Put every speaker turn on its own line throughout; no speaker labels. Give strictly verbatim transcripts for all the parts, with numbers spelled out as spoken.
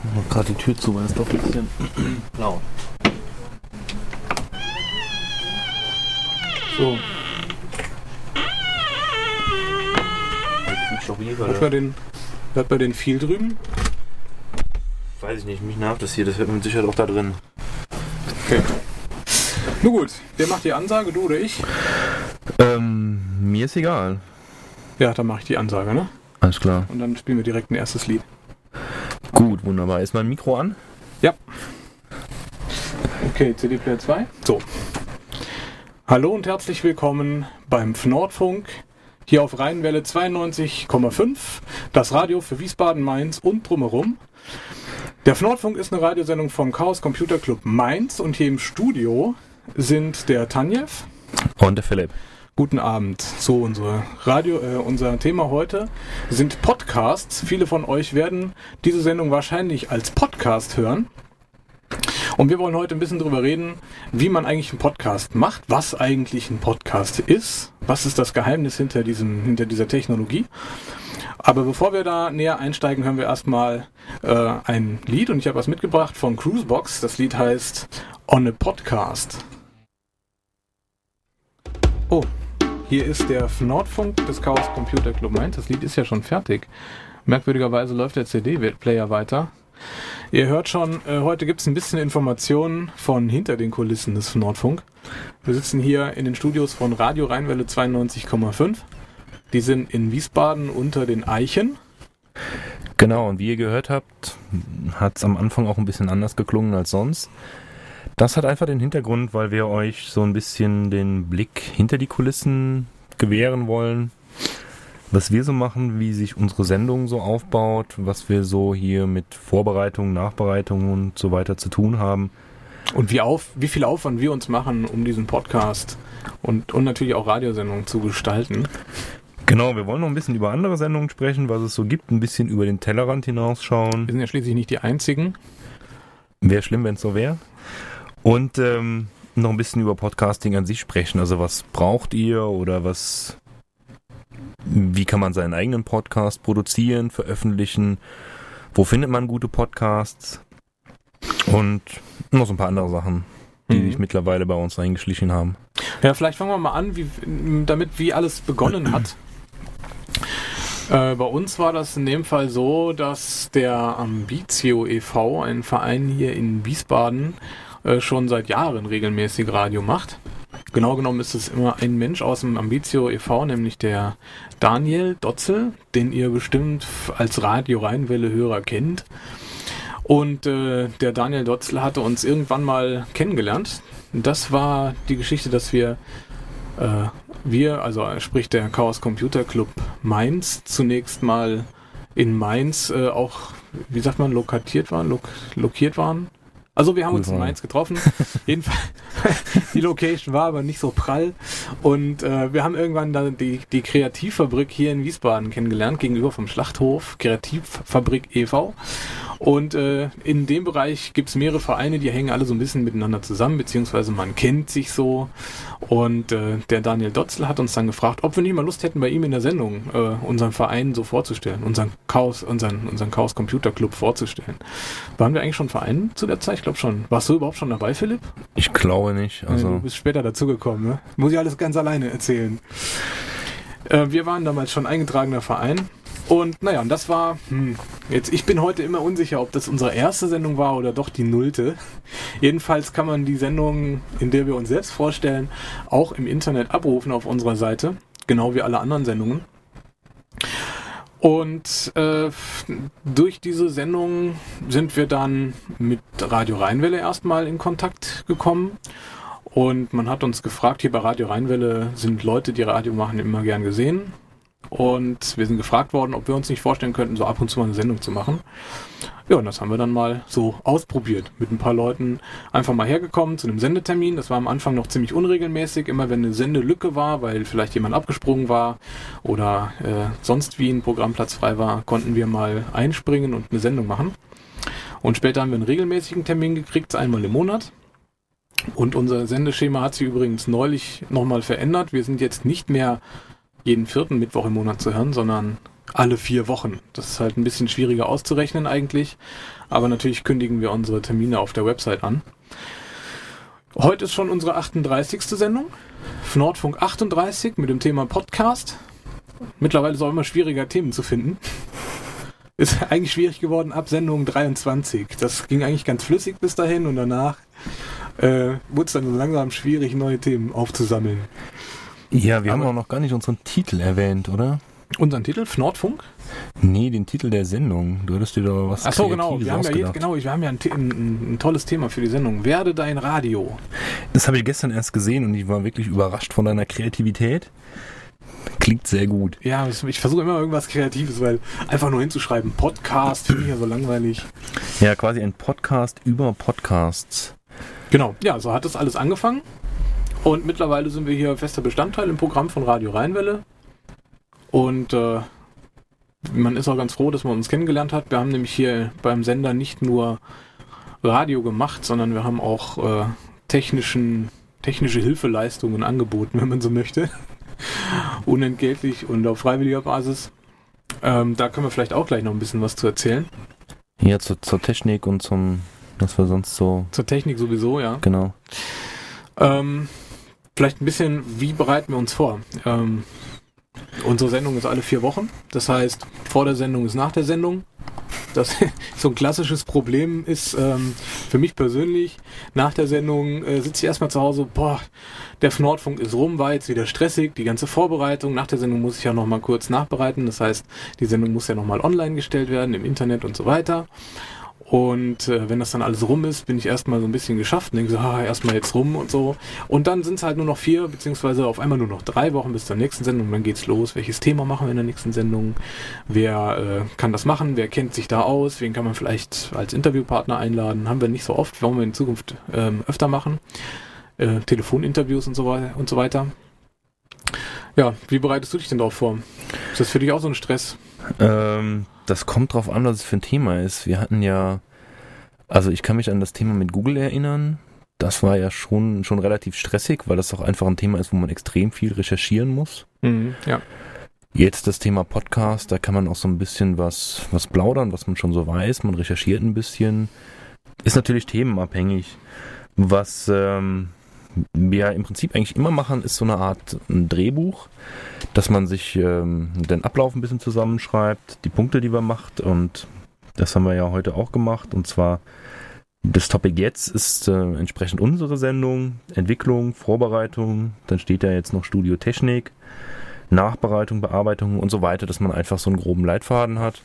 Ich mach gerade die Tür zu, weil es doch ein bisschen laut. So.
Hört man den, hört man den viel drüben?
Weiß ich nicht, mich nervt das hier, das hört man mit Sicherheit auch da drin.
Okay. Nun gut, wer macht die Ansage, du oder ich?
Ähm, mir ist egal.
Ja, dann mache ich die Ansage, ne?
Alles klar.
Und dann spielen wir direkt ein erstes Lied.
Gut, wunderbar. Ist mein Mikro an?
Ja. Okay, C D-Player zwei. So. Hallo und herzlich willkommen beim Nordfunk. Hier auf Rheinwelle zweiundneunzig Komma fünf. Das Radio für Wiesbaden, Mainz und drumherum. Der Nordfunk ist eine Radiosendung vom Chaos Computer Club Mainz. Und hier im Studio sind der Tanjev.
Und der Philipp.
Guten Abend. So, unsere Radio, äh, unser Thema heute sind Podcasts. Viele von euch werden diese Sendung wahrscheinlich als Podcast hören. Und wir wollen heute ein bisschen darüber reden, wie man eigentlich einen Podcast macht, was eigentlich ein Podcast ist, was ist das Geheimnis hinter diesem, hinter dieser Technologie. Aber bevor wir da näher einsteigen, hören wir erstmal äh, ein Lied und ich habe was mitgebracht von Cruisebox. Das Lied heißt On a Podcast. Oh. Hier ist der Nordfunk des Chaos Computer Club Mainz. Das Lied ist ja schon fertig. Merkwürdigerweise läuft der C D-Player weiter. Ihr hört schon, äh, heute gibt es ein bisschen Informationen von hinter den Kulissen des Nordfunk. Wir sitzen hier in den Studios von Radio Rheinwelle zweiundneunzig Komma fünf. Die sind in Wiesbaden unter den Eichen.
Genau, und wie ihr gehört habt, hat es am Anfang auch ein bisschen anders geklungen als sonst. Das hat einfach den Hintergrund, weil wir euch so ein bisschen den Blick hinter die Kulissen gewähren wollen, was wir so machen, wie sich unsere Sendung so aufbaut, was wir so hier mit Vorbereitung, Nachbereitung und so weiter zu tun haben.
Und wie, auf, wie viel Aufwand wir uns machen, um diesen Podcast und, und natürlich auch Radiosendungen zu gestalten.
Genau, wir wollen noch ein bisschen über andere Sendungen sprechen, was es so gibt, ein bisschen über den Tellerrand hinausschauen.
Wir sind ja schließlich nicht die Einzigen.
Wäre schlimm, wenn es so wäre. Und ähm, noch ein bisschen über Podcasting an sich sprechen. Also was braucht ihr oder was, wie kann man seinen eigenen Podcast produzieren, veröffentlichen? Wo findet man gute Podcasts? Und noch so ein paar andere Sachen, die mhm. sich mittlerweile bei uns eingeschlichen haben.
Ja, vielleicht fangen wir mal an, wie, damit wie alles begonnen hat. Äh, bei uns war das in dem Fall so, dass der Ambitio e V, ein Verein hier in Wiesbaden, schon seit Jahren regelmäßig Radio macht. Genau genommen ist es immer ein Mensch aus dem Ambitio e V, nämlich der Daniel Dotzel, den ihr bestimmt als Radio Rheinwelle-Hörer kennt. Und äh, der Daniel Dotzel hatte uns irgendwann mal kennengelernt. Das war die Geschichte, dass wir, äh, wir, also sprich der Chaos Computer Club Mainz, zunächst mal in Mainz äh, auch, wie sagt man, lokatiert waren, lok- lokiert waren. Also wir haben cool uns in Mainz getroffen. Jedenfalls, die Location war aber nicht so prall. Und äh, wir haben irgendwann dann die, die Kreativfabrik hier in Wiesbaden kennengelernt, gegenüber vom Schlachthof, Kreativfabrik e V. Und äh, in dem Bereich gibt es mehrere Vereine, die hängen alle so ein bisschen miteinander zusammen, beziehungsweise man kennt sich so. Und äh, der Daniel Dotzel hat uns dann gefragt, ob wir nicht mal Lust hätten, bei ihm in der Sendung äh, unseren Verein so vorzustellen, unseren Chaos, unseren, unseren Chaos Computer Club vorzustellen. Waren wir eigentlich schon Verein zu der Zeit? Ich glaube schon. Warst du überhaupt schon dabei, Philipp?
Ich glaube nicht. Also
du bist später dazugekommen, ne? Muss ich alles ganz alleine erzählen. Äh, wir waren damals schon eingetragener Verein. Und naja, und das war, hm, jetzt, ich bin heute immer unsicher, ob das unsere erste Sendung war oder doch die nullte. Jedenfalls kann man die Sendung, in der wir uns selbst vorstellen, auch im Internet abrufen auf unserer Seite, genau wie alle anderen Sendungen. Und äh, durch diese Sendung sind wir dann mit Radio Rheinwelle erstmal in Kontakt gekommen. Und man hat uns gefragt, hier bei Radio Rheinwelle sind Leute, die Radio machen, immer gern gesehen. Und wir sind gefragt worden, ob wir uns nicht vorstellen könnten, so ab und zu mal eine Sendung zu machen. Ja, und das haben wir dann mal so ausprobiert. Mit ein paar Leuten einfach mal hergekommen zu einem Sendetermin. Das war am Anfang noch ziemlich unregelmäßig. Immer wenn eine Sendelücke war, weil vielleicht jemand abgesprungen war oder äh, sonst wie ein Programmplatz frei war, konnten wir mal einspringen und eine Sendung machen. Und später haben wir einen regelmäßigen Termin gekriegt, einmal im Monat. Und unser Sendeschema hat sich übrigens neulich nochmal verändert. Wir sind jetzt nicht mehr jeden vierten Mittwoch im Monat zu hören, sondern alle vier Wochen. Das ist halt ein bisschen schwieriger auszurechnen eigentlich, aber natürlich kündigen wir unsere Termine auf der Website an. Heute ist schon unsere achtunddreißigste Sendung, F Nordfunk achtunddreißig mit dem Thema Podcast. Mittlerweile ist es auch immer schwieriger, Themen zu finden. Ist eigentlich schwierig geworden ab Sendung dreiundzwanzig. Das ging eigentlich ganz flüssig bis dahin und danach äh, wurde es dann so langsam schwierig, neue Themen aufzusammeln.
Ja, wir
Aber
haben auch noch gar nicht unseren Titel erwähnt, oder?
Unseren Titel, F Nordfunk?
Nee, den Titel der Sendung. Du hattest dir doch was
Ach so, genau.
Kreatives
Wir haben ja jetzt,
ausgedacht.
genau, wir haben ja ein, ein, ein tolles Thema für die Sendung. Werde dein Radio.
Das habe ich gestern erst gesehen und ich war wirklich überrascht von deiner Kreativität. Klingt sehr gut.
Ja, ich versuche immer irgendwas Kreatives, weil einfach nur hinzuschreiben, Podcast, finde ich ja so langweilig.
Ja, quasi ein Podcast über Podcasts.
Genau, ja, so hat das alles angefangen. Und mittlerweile sind wir hier fester Bestandteil im Programm von Radio Rheinwelle. Und äh, man ist auch ganz froh, dass man uns kennengelernt hat. Wir haben nämlich hier beim Sender nicht nur Radio gemacht, sondern wir haben auch äh, technischen, technische Hilfeleistungen angeboten, wenn man so möchte. Unentgeltlich und auf freiwilliger Basis. Ähm, da können wir vielleicht auch gleich noch ein bisschen was zu erzählen.
Ja, zur, zur Technik und zum, was wir sonst so...
Zur Technik sowieso, ja.
Genau.
Ähm, vielleicht ein bisschen, wie bereiten wir uns vor? Ähm, unsere Sendung ist alle vier Wochen. Das heißt, vor der Sendung ist nach der Sendung. Das so ein klassisches Problem ist ähm, für mich persönlich, nach der Sendung äh, sitze ich erstmal zu Hause, boah, der F Nordfunk ist rum, war jetzt wieder stressig, die ganze Vorbereitung. Nach der Sendung muss ich ja nochmal kurz nachbereiten. Das heißt, die Sendung muss ja nochmal online gestellt werden, im Internet und so weiter. Und äh, wenn das dann alles rum ist, bin ich erstmal so ein bisschen geschafft und denke so, ah, erstmal jetzt rum und so. Und dann sind es halt nur noch vier, beziehungsweise auf einmal nur noch drei Wochen bis zur nächsten Sendung. Dann geht's los. Welches Thema machen wir in der nächsten Sendung? Wer äh, kann das machen? Wer kennt sich da aus? Wen kann man vielleicht als Interviewpartner einladen? Haben wir nicht so oft, wollen wir in Zukunft ähm, öfter machen. Äh, Telefoninterviews und so weiter und so weiter. Ja, wie bereitest du dich denn darauf vor? Ist das für dich auch so ein Stress?
Ähm, das kommt drauf an, was es für ein Thema ist. Wir hatten ja, also ich kann mich an das Thema mit Google erinnern. Das war ja schon, schon relativ stressig, weil das auch einfach ein Thema ist, wo man extrem viel recherchieren muss.
Mhm, ja.
Jetzt das Thema Podcast, da kann man auch so ein bisschen was, was plaudern, was man schon so weiß. Man recherchiert ein bisschen. Ist natürlich themenabhängig. Was ähm, wir im Prinzip eigentlich immer machen, ist so eine Art ein Drehbuch, dass man sich ähm, den Ablauf ein bisschen zusammenschreibt, die Punkte, die man macht, und das haben wir ja heute auch gemacht. Und zwar das Topic jetzt ist äh, entsprechend unsere Sendung, Entwicklung, Vorbereitung, dann steht da jetzt noch Studio Technik, Nachbereitung, Bearbeitung und so weiter, dass man einfach so einen groben Leitfaden hat.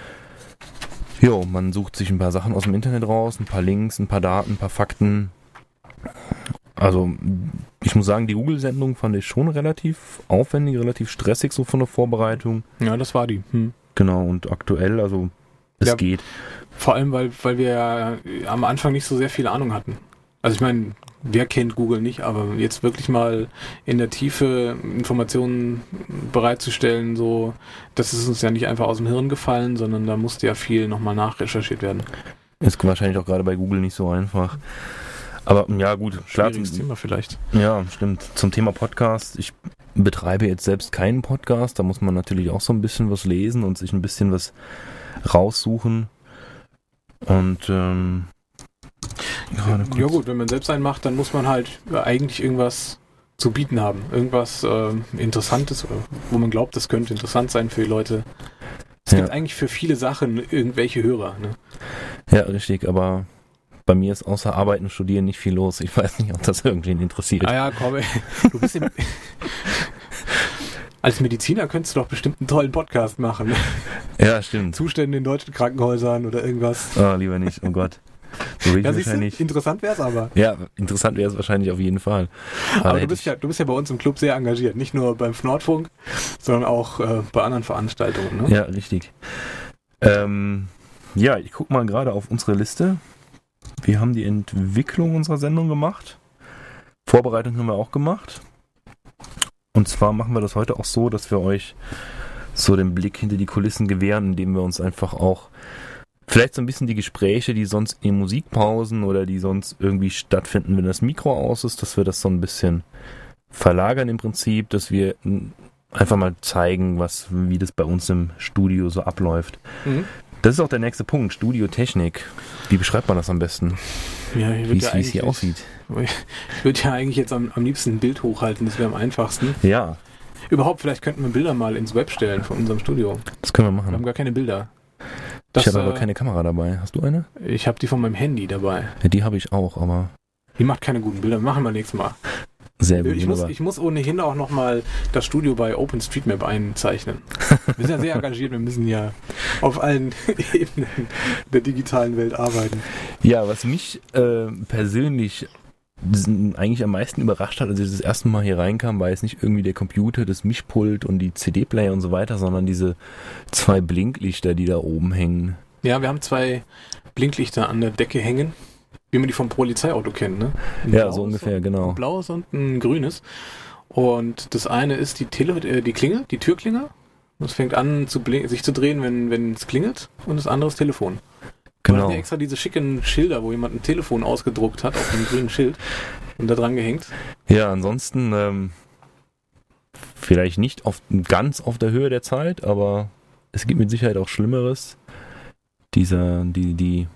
Jo, man sucht sich ein paar Sachen aus dem Internet raus, ein paar Links, ein paar Daten, ein paar Fakten. Also ich muss sagen, die Google-Sendung fand ich schon relativ aufwendig, relativ stressig so von der Vorbereitung.
Ja, das war die. Hm.
Genau, und aktuell, also es
Ja,
geht.
Vor allem, weil, weil wir ja am Anfang nicht so sehr viel Ahnung hatten. Also ich meine, wer kennt Google nicht, aber jetzt wirklich mal in der Tiefe Informationen bereitzustellen, so, das ist uns ja nicht einfach aus dem Hirn gefallen, sondern da musste ja viel nochmal nachrecherchiert werden.
Ist wahrscheinlich auch gerade bei Google nicht so einfach. Aber ja gut, klar.
Schwieriges Thema vielleicht.
Ja, stimmt. Zum Thema Podcast, ich betreibe jetzt selbst keinen Podcast, da muss man natürlich auch so ein bisschen was lesen und sich ein bisschen was raussuchen. Und ähm,
ja, ja gut, wenn man selbst einen macht, dann muss man halt eigentlich irgendwas zu bieten haben. Irgendwas äh, Interessantes, oder wo man glaubt, das könnte interessant sein für die Leute. Es
ja.
gibt eigentlich für viele Sachen irgendwelche Hörer. Ne?
Ja, richtig, aber bei mir ist außer Arbeiten und Studieren nicht viel los. Ich weiß nicht, ob das irgendwen interessiert.
Ah ja, komm, ey. Du bist im Als Mediziner könntest du doch bestimmt einen tollen Podcast machen.
Ja, stimmt.
Zustände in deutschen Krankenhäusern oder irgendwas.
Oh, lieber nicht, oh Gott. So will ich
Ja,
wahrscheinlich.
siehst du, interessant wäre es aber.
Ja, interessant wäre es wahrscheinlich auf jeden Fall.
Aber,
Aber
du bist,
ich,
ja, du bist ja bei uns im Club sehr engagiert. Nicht nur beim F Nordfunk, sondern auch äh, bei anderen Veranstaltungen. Ne?
Ja, richtig. Ähm, ja, ich gucke mal gerade auf unsere Liste. Wir haben die Entwicklung unserer Sendung gemacht. Vorbereitung haben wir auch gemacht. Und zwar machen wir das heute auch so, dass wir euch so den Blick hinter die Kulissen gewähren, indem wir uns einfach auch vielleicht so ein bisschen die Gespräche, die sonst in Musikpausen oder die sonst irgendwie stattfinden, wenn das Mikro aus ist, dass wir das so ein bisschen verlagern im Prinzip, dass wir einfach mal zeigen, was, wie das bei uns im Studio so abläuft.
Mhm.
Das ist auch der nächste Punkt, Studiotechnik. Wie beschreibt man das am besten?
Ja, ich
Wie
würde
es
ja
wie es hier aussieht.
Ich würde ja eigentlich jetzt am, am liebsten ein Bild hochhalten, das wäre am einfachsten.
Ja,
Überhaupt, vielleicht könnten wir Bilder mal ins Web stellen von unserem Studio.
das können wir
Wir haben
machen.
gar keine Bilder. Das,
Ich habe aber
äh,
keine Kamera dabei. Hast du eine?
Ich habe die von meinem Handy dabei.
Ja, die habe ich auch, aber
Die macht keine guten Bilder. Machen wir nächstes Mal.
sehr gut.
Ich muss,
wunderbar.
ich muss ohnehin auch nochmal das Studio bei OpenStreetMap einzeichnen. Wir sind ja sehr engagiert. Wir müssen ja auf allen Ebenen der digitalen Welt arbeiten.
Ja, was mich äh, persönlich eigentlich am meisten überrascht hat, als ich das erste Mal hier reinkam, war jetzt nicht irgendwie der Computer, das Mischpult und die C D-Player und so weiter, sondern diese zwei Blinklichter, die da oben hängen.
Ja, wir haben zwei Blinklichter an der Decke hängen, wie man die vom Polizeiauto kennt, ne? Ein
Ja,
blaues
so ungefähr,
und,
genau.
Ein blaues und ein grünes. Und das eine ist die Tele äh, die Klingel, die Türklingel. Das fängt an, zu blink- sich zu drehen, wenn wenn es klingelt. Und das andere ist Telefon. Wir
Genau.
haben ja extra diese schicken Schilder, wo jemand ein Telefon ausgedruckt hat auf einem grünen Schild und da dran gehängt.
Ja, ansonsten ähm, vielleicht nicht auf, ganz auf der Höhe der Zeit, aber es gibt mit Sicherheit auch Schlimmeres. Dieser, die, die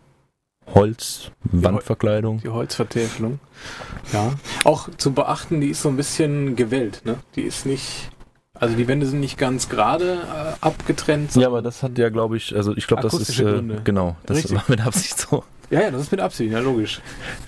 Holzwandverkleidung.
Die Holzvertäfelung. Ja. Auch zu beachten, die ist so ein bisschen gewellt, ne? Die ist nicht, also die Wände sind nicht ganz gerade äh, abgetrennt.
Ja, aber das hat ja, glaube ich, also ich glaube, das ist,
Akustische
äh,
Gründe.
genau, das
Richtig.
war mit Absicht so.
Ja, ja, das ist mit Absicht, ja, logisch.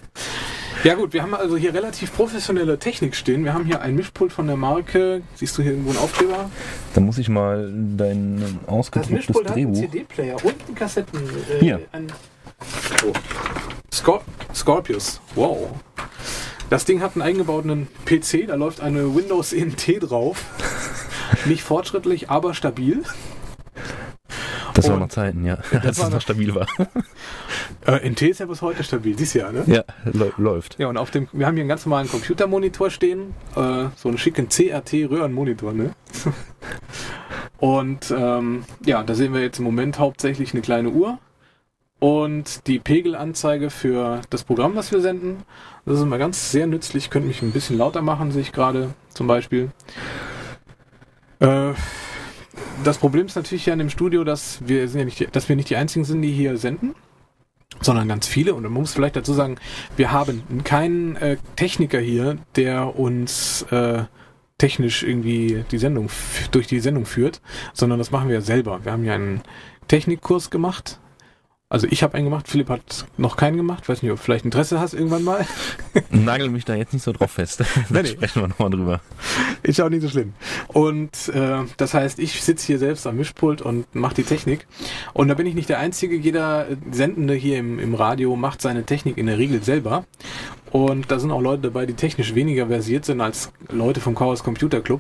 Ja gut, wir haben also hier relativ professionelle Technik stehen. Wir haben hier ein Mischpult von der Marke, siehst du hier irgendwo einen Aufkleber?
Da muss ich mal dein
Das
ausgedrucktes
Mischpult hat einen
Drehbuch.
C D-Player und einen Kassetten. Äh,
Hier.
Ein, oh. Scor Scorpius, wow. Das Ding hat einen eingebauten P C, da läuft eine Windows N T drauf. Nicht fortschrittlich, aber stabil.
Das waren
Und
noch Zeiten, ja,
das
als
war
es
noch-
noch stabil war.
Äh, N T ist ja bis heute stabil, siehst du ja, ne?
Ja, läuft.
Ja, und auf dem, wir haben hier einen ganz normalen Computermonitor stehen, äh, so einen schicken C R T-Röhrenmonitor, ne? Und ähm, ja, da sehen wir jetzt im Moment hauptsächlich eine kleine Uhr und die Pegelanzeige für das Programm, was wir senden. Das ist immer ganz sehr nützlich, könnte mich ein bisschen lauter machen, sehe ich gerade zum Beispiel. Äh, das Problem ist natürlich ja in dem Studio, dass wir sind ja nicht, die- dass wir nicht die einzigen sind, die hier senden, sondern ganz viele. Und man muss vielleicht dazu sagen, wir haben keinen äh, Techniker hier, der uns äh, technisch irgendwie die Sendung f- durch die Sendung führt, sondern das machen wir selber. Wir haben ja einen Technikkurs gemacht. Also ich habe einen gemacht, Philipp hat noch keinen gemacht. Weiß nicht, ob du vielleicht Interesse hast irgendwann mal.
Nagel mich da jetzt nicht so drauf fest. Da
Nee, nee.
sprechen wir nochmal drüber.
Ist ja auch nicht so schlimm. Und äh, das heißt, ich sitze hier selbst am Mischpult und mache die Technik. Und da bin ich nicht der Einzige. Jeder Sendende hier im, im Radio macht seine Technik in der Regel selber. Und da sind auch Leute dabei, die technisch weniger versiert sind als Leute vom Chaos Computer Club.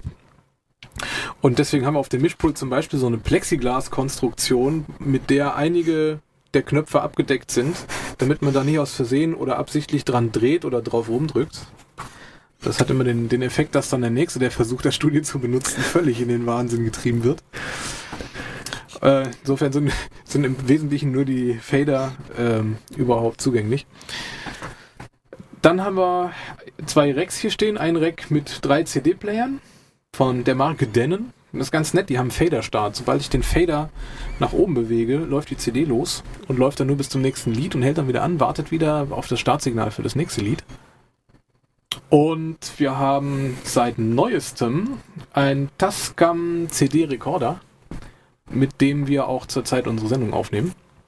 Und deswegen haben wir auf dem Mischpult zum Beispiel so eine Plexiglas-Konstruktion, mit der einige der Knöpfe abgedeckt sind, damit man da nicht aus Versehen oder absichtlich dran dreht oder drauf rumdrückt. Das hat immer den, den Effekt, dass dann der Nächste, der versucht, das Studio zu benutzen, völlig in den Wahnsinn getrieben wird. Äh, insofern sind, sind im Wesentlichen nur die Fader ähm, überhaupt zugänglich. Dann haben wir zwei Racks hier stehen. Ein Rack mit drei C D-Playern von der Marke Denon. Und das ist ganz nett, die haben Fader-Start. Sobald ich den Fader nach oben bewege, läuft die C D los und läuft dann nur bis zum nächsten Lied und hält dann wieder an, wartet wieder auf das Startsignal für das nächste Lied. Und wir haben seit neuestem ein Tascam C D-Recorder, mit dem wir auch zurzeit unsere Sendung aufnehmen.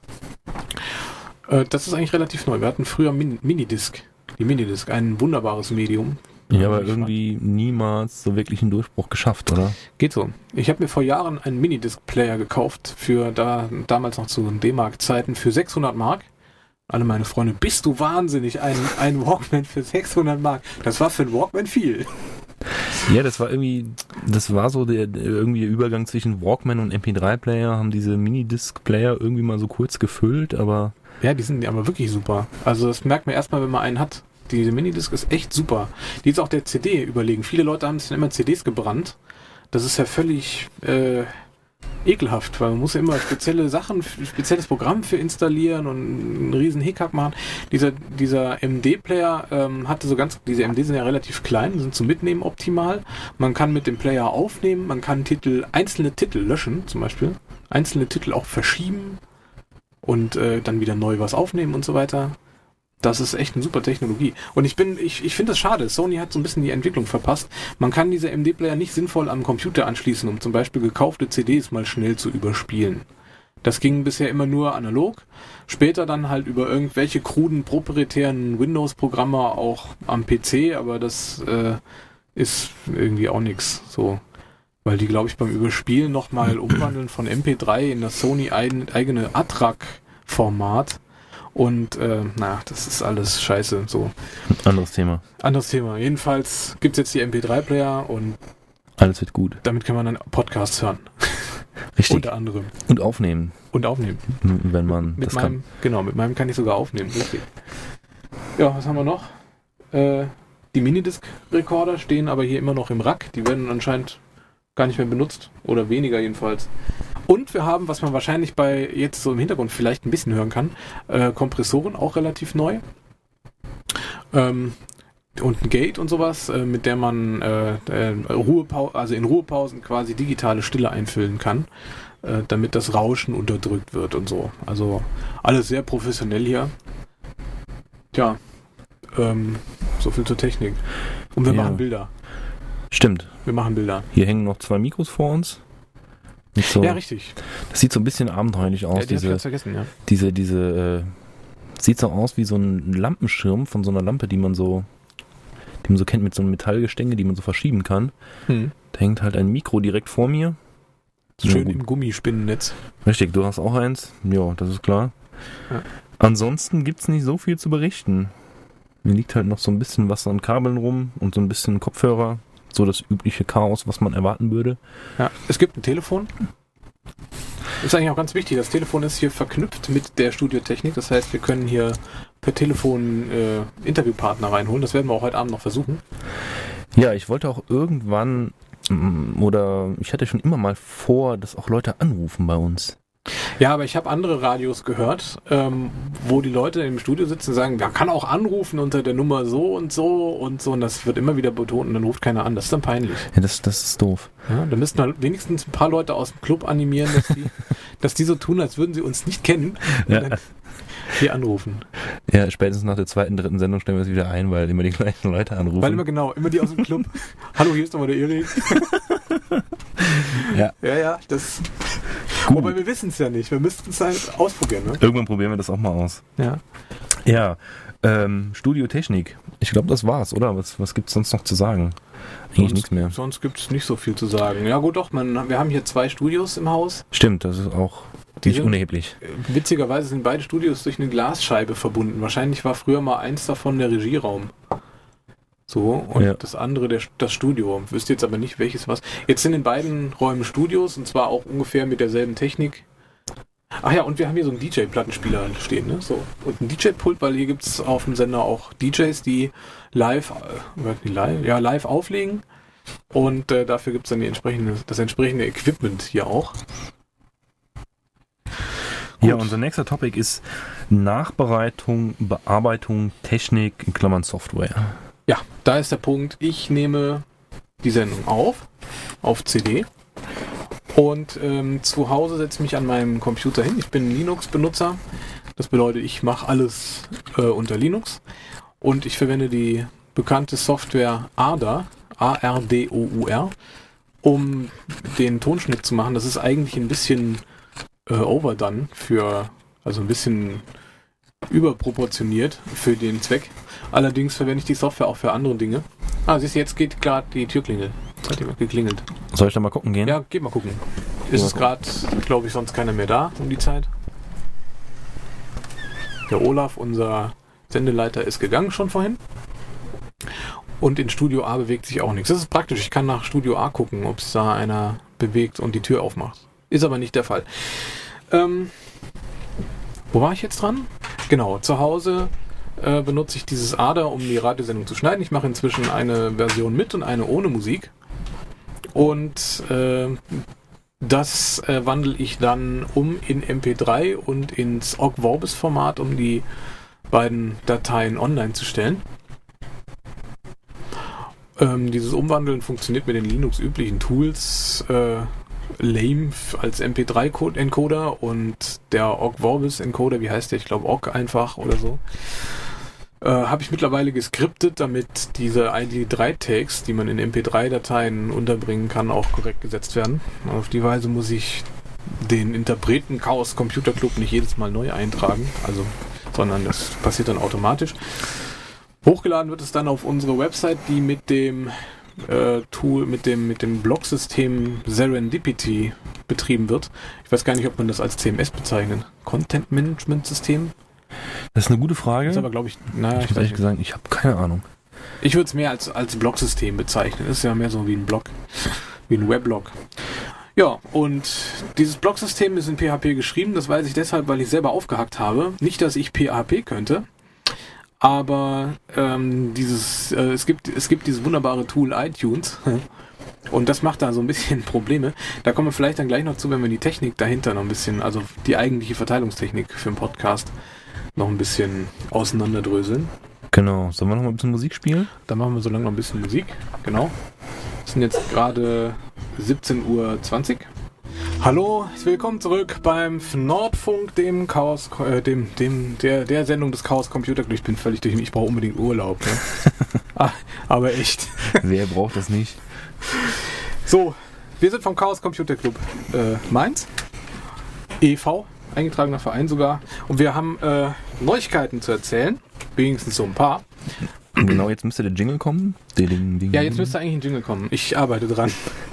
Äh, das ist eigentlich relativ neu. Wir hatten früher Min- Minidisc. Die Minidisc, ein wunderbares Medium.
Ja, aber irgendwie niemals so wirklich einen Durchbruch geschafft, oder?
Geht so. Ich habe mir vor Jahren einen Minidisc-Player gekauft, für da damals noch zu D-Mark-Zeiten, für sechshundert Mark. Alle meine Freunde, bist du wahnsinnig, ein, ein Walkman für sechshundert Mark. Das war für einen Walkman viel.
Ja, das war irgendwie, das war so der, der irgendwie der Übergang zwischen Walkman und M P drei Player, haben diese Minidisc-Player irgendwie mal so kurz gefüllt, aber
Ja, die sind aber wirklich super. Also das merkt man erstmal, wenn man einen hat. Diese Minidisc ist echt super. Die ist auch der C D überlegen. Viele Leute haben sich dann immer C Ds gebrannt. Das ist ja völlig äh, ekelhaft, weil man muss ja immer spezielle Sachen, spezielles Programm für installieren und einen riesen Hickhack machen. Dieser, dieser M D-Player ähm, hatte so ganz, diese M D sind ja relativ klein, sind zum Mitnehmen optimal. Man kann mit dem Player aufnehmen, man kann Titel, einzelne Titel löschen, zum Beispiel. Einzelne Titel auch verschieben und äh, dann wieder neu was aufnehmen und so weiter. Das ist echt eine super Technologie. Und ich bin, ich, ich finde das schade. Sony hat so ein bisschen die Entwicklung verpasst. Man kann diese M D-Player nicht sinnvoll am Computer anschließen, um zum Beispiel gekaufte C Ds mal schnell zu überspielen. Das ging bisher immer nur analog. Später dann halt über irgendwelche kruden, proprietären Windows-Programme auch am P C, aber das äh, ist irgendwie auch nix. So. Weil die, glaube ich, beim Überspielen nochmal umwandeln von M P drei in das Sony eigene A T R A C-Format. Und, äh, na, das ist alles scheiße, so.
Anderes Thema.
Anderes Thema. Jedenfalls gibt's jetzt die M P drei Player und
alles wird gut.
Damit kann man dann Podcasts hören.
Richtig.
Unter anderem.
Und aufnehmen.
Und aufnehmen.
Wenn man
mit
das
meinem,
kann.
Genau, mit meinem kann ich sogar aufnehmen. Richtig. Ja, was haben wir noch? Äh, die Minidisc-Rekorder stehen aber hier immer noch im Rack. Die werden anscheinend gar nicht mehr benutzt. Oder weniger jedenfalls. Und wir haben, was man wahrscheinlich bei jetzt so im Hintergrund vielleicht ein bisschen hören kann, äh, Kompressoren auch relativ neu. Ähm, und ein Gate und sowas, äh, mit der man äh, äh, Ruhepau- also in Ruhepausen quasi digitale Stille einfüllen kann, äh, damit das Rauschen unterdrückt wird und so. Also alles sehr professionell hier. Tja, ähm, so viel zur Technik. Und wir
Ja.
machen Bilder.
Stimmt.
Wir machen Bilder.
Hier hängen noch zwei Mikros vor uns. Mit so,
Ja, richtig.
das sieht so ein bisschen abenteuerlich aus.
Ja, die hab ich
diese,
ganz vergessen, ja.
diese, diese, äh, sieht so aus wie so ein Lampenschirm von so einer Lampe, die man so, die man so kennt mit so einem Metallgestänge, die man so verschieben kann.
Hm.
Da hängt halt ein Mikro direkt vor mir.
Schön
Ja,
im Gummispinnennetz.
Richtig, du hast auch eins. Ja, das ist klar.
Ja.
Ansonsten gibt's nicht so viel zu berichten. Mir liegt halt noch so ein bisschen was an Kabeln rum und so ein bisschen Kopfhörer. So das übliche Chaos, was man erwarten würde.
Ja, es gibt ein Telefon. Ist eigentlich auch ganz wichtig. Das Telefon ist hier verknüpft mit der Studiotechnik. Das heißt, wir können hier per Telefon äh, Interviewpartner reinholen. Das werden wir auch heute Abend noch versuchen.
Ja, ich wollte auch irgendwann, mm, oder ich hatte schon immer mal vor, dass auch Leute anrufen bei uns.
Ja, aber ich habe andere Radios gehört, ähm, wo die Leute im Studio sitzen und sagen, man kann auch anrufen unter der Nummer so und so und so. Und das wird immer wieder betont und dann ruft keiner an. Das ist dann peinlich.
Ja, das, das ist doof.
Ja, da müssten wir wenigstens ein paar Leute aus dem Club animieren, dass die, dass die so tun, als würden sie uns nicht kennen und
Ja.
dann hier anrufen.
Ja, spätestens nach der zweiten, dritten Sendung stellen wir es wieder ein, weil immer die gleichen Leute anrufen.
Weil immer genau, immer die aus dem Club. Hallo, hier ist nochmal der Erik.
Ja.
Ja, ja, das.
Gut.
Wobei wir wissen es ja nicht. Wir müssten es halt ausprobieren, ne?
Irgendwann probieren wir das auch mal aus.
Ja.
Ja, ähm, Studiotechnik. Ich glaube, das war's, oder? Was, was gibt's sonst noch zu sagen? Eigentlich
Sonst,
nichts mehr.
Sonst gibt es nicht so viel zu sagen. Ja gut, doch, man, wir haben hier zwei Studios im Haus.
Stimmt, das ist auch
Die
nicht
sind-
unerheblich.
Äh, Witzigerweise sind beide Studios durch eine Glasscheibe verbunden. Wahrscheinlich war früher mal eins davon der Regieraum. So, und
Ja.
das andere der, das Studio. Wüsste jetzt aber nicht, welches was. Jetzt sind in beiden Räumen Studios und zwar auch ungefähr mit derselben Technik. Ach ja, und wir haben hier so einen D J-Plattenspieler stehen, ne? So. Und ein D J-Pult, weil hier gibt es auf dem Sender auch D Js, die live, äh, die live, ja, live auflegen. Und äh, dafür gibt es dann die entsprechende, das entsprechende Equipment hier auch.
Ja,
Gut.
unser nächster Topic ist Nachbereitung, Bearbeitung, Technik, in Klammern Software.
Ja, da ist der Punkt. Ich nehme die Sendung auf, auf C D. Und ähm, zu Hause setze mich an meinem Computer hin. Ich bin Linux-Benutzer. Das bedeutet, ich mache alles äh, unter Linux. Und ich verwende die bekannte Software A D A, A R D O U R, um den Tonschnitt zu machen. Das ist eigentlich ein bisschen äh, overdone für, also ein bisschen überproportioniert für den Zweck. Allerdings verwende ich die Software auch für andere Dinge. Ah, siehst du, jetzt geht gerade die Türklingel. Hat jemand geklingelt.
Soll ich da mal gucken gehen?
Ja, geh mal gucken. Ist
Mal
es gerade, glaube ich, sonst keiner mehr da um die Zeit? Der Olaf, unser Sendeleiter, ist gegangen schon vorhin. Und in Studio A bewegt sich auch nichts. Das ist praktisch. Ich kann nach Studio A gucken, ob es da einer bewegt und die Tür aufmacht. Ist aber nicht der Fall. Ähm, wo war ich jetzt dran? Genau, zu Hause äh, benutze ich dieses A D A, um die Radiosendung zu schneiden. Ich mache inzwischen eine Version mit und eine ohne Musik. Und äh, Das äh, wandle ich dann um in M P drei und ins Ogg Vorbis Format, um die beiden Dateien online zu stellen. Ähm, dieses Umwandeln funktioniert mit den Linux-üblichen Tools, äh, Lame als M P drei Encoder und der Ogg Vorbis Encoder, wie heißt der? Ich glaube Ogg einfach oder so. Äh, habe ich mittlerweile geskriptet, damit diese I D drei Tags, die man in M P drei Dateien unterbringen kann, auch korrekt gesetzt werden. Auf die Weise muss ich den Interpreten Chaos Computer Club nicht jedes Mal neu eintragen, also, sondern das passiert dann automatisch. Hochgeladen wird es dann auf unsere Website, die mit dem äh, Tool, mit dem, mit dem Blog-System Serendipity betrieben wird. Ich weiß gar nicht, ob man das als C M S bezeichnet. Content Management System?
Das ist eine gute Frage.
Das ist aber, glaube ich, naja,
ich muss ehrlich gesagt, ich habe keine Ahnung.
Ich würde es mehr als, als Blog-System bezeichnen. Das ist ja mehr so wie ein Blog, wie ein Weblog. Ja, und dieses Blog-System ist in P H P geschrieben. Das weiß ich deshalb, weil ich selber aufgehackt habe. Nicht, dass ich P H P könnte, aber ähm, dieses, äh, es gibt, es gibt dieses wunderbare Tool iTunes. Und das macht da so ein bisschen Probleme. Da kommen wir vielleicht dann gleich noch zu, wenn wir die Technik dahinter noch ein bisschen, also die eigentliche Verteilungstechnik für einen Podcast noch ein bisschen auseinanderdröseln.
Genau. Sollen wir noch mal ein bisschen Musik spielen?
Dann machen wir so lange noch ein bisschen Musik. Genau. Es sind jetzt gerade siebzehn Uhr zwanzig. Hallo, willkommen zurück beim Nordfunk, dem Chaos, äh, dem, dem, der, der Sendung des Chaos Computer Club. Ich bin völlig durch, ich brauche unbedingt Urlaub. Ne? ah, aber echt.
Wer braucht das nicht?
So, wir sind vom Chaos Computer Club äh, Mainz, e V, eingetragener Verein sogar, und wir haben äh, Neuigkeiten zu erzählen, wenigstens so ein paar.
Genau, jetzt müsste der Jingle kommen. Ding, ding,
ja, jetzt müsste eigentlich ein Jingle kommen. Ich arbeite dran.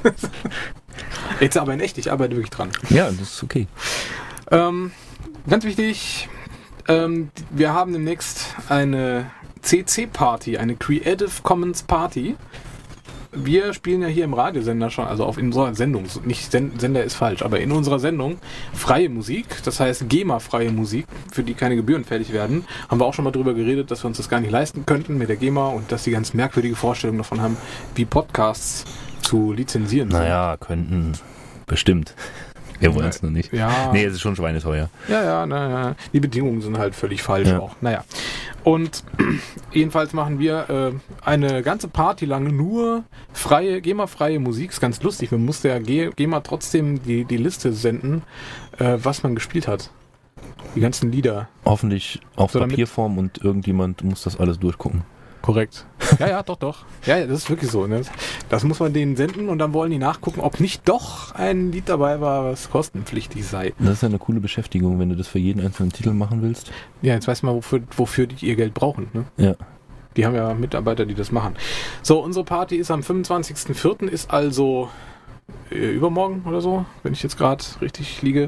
Jetzt aber in echt, ich arbeite wirklich dran.
Ja, das ist okay.
Ähm, ganz wichtig, ähm, wir haben demnächst eine C C-Party, eine Creative Commons Party. Wir spielen ja hier im Radiosender schon, also auf in unserer Sendung, nicht Sen- Sender ist falsch, aber in unserer Sendung freie Musik, das heißt GEMA-freie Musik, für die keine Gebühren fällig werden. Haben wir auch schon mal drüber geredet, dass wir uns das gar nicht leisten könnten mit der GEMA und dass die ganz merkwürdige Vorstellungen davon haben, wie Podcasts zu lizenzieren sind.
Naja, könnten bestimmt. Wir wollen es nur nicht.
Ja.
Nee, es ist schon schweineteuer.
Ja, ja, naja. Die Bedingungen sind halt völlig falsch
ja.
auch. Naja. Und jedenfalls machen wir äh, eine ganze Party lang nur freie, GEMA-freie Musik. Ist ganz lustig. Man muss der G- GEMA trotzdem die, die Liste senden, äh, was man gespielt hat. Die ganzen Lieder.
Hoffentlich auf
so,
Papierform und irgendjemand muss das alles durchgucken.
Korrekt. Ja, ja, doch, doch. Ja, ja, das ist wirklich so. Ne? Das muss man denen senden und dann wollen die nachgucken, ob nicht doch ein Lied dabei war, was kostenpflichtig sei.
Das ist ja eine coole Beschäftigung, wenn du das für jeden einzelnen Titel machen willst.
Ja, jetzt weißt du mal, wofür, wofür die ihr Geld brauchen. Ne?
Ja.
Die haben ja Mitarbeiter, die das machen. So, unsere Party ist am fünfundzwanzigsten vierten, ist also äh, übermorgen oder so, wenn ich jetzt gerade richtig liege.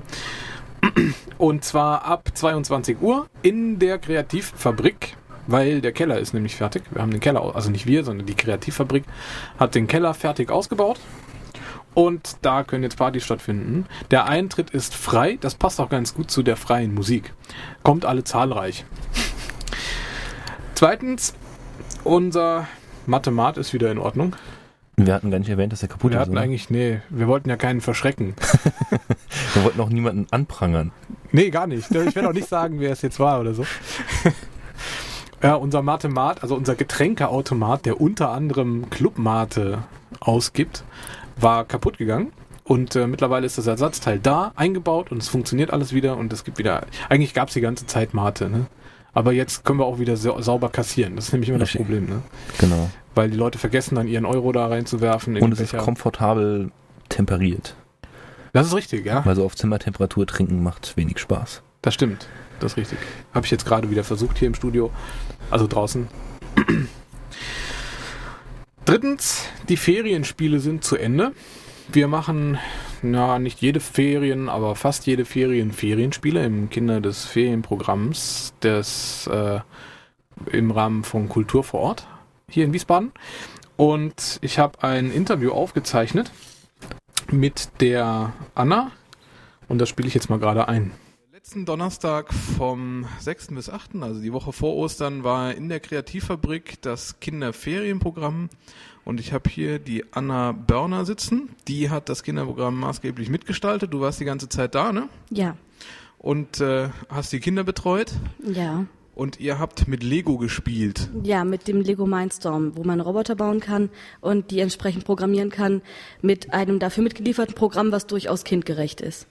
Und zwar ab zweiundzwanzig Uhr in der Kreativfabrik. Weil der Keller ist nämlich fertig. Wir haben den Keller, also nicht wir, sondern die Kreativfabrik hat den Keller fertig ausgebaut. Und da können jetzt Partys stattfinden. Der Eintritt ist frei. Das passt auch ganz gut zu der freien Musik. Kommt alle zahlreich. Zweitens, unser Mathemat ist wieder in Ordnung.
Wir hatten gar nicht erwähnt, dass er kaputt
wir
ist.
Wir hatten
oder?
eigentlich, nee, wir wollten ja keinen verschrecken.
Wir wollten auch niemanden anprangern.
Nee, gar nicht. Ich werde auch nicht sagen, wer es jetzt war oder so. Ja, unser Matemat, also unser Getränkeautomat, der unter anderem Clubmate ausgibt, war kaputt gegangen. Und äh, mittlerweile ist das Ersatzteil da, eingebaut und es funktioniert alles wieder und es gibt wieder, eigentlich gab es die ganze Zeit Mate, ne? Aber jetzt können wir auch wieder sa- sauber kassieren. Das ist nämlich immer das Problem, ne?
Genau.
Weil die Leute vergessen dann ihren Euro da reinzuwerfen.
Und es ist komfortabel temperiert.
Das ist richtig, ja.
Weil so auf Zimmertemperatur trinken macht wenig Spaß.
Das stimmt. Das ist richtig. Habe ich jetzt gerade wieder versucht hier im Studio. Also draußen. Drittens, die Ferienspiele sind zu Ende. Wir machen, na, nicht jede Ferien, aber fast jede Ferien Ferienspiele im Kinder des Ferienprogramms des äh, im Rahmen von Kultur vor Ort hier in Wiesbaden. Und ich habe ein Interview aufgezeichnet mit der Anna und das spiele ich jetzt mal gerade ein.
Letzten Donnerstag vom sechsten bis achten, also die Woche vor Ostern, war in der Kreativfabrik das Kinderferienprogramm und ich habe hier die Anna Börner sitzen. Die hat das Kinderprogramm maßgeblich mitgestaltet. Du warst die ganze Zeit da, ne?
Ja.
Und äh, hast die Kinder betreut.
Ja.
Und ihr habt mit Lego gespielt.
Ja, mit dem Lego Mindstorm, wo man Roboter bauen kann und die entsprechend programmieren kann mit einem dafür mitgelieferten Programm, was durchaus kindgerecht ist.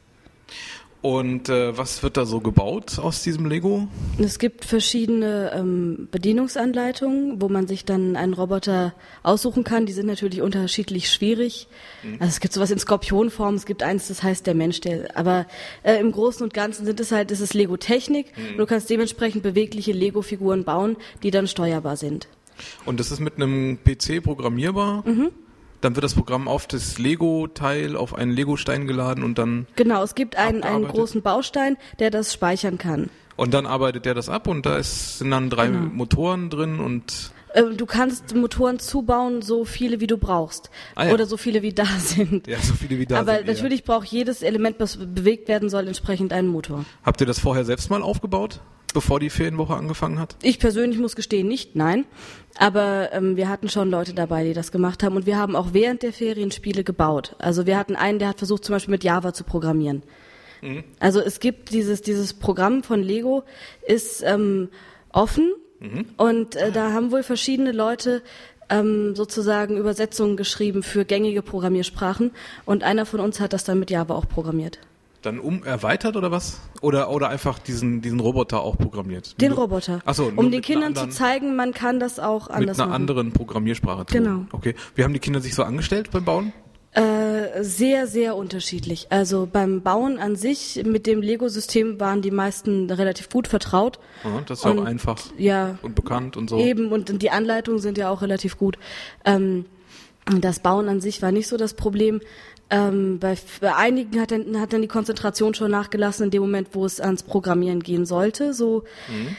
Und äh, was wird da so gebaut aus diesem Lego?
Es gibt verschiedene ähm, Bedienungsanleitungen, wo man sich dann einen Roboter aussuchen kann. Die sind natürlich unterschiedlich schwierig. Mhm. Also es gibt sowas in Skorpionform, es gibt eins, das heißt der Mensch. Der, aber äh, im Großen und Ganzen sind es halt, das ist Lego-Technik. Mhm. Du kannst dementsprechend bewegliche Lego-Figuren bauen, die dann steuerbar sind.
Und das ist mit einem P C programmierbar? Mhm. Dann wird das Programm auf das Lego-Teil, auf einen Lego-Stein geladen und dann
Genau, es gibt einen, einen großen Baustein, der das speichern kann.
Und dann arbeitet der das ab und da ist, sind dann drei genau. Motoren drin und...
Du kannst Motoren zubauen, so viele wie du brauchst. Ah, ja. Oder so viele wie da sind.
Ja, so viele wie da
Aber
sind.
Aber natürlich ja. braucht jedes Element, was bewegt werden soll, entsprechend einen Motor.
Habt ihr das vorher selbst mal aufgebaut, bevor die Ferienwoche angefangen hat?
Ich persönlich muss gestehen, nicht, nein. Aber ähm, wir hatten schon Leute dabei, die das gemacht haben. Und wir haben auch während der Ferienspiele gebaut. Also wir hatten einen, der hat versucht, zum Beispiel mit Java zu programmieren. Mhm. Also es gibt dieses, dieses Programm von Lego, ist ähm, offen. Mhm. Und äh, da haben wohl verschiedene Leute ähm, sozusagen Übersetzungen geschrieben für gängige Programmiersprachen und einer von uns hat das dann mit Java auch programmiert.
Dann um erweitert oder was? Oder oder einfach diesen diesen Roboter auch programmiert?
Den Roboter.
Ach so,
um den Kindern zu zeigen, man kann das auch anders machen.
Mit einer machen. anderen Programmiersprache tun.
Genau.
Okay. Wie haben die Kinder sich so angestellt beim Bauen?
Äh, sehr, sehr unterschiedlich. Also beim Bauen an sich mit dem Lego-System waren die meisten relativ gut vertraut.
Ja, das ist und, auch einfach
ja,
und bekannt und so.
Eben, und die Anleitungen sind ja auch relativ gut. Ähm, das Bauen an sich war nicht so das Problem. Ähm, bei, bei einigen hat dann, hat dann die Konzentration schon nachgelassen in dem Moment, wo es ans Programmieren gehen sollte. So, mhm.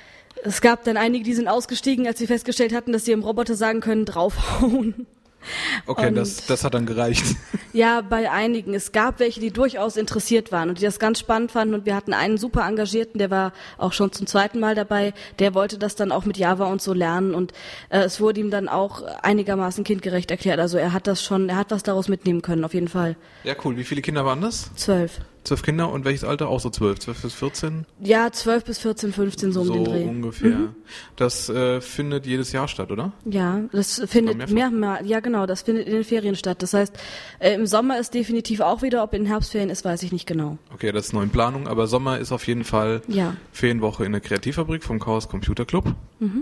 Es gab dann einige, die sind ausgestiegen, als sie festgestellt hatten, dass sie im Roboter sagen können, draufhauen.
Okay, und das, das hat dann gereicht.
Ja, bei einigen. Es gab welche, die durchaus interessiert waren und die das ganz spannend fanden und wir hatten einen super Engagierten, der war auch schon zum zweiten Mal dabei, der wollte das dann auch mit Java und so lernen und äh, es wurde ihm dann auch einigermaßen kindgerecht erklärt. Also er hat das schon, er hat was daraus mitnehmen können, auf jeden Fall.
Ja, cool. Wie viele Kinder waren das?
Zwölf.
Zwölf Kinder und welches Alter? Auch so zwölf, zwölf bis vierzehn?
Ja, zwölf bis vierzehn, fünfzehn, so um den Dreh.
So ungefähr. Mhm. Das äh, findet jedes Jahr statt, oder?
Ja, das findet mehrmal, ja genau, das findet in den Ferien statt. Das heißt, äh, im Sommer ist definitiv auch wieder, ob in den Herbstferien ist, weiß ich nicht genau.
Okay, das ist noch in Planung, aber Sommer ist auf jeden Fall
ja.
Ferienwoche in der Kreativfabrik vom Chaos Computer Club. Mhm.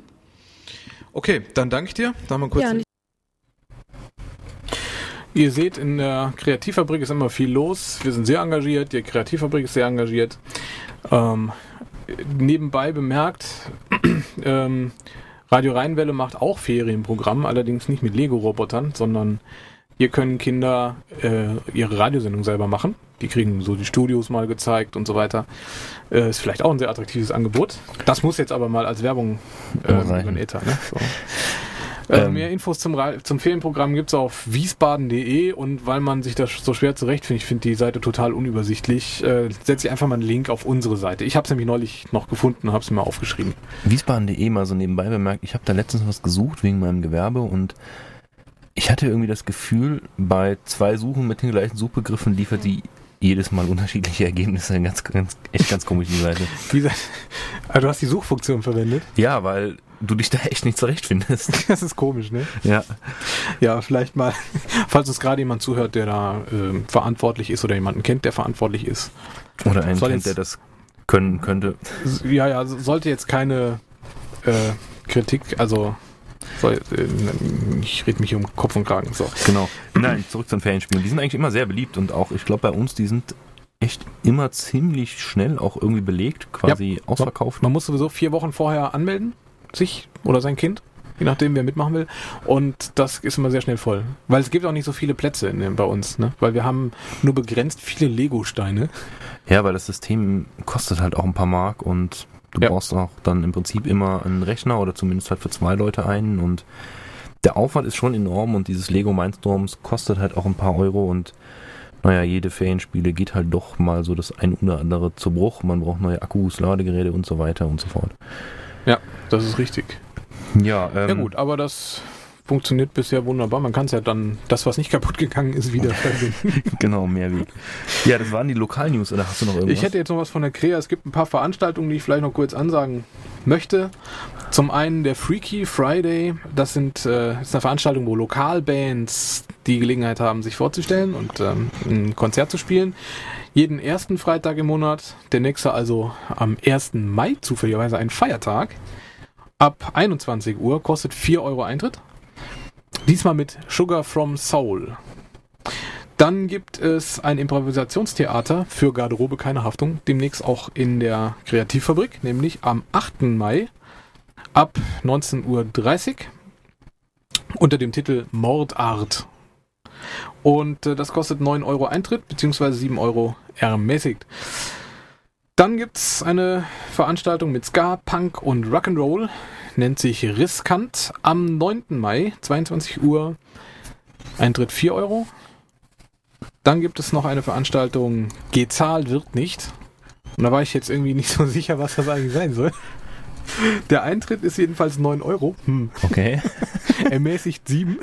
Okay, dann danke ich dir. Da haben wir kurz...
Ja,
Ihr seht, in der Kreativfabrik ist immer viel los. Wir sind sehr engagiert, die Kreativfabrik ist sehr engagiert. Ähm, nebenbei bemerkt, ähm, Radio Rheinwelle macht auch Ferienprogramm, allerdings nicht mit Lego-Robotern, sondern hier können Kinder äh, ihre Radiosendung selber machen. Die kriegen so die Studios mal gezeigt und so weiter. Äh, ist vielleicht auch ein sehr attraktives Angebot. Das muss jetzt aber mal als Werbung äh, über den Ether, ne? So. Äh, mehr Infos zum, zum Ferienprogramm gibt's auf wiesbaden punkt de und weil man sich das so schwer zurechtfindet, ich finde die Seite total unübersichtlich, äh, setze ich einfach mal einen Link auf unsere Seite. Ich habe es nämlich neulich noch gefunden und habe es mir aufgeschrieben.
wiesbaden punkt de mal so nebenbei bemerkt, ich habe da letztens was gesucht wegen meinem Gewerbe und ich hatte irgendwie das Gefühl, bei zwei Suchen mit den gleichen Suchbegriffen liefert die jedes Mal unterschiedliche Ergebnisse. Ganz, ganz, echt ganz komisch, die Seite.
Wie, also du hast die Suchfunktion verwendet?
Ja, weil du dich da echt nicht zurechtfindest.
Das ist komisch, ne?
Ja.
Ja, vielleicht mal, falls uns gerade jemand zuhört, der da äh, verantwortlich ist oder jemanden kennt, der verantwortlich ist.
Oder einen kennt, der das können könnte.
Ja, ja, sollte jetzt keine äh, Kritik, also soll, äh, ich rede mich um Kopf und Kragen. So.
Genau. Nein, zurück zu den Ferienspielen. Die sind eigentlich immer sehr beliebt und auch, ich glaube bei uns, die sind echt immer ziemlich schnell auch irgendwie belegt, quasi ja, ausverkauft.
Man muss sowieso vier Wochen vorher anmelden, sich oder sein Kind, je nachdem, wer mitmachen will. Und das ist immer sehr schnell voll. Weil es gibt auch nicht so viele Plätze in, bei uns, ne? Weil wir haben nur begrenzt viele Lego-Steine.
Ja, weil das System kostet halt auch ein paar Mark und du ja. brauchst auch dann im Prinzip immer einen Rechner oder zumindest halt für zwei Leute einen und der Aufwand ist schon enorm und dieses Lego Mindstorms kostet halt auch ein paar Euro und naja, jede Ferienspiele geht halt doch mal so das ein oder andere zu Bruch. Man braucht neue Akkus, Ladegeräte und so weiter und so fort.
Ja, das ist richtig.
Ja, ähm,
ja gut, aber das funktioniert bisher wunderbar. Man kann es ja dann, das, was nicht kaputt gegangen ist, wieder verbinden.
Genau, Mehrweg. Ja, das waren die Lokalnews, oder hast du noch irgendwas?
Ich hätte jetzt noch was von der Krea. Es gibt ein paar Veranstaltungen, die ich vielleicht noch kurz ansagen möchte. Zum einen der Freaky Friday. Das sind, äh, ist eine Veranstaltung, wo Lokalbands die Gelegenheit haben, sich vorzustellen und ähm, ein Konzert zu spielen. Jeden ersten Freitag im Monat. Der nächste also am ersten Mai, zufälligerweise ein Feiertag. Ab einundzwanzig Uhr, kostet vier Euro Eintritt. Diesmal mit Sugar from Soul. Dann gibt es ein Improvisationstheater für Garderobe, keine Haftung. Demnächst auch in der Kreativfabrik, nämlich am achten Mai ab neunzehn Uhr dreißig unter dem Titel Mordart. Und äh, das kostet neun Euro Eintritt, beziehungsweise sieben Euro ermäßigt. Dann gibt es eine Veranstaltung mit Ska, Punk und Rock'n'Roll, nennt sich Riskant, am neunten Mai, zweiundzwanzig Uhr, Eintritt vier Euro. Dann gibt es noch eine Veranstaltung, Gezahlt wird nicht. Und da war ich jetzt irgendwie nicht so sicher, was das eigentlich sein soll. Der Eintritt ist jedenfalls neun Euro. Hm.
Okay.
Ermäßigt sieben.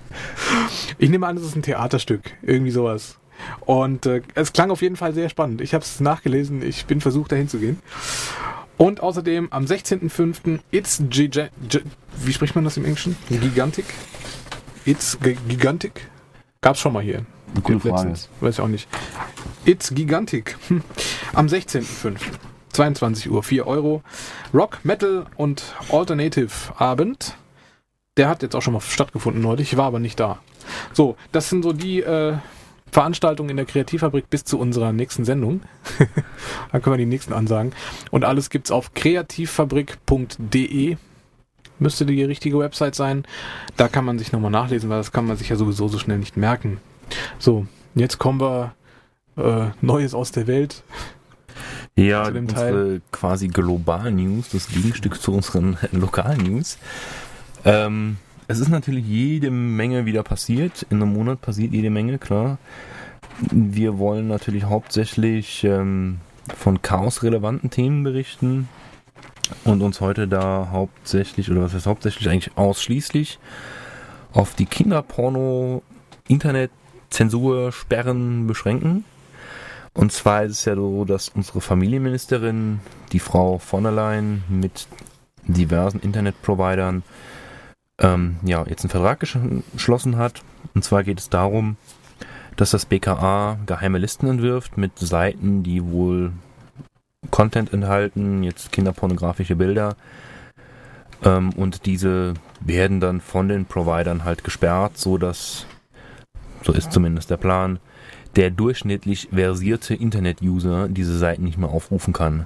Ich nehme an, das ist ein Theaterstück, irgendwie sowas. Und äh, es klang auf jeden Fall sehr spannend. Ich habe es nachgelesen, ich bin versucht, dahin zu gehen. Und außerdem am sechzehnten fünften It's Giga- G- wie spricht man das im Englischen? Gigantic? It's G- Gigantic? Gab's schon mal hier.
Gute Frage.
Weiß ich auch nicht. It's Gigantic. Hm. Am sechzehnten fünften zweiundzwanzig Uhr, vier Euro. Rock, Metal und Alternative Abend. Der hat jetzt auch schon mal stattgefunden neulich. Ich war aber nicht da. So, das sind so die äh, Veranstaltungen in der Kreativfabrik bis zu unserer nächsten Sendung. Dann können wir die nächsten ansagen. Und alles gibt's auf kreativfabrik punkt de. Müsste die richtige Website sein. Da kann man sich nochmal nachlesen, weil das kann man sich ja sowieso so schnell nicht merken. So, jetzt kommen wir äh, Neues aus der Welt.
Ja,
zu dem
unsere
Teil.
quasi Global-News, das Gegenstück zu unseren Lokal-News. Ähm, es ist natürlich jede Menge wieder passiert. In einem Monat passiert jede Menge, klar. Wir wollen natürlich hauptsächlich ähm, von chaosrelevanten Themen berichten und uns heute da hauptsächlich, oder was heißt hauptsächlich, eigentlich ausschließlich auf die Kinderporno, Internetzensur, Sperren beschränken. Und zwar ist es ja so, dass unsere Familienministerin, die Frau von der Leyen, mit diversen Internetprovidern ähm, ja, jetzt einen Vertrag geschlossen hat. Und zwar geht es darum, dass das B K A geheime Listen entwirft mit Seiten, die wohl Content enthalten, jetzt kinderpornografische Bilder. Ähm, und diese werden dann von den Providern halt gesperrt, so dass, so ist zumindest der Plan, der durchschnittlich versierte Internet-User diese Seiten nicht mehr aufrufen kann.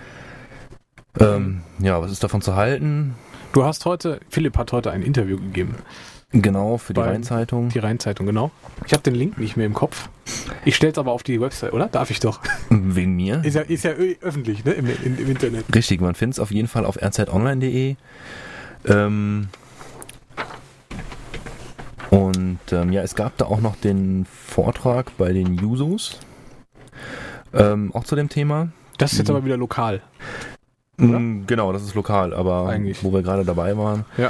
Ähm, ja, was ist davon zu halten?
Du hast heute, Philipp hat heute ein Interview gegeben.
Genau, für die
Bei-
Rheinzeitung.
Die Rheinzeitung, genau. Ich habe den Link nicht mehr im Kopf. Ich stell's aber auf die Website, oder? Darf ich doch.
Wegen mir.
Ist ja, ist ja ö- öffentlich, ne? Im, im, im Internet.
Richtig, man findet es auf jeden Fall auf r z online punkt de. Ähm, und ähm, ja, es gab da auch noch den Vortrag bei den Jusos. Ähm, auch zu dem Thema.
Das ist jetzt
Mhm.
aber wieder lokal. Oder?
Mm, Genau, das ist lokal, aber
Eigentlich.
wo wir gerade dabei waren.
Ja.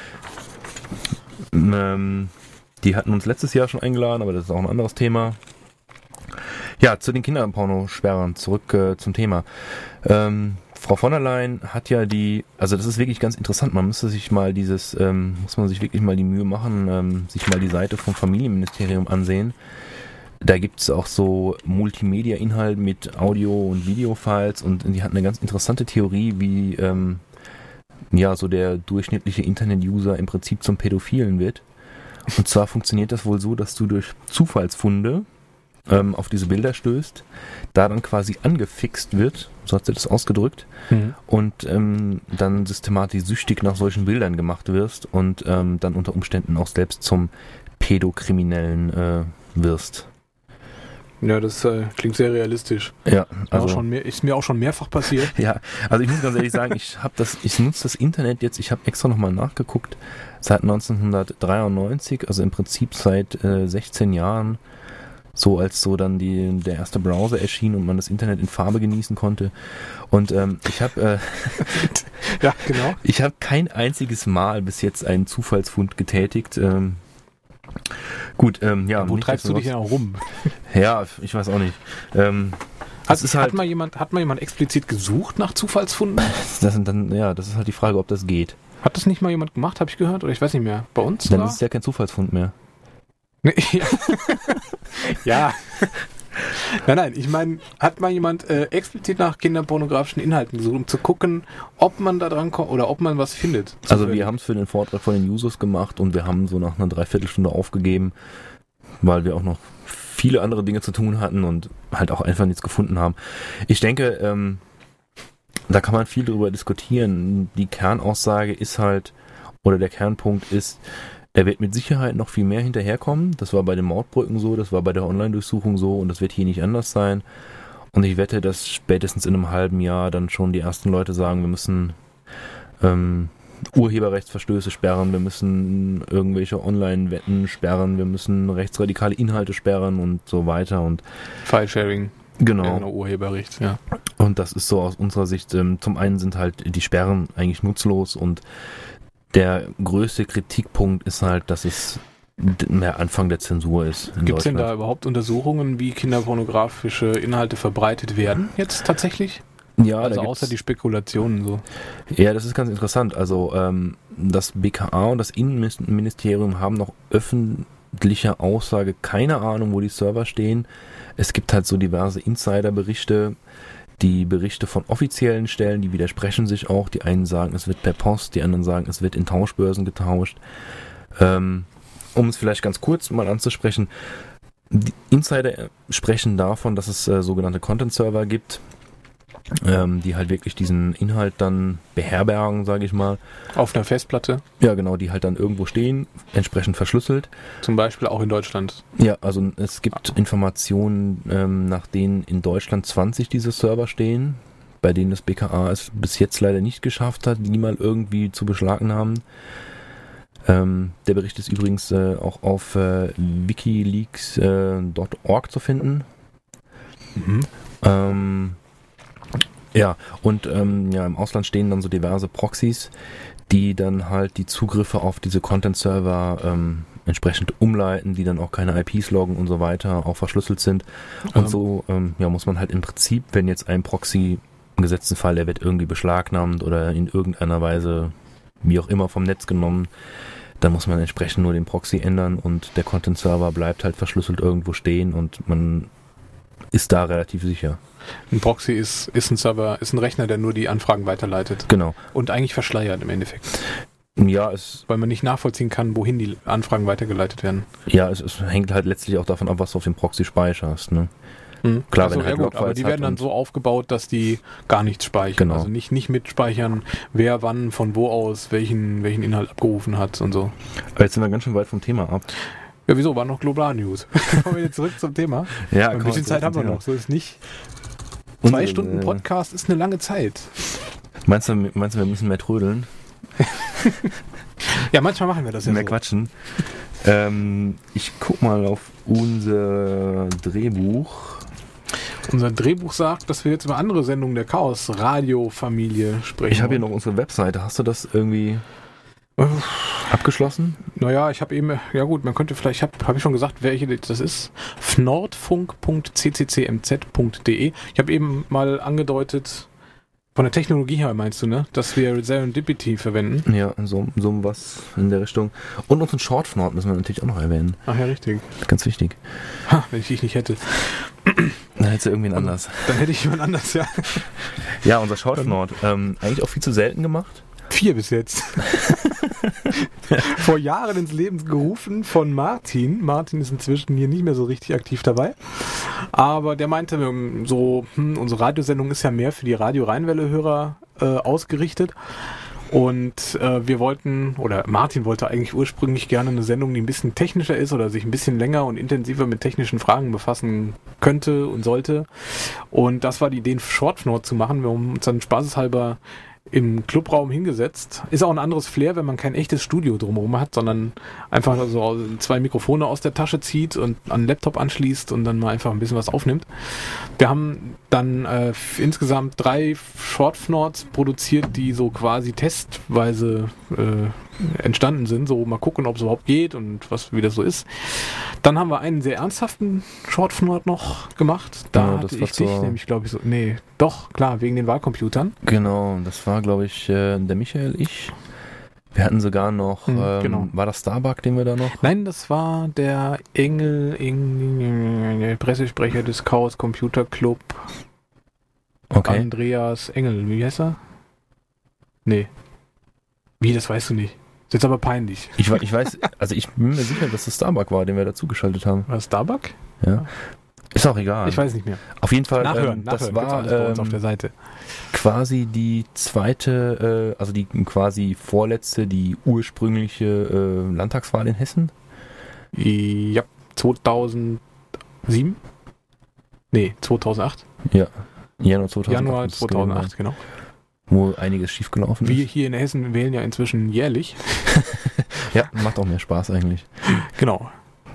Ähm, die hatten uns letztes Jahr schon eingeladen, aber das ist auch ein anderes Thema. Ja, zu den Kinderpornosperren, zurück äh, zum Thema. Ähm, Frau von der Leyen hat ja die, also das ist wirklich ganz interessant, man müsste sich mal dieses, ähm, muss man sich wirklich mal die Mühe machen, ähm, sich mal die Seite vom Familienministerium ansehen. Da gibt es auch so Multimedia-Inhalt mit Audio- und Videofiles und die hat eine ganz interessante Theorie, wie ähm, ja so der durchschnittliche Internet-User im Prinzip zum Pädophilen wird. Und zwar funktioniert das wohl so, dass du durch Zufallsfunde ähm, auf diese Bilder stößt, da dann quasi angefixt wird, so hat sie das ausgedrückt,
Mhm.
und ähm, dann systematisch süchtig nach solchen Bildern gemacht wirst und ähm, dann unter Umständen auch selbst zum Pädokriminellen äh, wirst.
Ja, das äh, klingt sehr realistisch.
Ja,
Also,
also
schon mehr, ist mir auch schon mehrfach passiert.
ja, also ich muss ganz ehrlich sagen, ich habe das, ich nutze das Internet jetzt, ich habe extra nochmal nachgeguckt, seit neunzehnhundertdreiundneunzig, also im Prinzip seit äh, sechzehn Jahren so als so dann die, der erste Browser erschien und man das Internet in Farbe genießen konnte. Und ähm, ich habe äh,
ja, genau.
Ich habe kein einziges Mal bis jetzt einen Zufallsfund getätigt. Ähm, gut, ähm, ja.
Wo treibst du dich denn auch rum?
Ja, ich weiß auch nicht. Ähm,
Also
ist
hat,
halt,
mal jemand, hat mal jemand explizit gesucht nach Zufallsfunden?
Das sind dann, ja, das ist halt die Frage, ob das geht.
Hat das nicht mal jemand gemacht, habe ich gehört? Oder ich weiß nicht mehr. Bei uns?
Dann
war?
ist es ja kein Zufallsfund mehr.
Nee, ja. ja. Nein, nein, ich meine, hat mal jemand äh, explizit nach kinderpornografischen Inhalten gesucht, um zu gucken, ob man da dran kommt oder ob man was findet?
Also wir haben es für den Vortrag von den Users gemacht und wir haben so nach einer Dreiviertelstunde aufgegeben, weil wir auch noch viele andere Dinge zu tun hatten und halt auch einfach nichts gefunden haben. Ich denke, ähm, da kann man viel drüber diskutieren. Die Kernaussage ist halt, oder der Kernpunkt ist, er wird mit Sicherheit noch viel mehr hinterherkommen. Das war bei den Mautbrücken so, das war bei der Online-Durchsuchung so und das wird hier nicht anders sein. Und ich wette, dass spätestens in einem halben Jahr dann schon die ersten Leute sagen, wir müssen ähm, Urheberrechtsverstöße sperren, wir müssen irgendwelche Online-Wetten sperren, wir müssen rechtsradikale Inhalte sperren und so weiter. Und
File-Sharing.
Genau.
Ja, Urheberrecht, ja.
Und das ist so aus unserer Sicht, ähm, zum einen sind halt die Sperren eigentlich nutzlos und der größte Kritikpunkt ist halt, dass es mehr Anfang der Zensur ist.
Gibt es denn da überhaupt Untersuchungen, wie kinderpornografische Inhalte verbreitet werden jetzt tatsächlich?
Ja,
also
da
außer die Spekulationen so.
Ja, das ist ganz interessant. Also ähm, das B K A und das Innenministerium haben noch öffentlicher Aussage keine Ahnung, wo die Server stehen. Es gibt halt so diverse Insider-Berichte, die Berichte von offiziellen Stellen, die widersprechen sich auch. Die einen sagen, es wird per Post, die anderen sagen, es wird in Tauschbörsen getauscht. Ähm, um es vielleicht ganz kurz mal anzusprechen, die Insider sprechen davon, dass es äh, sogenannte Content-Server gibt, ähm, die halt wirklich diesen Inhalt dann beherbergen, sage ich mal.
Auf einer Festplatte?
Ja, genau, die halt dann irgendwo stehen, entsprechend verschlüsselt.
Zum Beispiel auch in Deutschland?
Ja, also es gibt Informationen, ähm, nach denen in Deutschland zwanzig diese Server stehen, bei denen das B K A es bis jetzt leider nicht geschafft hat, die mal irgendwie zu beschlagnahmen. Ähm, der Bericht ist übrigens äh, auch auf äh, wikileaks Punkt org äh, zu finden.
Mhm.
Ähm, ja, und ähm, ja, im Ausland stehen dann so diverse Proxys, die dann halt die Zugriffe auf diese Content-Server ähm, entsprechend umleiten, die dann auch keine I Ps loggen und so weiter, auch verschlüsselt sind. Und
ähm.
so ähm, ja, muss man halt im Prinzip, wenn jetzt ein Proxy im gesetzten Fall, der wird irgendwie beschlagnahmt oder in irgendeiner Weise, wie auch immer, vom Netz genommen, dann muss man entsprechend nur den Proxy ändern und der Content-Server bleibt halt verschlüsselt irgendwo stehen und man ist da relativ sicher.
Ein Proxy ist, ist ein Server, ist ein Rechner, der nur die Anfragen weiterleitet.
Genau.
Und eigentlich verschleiert im Endeffekt.
Ja, es...
Weil man nicht nachvollziehen kann, wohin die Anfragen weitergeleitet werden.
Ja, es, es hängt halt letztlich auch davon ab, was du auf dem Proxy speicherst, ne?
Hm.
Klar,
also,
wenn halt
ja gut, aber die werden dann so aufgebaut, dass die gar nichts speichern.
Genau.
Also nicht, nicht mitspeichern, wer wann, von wo aus, welchen, welchen Inhalt abgerufen hat und so.
Aber jetzt sind wir ganz schön weit vom Thema ab.
Ja, wieso? War noch Global News. Kommen wir jetzt zurück zum Thema.
Ja,
ein bisschen Zeit haben wir noch, so ist nicht. Zwei und, Stunden äh, Podcast ist eine lange Zeit.
Meinst du, meinst du, wir müssen mehr trödeln?
Ja, manchmal machen wir das ja
mehr
so.
quatschen. Ähm, ich guck mal auf unser Drehbuch.
Unser Drehbuch sagt, dass wir jetzt über andere Sendungen der Chaos-Radio-Familie sprechen.
Ich habe hier noch unsere Webseite. Hast du das irgendwie äh, abgeschlossen?
Naja, ich habe eben, ja gut, man könnte vielleicht, habe hab ich schon gesagt, welche das ist. fnordfunk punkt c c c m z punkt d e. Ich habe eben mal angedeutet, von der Technologie her meinst du, ne? Dass wir Serendipity verwenden.
Ja, so, so was in der Richtung. Und unseren Shortfnord müssen wir natürlich auch noch erwähnen.
Ach ja, richtig.
Ganz wichtig.
Ha, wenn ich dich nicht hätte.
Dann hättest du irgendwen anders.
Dann hätte ich jemand anders, ja.
Ja, unser Shortfnord. Ähm, eigentlich auch viel zu selten gemacht.
Vier bis jetzt. Vor Jahren ins Leben gerufen von Martin. Martin ist inzwischen hier nicht mehr so richtig aktiv dabei. Aber der meinte, so, hm, unsere Radiosendung ist ja mehr für die Radio-Rheinwelle-Hörer äh, ausgerichtet. Und äh, wir wollten, oder Martin wollte eigentlich ursprünglich gerne eine Sendung, die ein bisschen technischer ist oder sich ein bisschen länger und intensiver mit technischen Fragen befassen könnte und sollte. Und das war die Idee, einen Shortfnord zu machen. Wir haben uns dann spaßeshalber im Clubraum hingesetzt. Ist auch ein anderes Flair, wenn man kein echtes Studio drumherum hat, sondern einfach so zwei Mikrofone aus der Tasche zieht und an den Laptop anschließt und dann mal einfach ein bisschen was aufnimmt. Wir haben dann äh, insgesamt drei Shortfnorts produziert, die so quasi testweise äh, entstanden sind. So mal gucken, ob es überhaupt geht und was wie das so ist. Dann haben wir einen sehr ernsthaften Shortfnort noch gemacht. Da
Ja,
hatte
das war
ich dich
zur-
nämlich, glaube ich, so... Nee, doch, klar, wegen den Wahlcomputern.
Genau, das war, glaube ich, äh, der Michael, ich. Wir hatten sogar noch,
Mhm,
ähm,
genau.
war das Starbuck, den wir da noch?
Nein, das war der Engel, Engel Pressesprecher des Chaos Computer Club,
Okay.
Andreas Engel. Wie heißt er? Nee. Wie, das weißt du nicht. Das ist jetzt aber peinlich.
Ich, we- ich weiß, also ich bin mir sicher, dass das Starbuck war, den wir dazugeschaltet haben.
War das Starbuck?
Ja. Ist auch egal.
Ich weiß nicht mehr.
Auf jeden Fall,
Nachhören,
ähm,
nachhören.
das
Gibt's
war
alles bei uns auf
ähm,
der Seite.
quasi die zweite, äh, also die quasi vorletzte, die ursprüngliche äh, Landtagswahl in Hessen.
Ja, zweitausendsieben? Nee, zweitausendacht.
Ja. Januar zweitausendacht.
Januar
muss es gewesen
zweitausendacht, genau.
sein, Wo einiges schiefgelaufen
Wir
ist.
hier in Hessen wählen ja inzwischen jährlich.
Ja, macht auch mehr Spaß eigentlich.
Genau.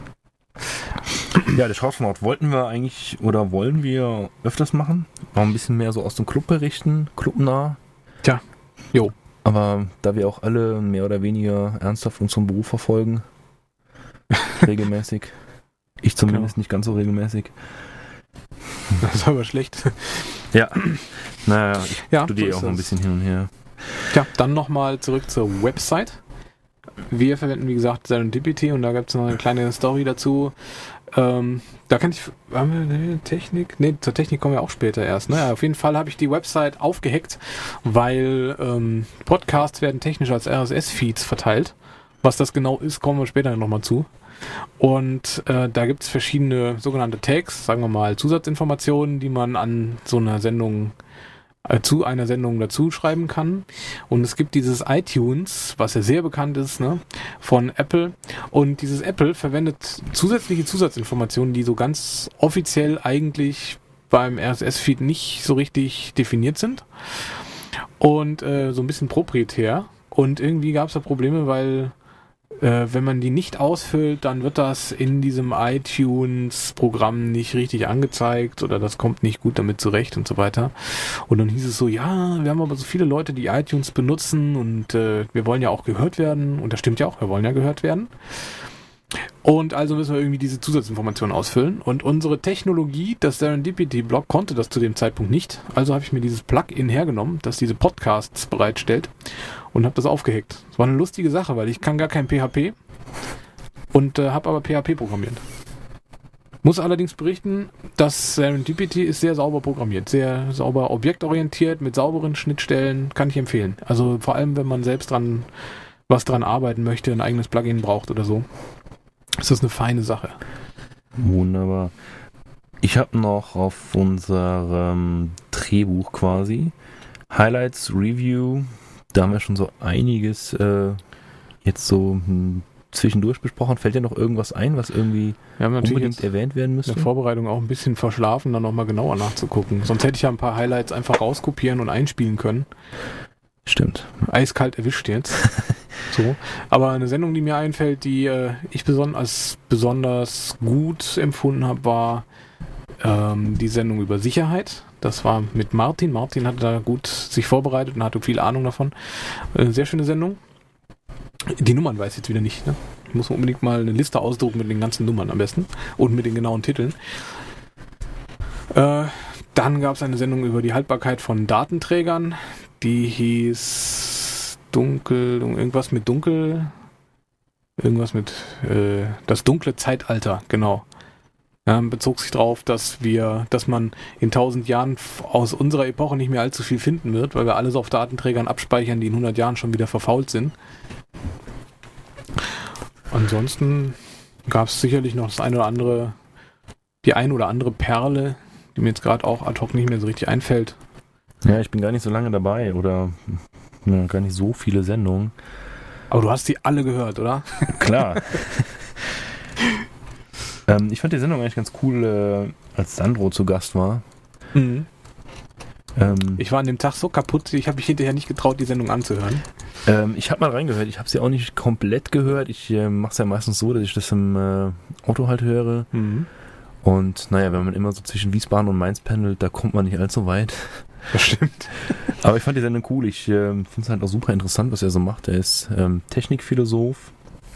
Ja, der Shortfnort wollten wir eigentlich oder wollen wir öfters machen. Noch ein bisschen mehr so aus dem Club berichten, clubnah.
Tja, jo.
Aber da wir auch alle mehr oder weniger ernsthaft unseren Beruf verfolgen, regelmäßig. Ich zumindest
Genau.
nicht ganz so regelmäßig.
Das ist aber schlecht.
Ja, naja, ich
Ja,
studiere
so
auch
ist
noch ein
das.
bisschen hin und her.
Tja, dann nochmal zurück zur Website. Wir verwenden, wie gesagt, Serendipity und da gibt es noch eine kleine Story dazu. Ähm, da kann ich, haben wir eine Technik? Ne, zur Technik kommen wir auch später erst. Ne? Auf jeden Fall habe ich die Website aufgehackt, weil ähm, Podcasts werden technisch als R S S-Feeds verteilt. Was das genau ist, kommen wir später nochmal zu. Und äh, da gibt es verschiedene sogenannte Tags, sagen wir mal Zusatzinformationen, die man an so einer Sendung äh, zu einer Sendung dazu schreiben kann. Und es gibt dieses iTunes, was ja sehr bekannt ist, ne, von Apple. Und dieses Apple verwendet zusätzliche Zusatzinformationen, die so ganz offiziell eigentlich beim R S S-Feed nicht so richtig definiert sind. Und äh, so ein bisschen proprietär. Und irgendwie gab es da Probleme, weil äh, wenn man die nicht ausfüllt, dann wird das in diesem iTunes-Programm nicht richtig angezeigt oder das kommt nicht gut damit zurecht und so weiter. Und dann hieß es so, ja, wir haben aber so viele Leute, die iTunes benutzen und äh, wir wollen ja auch gehört werden. Und das stimmt ja auch, wir wollen ja gehört werden. Und also müssen wir irgendwie diese Zusatzinformationen ausfüllen. Und unsere Technologie, das Serendipity-Blog, konnte das zu dem Zeitpunkt nicht. Also habe ich mir dieses Plugin hergenommen, das diese Podcasts bereitstellt und habe das aufgehackt. Das war eine lustige Sache, weil ich kann gar kein P H P und äh, habe aber P H P programmiert. Muss allerdings berichten, dass Serendipity ist sehr sauber programmiert, sehr sauber objektorientiert, mit sauberen Schnittstellen, kann ich empfehlen. Also vor allem, wenn man selbst dran was dran arbeiten möchte, ein eigenes Plugin braucht oder so. Ist das eine feine Sache.
Wunderbar. Ich habe noch auf unserem Drehbuch quasi Highlights, Review. Da haben wir schon so einiges äh, jetzt so hm, zwischendurch besprochen. Fällt dir noch irgendwas ein, was irgendwie
Wir haben natürlich
unbedingt
jetzt
erwähnt werden
in
müsste?
der Vorbereitung auch ein bisschen verschlafen, dann nochmal genauer nachzugucken. Sonst hätte ich ja ein paar Highlights einfach rauskopieren und einspielen können.
Stimmt.
Eiskalt erwischt jetzt. So. Aber eine Sendung, die mir einfällt, die äh, ich beson- als besonders gut empfunden habe, war ähm, die Sendung über Sicherheit. Das war mit Martin. Martin hatte da gut sich vorbereitet und hatte viel Ahnung davon. Äh, sehr schöne Sendung. Die Nummern weiß ich jetzt wieder nicht. Ne? Ich muss unbedingt mal eine Liste ausdrucken mit den ganzen Nummern am besten und mit den genauen Titeln. Äh, dann gab es eine Sendung über die Haltbarkeit von Datenträgern. Die hieß Dunkel, irgendwas mit Dunkel, irgendwas mit äh, das dunkle Zeitalter, genau. Ja, bezog sich darauf, dass wir, dass man in tausend Jahren f- aus unserer Epoche nicht mehr allzu viel finden wird, weil wir alles auf Datenträgern abspeichern, die in hundert Jahren schon wieder verfault sind. Ansonsten gab es sicherlich noch das eine oder andere, die ein oder andere Perle, die mir jetzt gerade auch ad hoc nicht mehr so richtig einfällt.
Ja, ich bin gar nicht so lange dabei oder ja, gar nicht so viele Sendungen.
Aber du hast die alle gehört, oder?
Klar. ähm, ich fand die Sendung eigentlich ganz cool, äh, als Sandro zu Gast war.
Mhm.
Ähm,
ich war an dem Tag so kaputt, ich habe mich hinterher nicht getraut, die Sendung anzuhören.
Ähm, ich habe mal reingehört, ich habe sie auch nicht komplett gehört. Ich äh, mache es ja meistens so, dass ich das im äh, Auto halt höre.
Mhm.
Und naja, wenn man immer so zwischen Wiesbaden und Mainz pendelt, da kommt man nicht allzu weit.
Das stimmt.
Aber ich fand die Sendung cool. Ich äh, finde es halt auch super interessant, was er so macht. Er ist ähm, Technikphilosoph.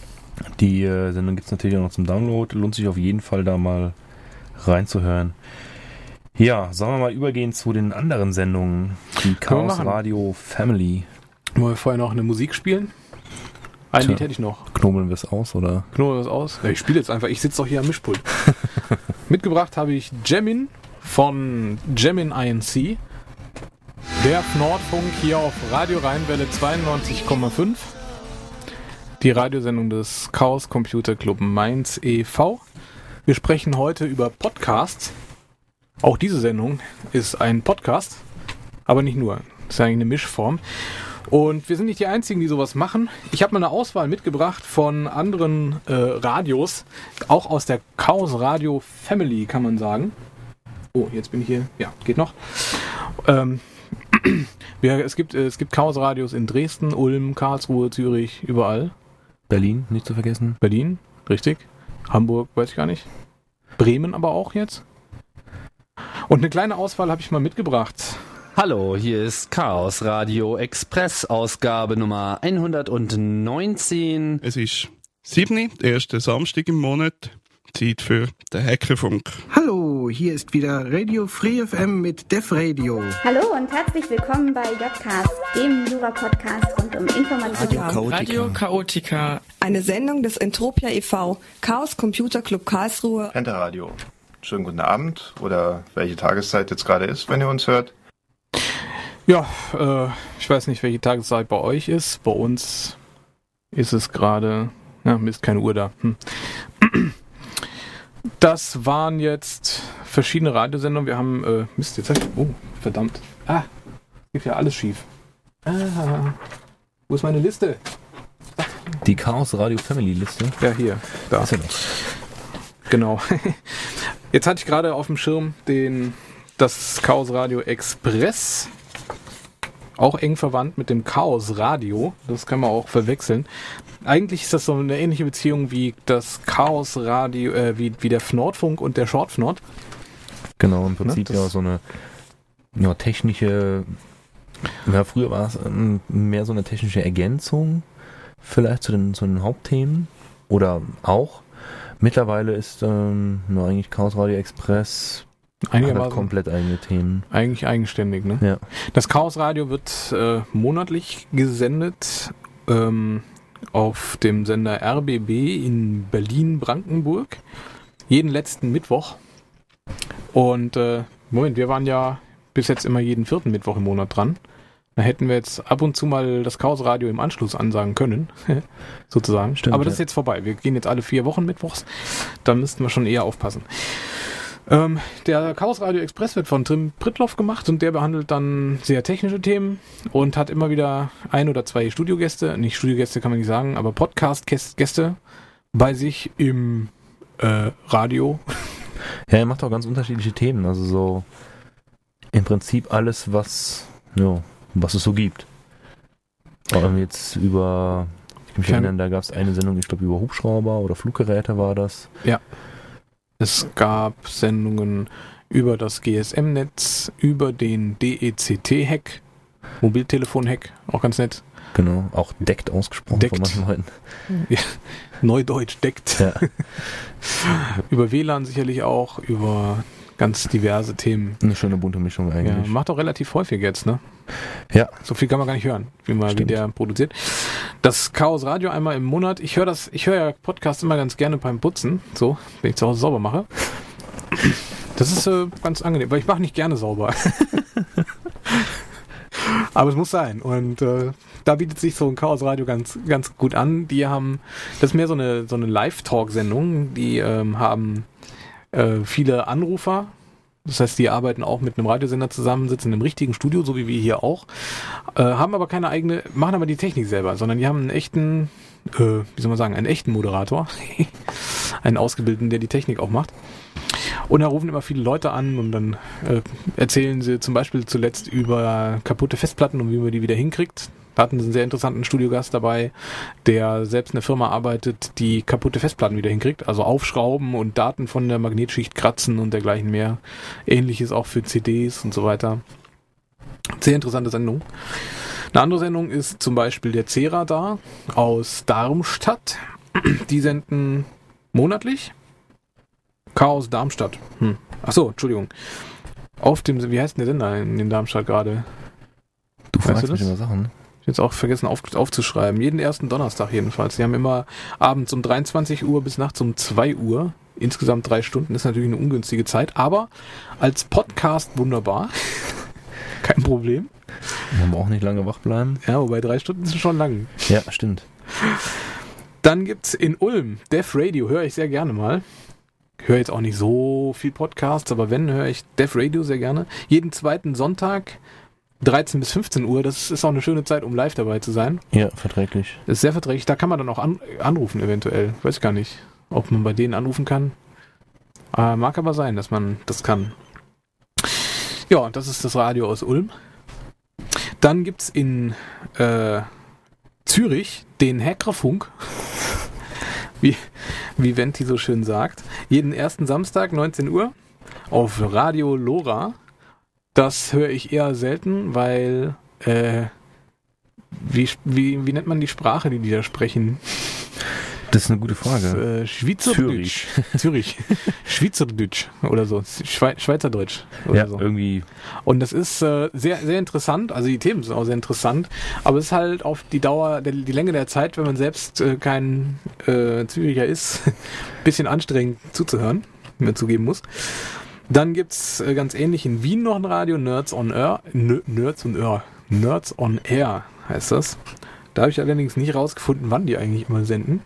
Die äh, Sendung gibt es natürlich auch noch zum Download. Lohnt sich auf jeden Fall da mal reinzuhören. Ja, sollen wir mal übergehen zu den anderen Sendungen. Die Chaos Radio Family.
Wollen wir vorher noch eine Musik spielen? Ein Lied hätte ich noch.
Knobeln wir es aus, oder?
Knobeln wir es aus? Ja, ich spiele jetzt einfach. Ich sitze doch hier am Mischpult. Mitgebracht habe ich Jamin von Jamin I N C. Der Nordfunk hier auf Radio Rheinwelle zweiundneunzig Komma fünf. Die Radiosendung des Chaos Computer Club Mainz e V. Wir sprechen heute über Podcasts. Auch diese Sendung ist ein Podcast, aber nicht nur. Das ist eigentlich eine Mischform. Und wir sind nicht die Einzigen, die sowas machen. Ich habe mal eine Auswahl mitgebracht von anderen äh, Radios, auch aus der Chaos Radio Family, kann man sagen. Oh, jetzt bin ich hier. Ja, geht noch. Ähm, wir, es gibt, äh, es gibt Chaos Radios in Dresden, Ulm, Karlsruhe, Zürich, überall.
Berlin, nicht zu vergessen.
Berlin, richtig. Hamburg, weiß ich gar nicht. Bremen aber auch jetzt. Und eine kleine Auswahl habe ich mal mitgebracht.
Hallo, hier ist Chaos Radio Express, Ausgabe Nummer hundertneunzehn.
Es ist sieben, der erste Samstag im Monat, Zeit für den Hackerfunk.
Hallo, hier ist wieder Radio Free F M mit Def Radio.
Hallo und herzlich willkommen bei Jodcast, dem Jura-Podcast rund um Informatik.
Radio, Radio Chaotica. Eine Sendung des Entropia e V, Chaos Computer Club Karlsruhe.
Pentaradio. Schönen guten Abend oder welche Tageszeit jetzt gerade ist, wenn ihr uns hört.
Ja, äh, ich weiß nicht, welche Tageszeit bei euch ist. Bei uns ist es gerade, ja, ist keine Uhr da. Hm. Das waren jetzt verschiedene Radiosendungen. Wir haben, äh, Mist, jetzt hab ich, oh, verdammt. Ah, geht ja alles schief. Ah, wo ist meine Liste?
Die Chaos Radio Family Liste?
Ja, hier, da.
Ist ja noch.
Genau. Jetzt hatte ich gerade auf dem Schirm den, das Chaos Radio Express. Auch eng verwandt mit dem Chaos Radio. Das kann man auch verwechseln. Eigentlich ist das so eine ähnliche Beziehung wie das Chaos Radio, äh, wie, wie der Nordfunk und der Shortfnord.
Genau, im Prinzip
Ne,
ja so eine ja, technische, ja, früher war es ähm, mehr so eine technische Ergänzung vielleicht zu den, zu den Hauptthemen oder auch. Mittlerweile ist ähm, nur eigentlich Chaos Radio Express
Einigermaßen
komplett eigene Themen.
Eigentlich eigenständig, ne?
Ja.
Das Chaos Radio wird äh, monatlich gesendet ähm, auf dem Sender R B B in Berlin-Brandenburg. Jeden letzten Mittwoch. Und äh, Moment, wir waren ja bis jetzt immer jeden vierten Mittwoch im Monat dran. Da hätten wir jetzt ab und zu mal das Chaos Radio im Anschluss ansagen können, sozusagen.
Stimmt,
aber das
ja.
ist jetzt vorbei. Wir gehen jetzt alle vier Wochen mittwochs. Da müssten wir schon eher aufpassen. Ähm, der Chaos Radio Express wird von Tim Prittloff gemacht und der behandelt dann sehr technische Themen und hat immer wieder ein oder zwei Studiogäste, nicht Studiogäste kann man nicht sagen, aber Podcast-Gäste bei sich im äh, Radio.
Ja, er macht auch ganz unterschiedliche Themen. Also so im Prinzip alles, was, ja, was es so gibt. Aber jetzt über, ich kann mich erinnern, da gab es eine Sendung, ich glaube über Hubschrauber oder Fluggeräte war das.
Ja. Es gab Sendungen über das G S M-Netz, über den D E C T-Hack, Mobiltelefon-Hack, auch ganz nett.
Genau, auch deckt ausgesprochen
Deckt.
von manchen Leuten.
Ja, Neudeutsch deckt.
Ja.
Über W L A N sicherlich auch, über ganz diverse Themen.
Eine schöne bunte Mischung
Ja,
eigentlich.
macht auch relativ häufig jetzt, ne?
Ja.
So viel kann man gar nicht hören, wie man wie
Stimmt.
der produziert. Das Chaos Radio einmal im Monat. Ich höre das, ich höre ja Podcasts immer ganz gerne beim Putzen, so, wenn ich zu Hause sauber mache. Das ist äh, ganz angenehm, weil ich mache nicht gerne sauber. Aber es muss sein. Und äh, da bietet sich so ein Chaos Radio ganz, ganz gut an. Die haben, das ist mehr so eine, so eine Live-Talk-Sendung. Die ähm, haben äh, viele Anrufer. Das heißt, die arbeiten auch mit einem Radiosender zusammen, sitzen in einem richtigen Studio, so wie wir hier auch. Äh, haben aber keine eigene, machen aber die Technik selber, sondern die haben einen echten, äh, wie soll man sagen, einen echten Moderator. Einen ausgebildeten, der die Technik auch macht. Und da rufen immer viele Leute an und dann äh, erzählen sie zum Beispiel zuletzt über kaputte Festplatten und wie man die wieder hinkriegt. Da hatten sie einen sehr interessanten Studiogast dabei, der selbst in einer Firma arbeitet, die kaputte Festplatten wieder hinkriegt. Also aufschrauben und Daten von der Magnetschicht kratzen und dergleichen mehr. Ähnliches auch für C Ds und so weiter. Sehr interessante Sendung. Eine andere Sendung ist zum Beispiel der C-Radar aus Darmstadt. Die senden monatlich. Chaos Darmstadt. Hm. Achso, Entschuldigung. Auf dem, wie heißt denn der Sender in, in Darmstadt gerade?
Du
Weißt
fragst
du
mich
das?
immer Sachen, ne?
Ich habe jetzt auch vergessen auf, aufzuschreiben. Jeden ersten Donnerstag jedenfalls. Die haben immer abends um dreiundzwanzig Uhr bis nachts um zwei Uhr. Insgesamt drei Stunden. Ist natürlich eine ungünstige Zeit, aber als Podcast wunderbar. Kein Problem.
Man braucht nicht lange wach bleiben.
Ja, wobei drei Stunden sind schon lang.
Ja, stimmt.
Dann gibt's in Ulm Def Radio, höre ich sehr gerne mal. Ich höre jetzt auch nicht so viel Podcasts, aber wenn, höre ich Def Radio sehr gerne. Jeden zweiten Sonntag dreizehn bis fünfzehn Uhr, das ist auch eine schöne Zeit, um live dabei zu sein.
Ja, verträglich.
Das ist sehr verträglich, da kann man dann auch an, anrufen eventuell. Weiß ich gar nicht, ob man bei denen anrufen kann. Äh, mag aber sein, dass man das kann. Ja, das ist das Radio aus Ulm. Dann gibt's in äh, Zürich den Hackerfunk, wie, wie Venti so schön sagt. Jeden ersten Samstag neunzehn Uhr auf Radio Lora. Das höre ich eher selten, weil äh, wie, wie, wie nennt man die Sprache, die die da sprechen?
Das ist eine gute Frage.
Das, äh, Schweizerdeutsch. Zürich. Schweizerdeutsch oder so. Schwe- Schweizerdeutsch oder
ja,
so.
irgendwie.
Und das ist äh, sehr, sehr interessant. Also die Themen sind auch sehr interessant. Aber es ist halt auf die Dauer, der, die Länge der Zeit, wenn man selbst äh, kein äh, Züricher ist, bisschen anstrengend zuzuhören, wie man zugeben muss. Dann gibt's äh, ganz ähnlich in Wien noch ein Radio, Nerds on Air. N- Nerds on Air. Nerds on Air heißt das. Da habe ich allerdings nicht rausgefunden, wann die eigentlich immer senden.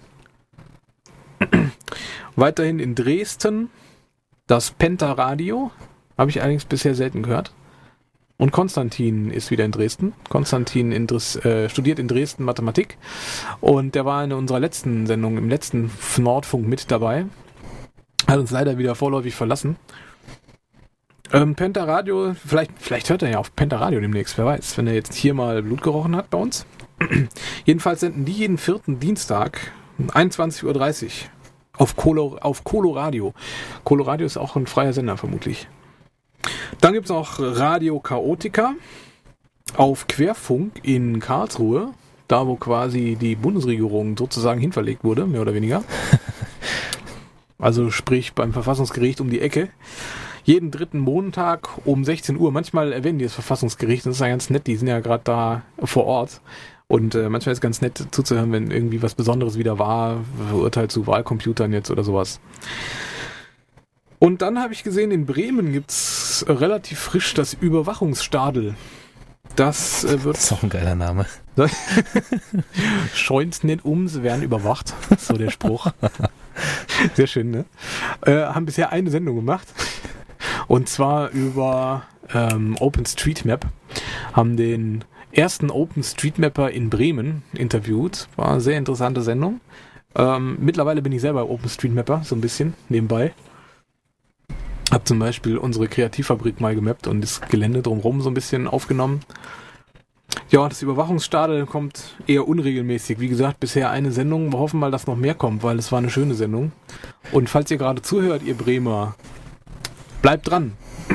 Weiterhin in Dresden das Penta-Radio. Habe ich allerdings bisher selten gehört. Und Konstantin ist wieder in Dresden. Konstantin in Dres- äh, studiert in Dresden Mathematik. Und der war in unserer letzten Sendung, im letzten Nordfunk mit dabei. Hat uns leider wieder vorläufig verlassen. Ähm, Penta-Radio, vielleicht, vielleicht hört er ja auf Penta-Radio demnächst, wer weiß, wenn er jetzt hier mal Blut gerochen hat bei uns. Jedenfalls senden die jeden vierten Dienstag einundzwanzig Uhr dreißig auf Colo, auf Coloradio. Coloradio ist auch ein freier Sender vermutlich. Dann gibt es auch Radio Chaotica auf Querfunk in Karlsruhe, da wo quasi die Bundesregierung sozusagen hinverlegt wurde, mehr oder weniger. Also sprich beim Verfassungsgericht um die Ecke. Jeden dritten Montag um sechzehn Uhr. Manchmal erwähnen die das Verfassungsgericht. Das ist ja ganz nett. Die sind ja gerade da vor Ort. Und äh, manchmal ist es ganz nett zuzuhören, wenn irgendwie was Besonderes wieder war. Urteil zu Wahlcomputern jetzt oder sowas. Und dann habe ich gesehen, in Bremen gibt's relativ frisch das Überwachungsstadel. Das äh, wird...
Das ist auch ein geiler Name.
Scheun's nicht um, sie werden überwacht. So der Spruch. Sehr schön, ne? Äh, haben bisher eine Sendung gemacht. Und zwar über ähm, OpenStreetMap. Haben den ersten OpenStreetMapper in Bremen interviewt. War eine sehr interessante Sendung. Ähm, mittlerweile bin ich selber OpenStreetMapper, so ein bisschen nebenbei. Hab zum Beispiel unsere Kreativfabrik mal gemappt und das Gelände drumherum so ein bisschen aufgenommen. Ja, das Überwachungsstadel kommt eher unregelmäßig. Wie gesagt, bisher eine Sendung. Wir hoffen mal, dass noch mehr kommt, weil es war eine schöne Sendung. Und falls ihr gerade zuhört, ihr Bremer, bleibt dran.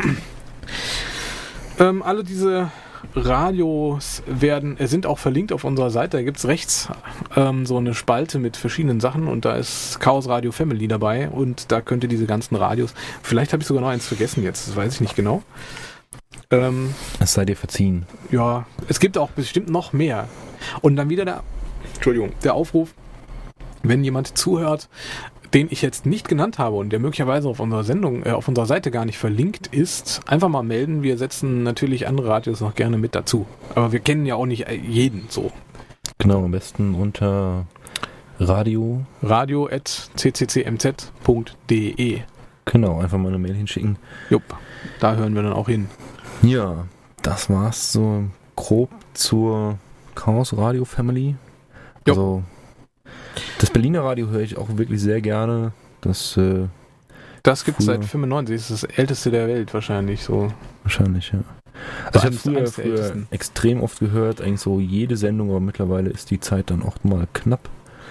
ähm, alle diese Radios werden, äh, sind auch verlinkt auf unserer Seite. Da gibt's rechts ähm, so eine Spalte mit verschiedenen Sachen und da ist Chaos Radio Family dabei und da könnt ihr diese ganzen Radios, vielleicht habe ich sogar noch eins vergessen jetzt, das weiß ich nicht genau. Ähm,
es sei dir verziehen.
Ja, es gibt auch bestimmt noch mehr. Und dann wieder der, Entschuldigung, der Aufruf, wenn jemand zuhört, den ich jetzt nicht genannt habe und der möglicherweise auf unserer Sendung, äh, auf unserer Seite gar nicht verlinkt ist, einfach mal melden. Wir setzen natürlich andere Radios noch gerne mit dazu. Aber wir kennen ja auch nicht jeden so.
Genau, am besten unter radio.
radio at c c c m z punkt d e.
Genau, einfach mal eine Mail hinschicken.
Jupp, da hören wir dann auch hin.
Ja, das war's so grob zur Chaos Radio Family.
Jupp.
Also das Berliner Radio höre ich auch wirklich sehr gerne. Das äh,
Das gibt es
Früher.
seit fünfundneunzig, das ist das älteste der Welt wahrscheinlich so.
Wahrscheinlich, ja. Also ich habe
eines-
früher,
eines der
früher
ältesten.
extrem oft gehört, eigentlich so jede Sendung, aber mittlerweile ist die Zeit dann auch mal knapp.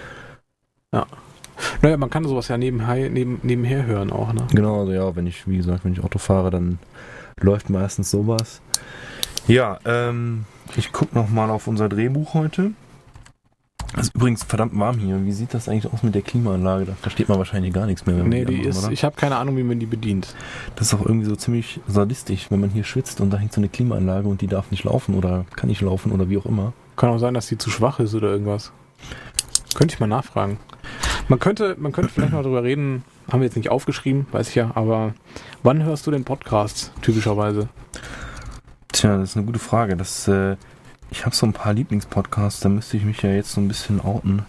Naja, man kann sowas ja nebenher, neben, nebenher hören auch, ne?
Genau, also ja, wenn ich, wie gesagt, wenn ich Auto fahre, dann läuft meistens sowas. Ja, ähm, ich gucke nochmal auf unser Drehbuch heute. Es ist übrigens verdammt warm hier. Wie sieht das eigentlich aus mit der Klimaanlage? Da versteht man wahrscheinlich gar nichts mehr. Wenn
Nee,
wir
die
anmachen,
ist,
oder?
ich habe keine Ahnung, wie man die bedient.
Das ist auch irgendwie so ziemlich sadistisch, wenn man hier schwitzt und da hängt so eine Klimaanlage und die darf nicht laufen oder kann nicht laufen oder wie auch immer.
Kann auch sein, dass die zu schwach ist oder irgendwas. Könnte ich mal nachfragen. Man könnte, man könnte vielleicht mal drüber reden, haben wir jetzt nicht aufgeschrieben, weiß ich ja, aber wann hörst du den Podcasts typischerweise?
Tja, das ist eine gute Frage. Das, äh, ich habe so ein paar Lieblingspodcasts, da müsste ich mich ja jetzt so ein bisschen outen.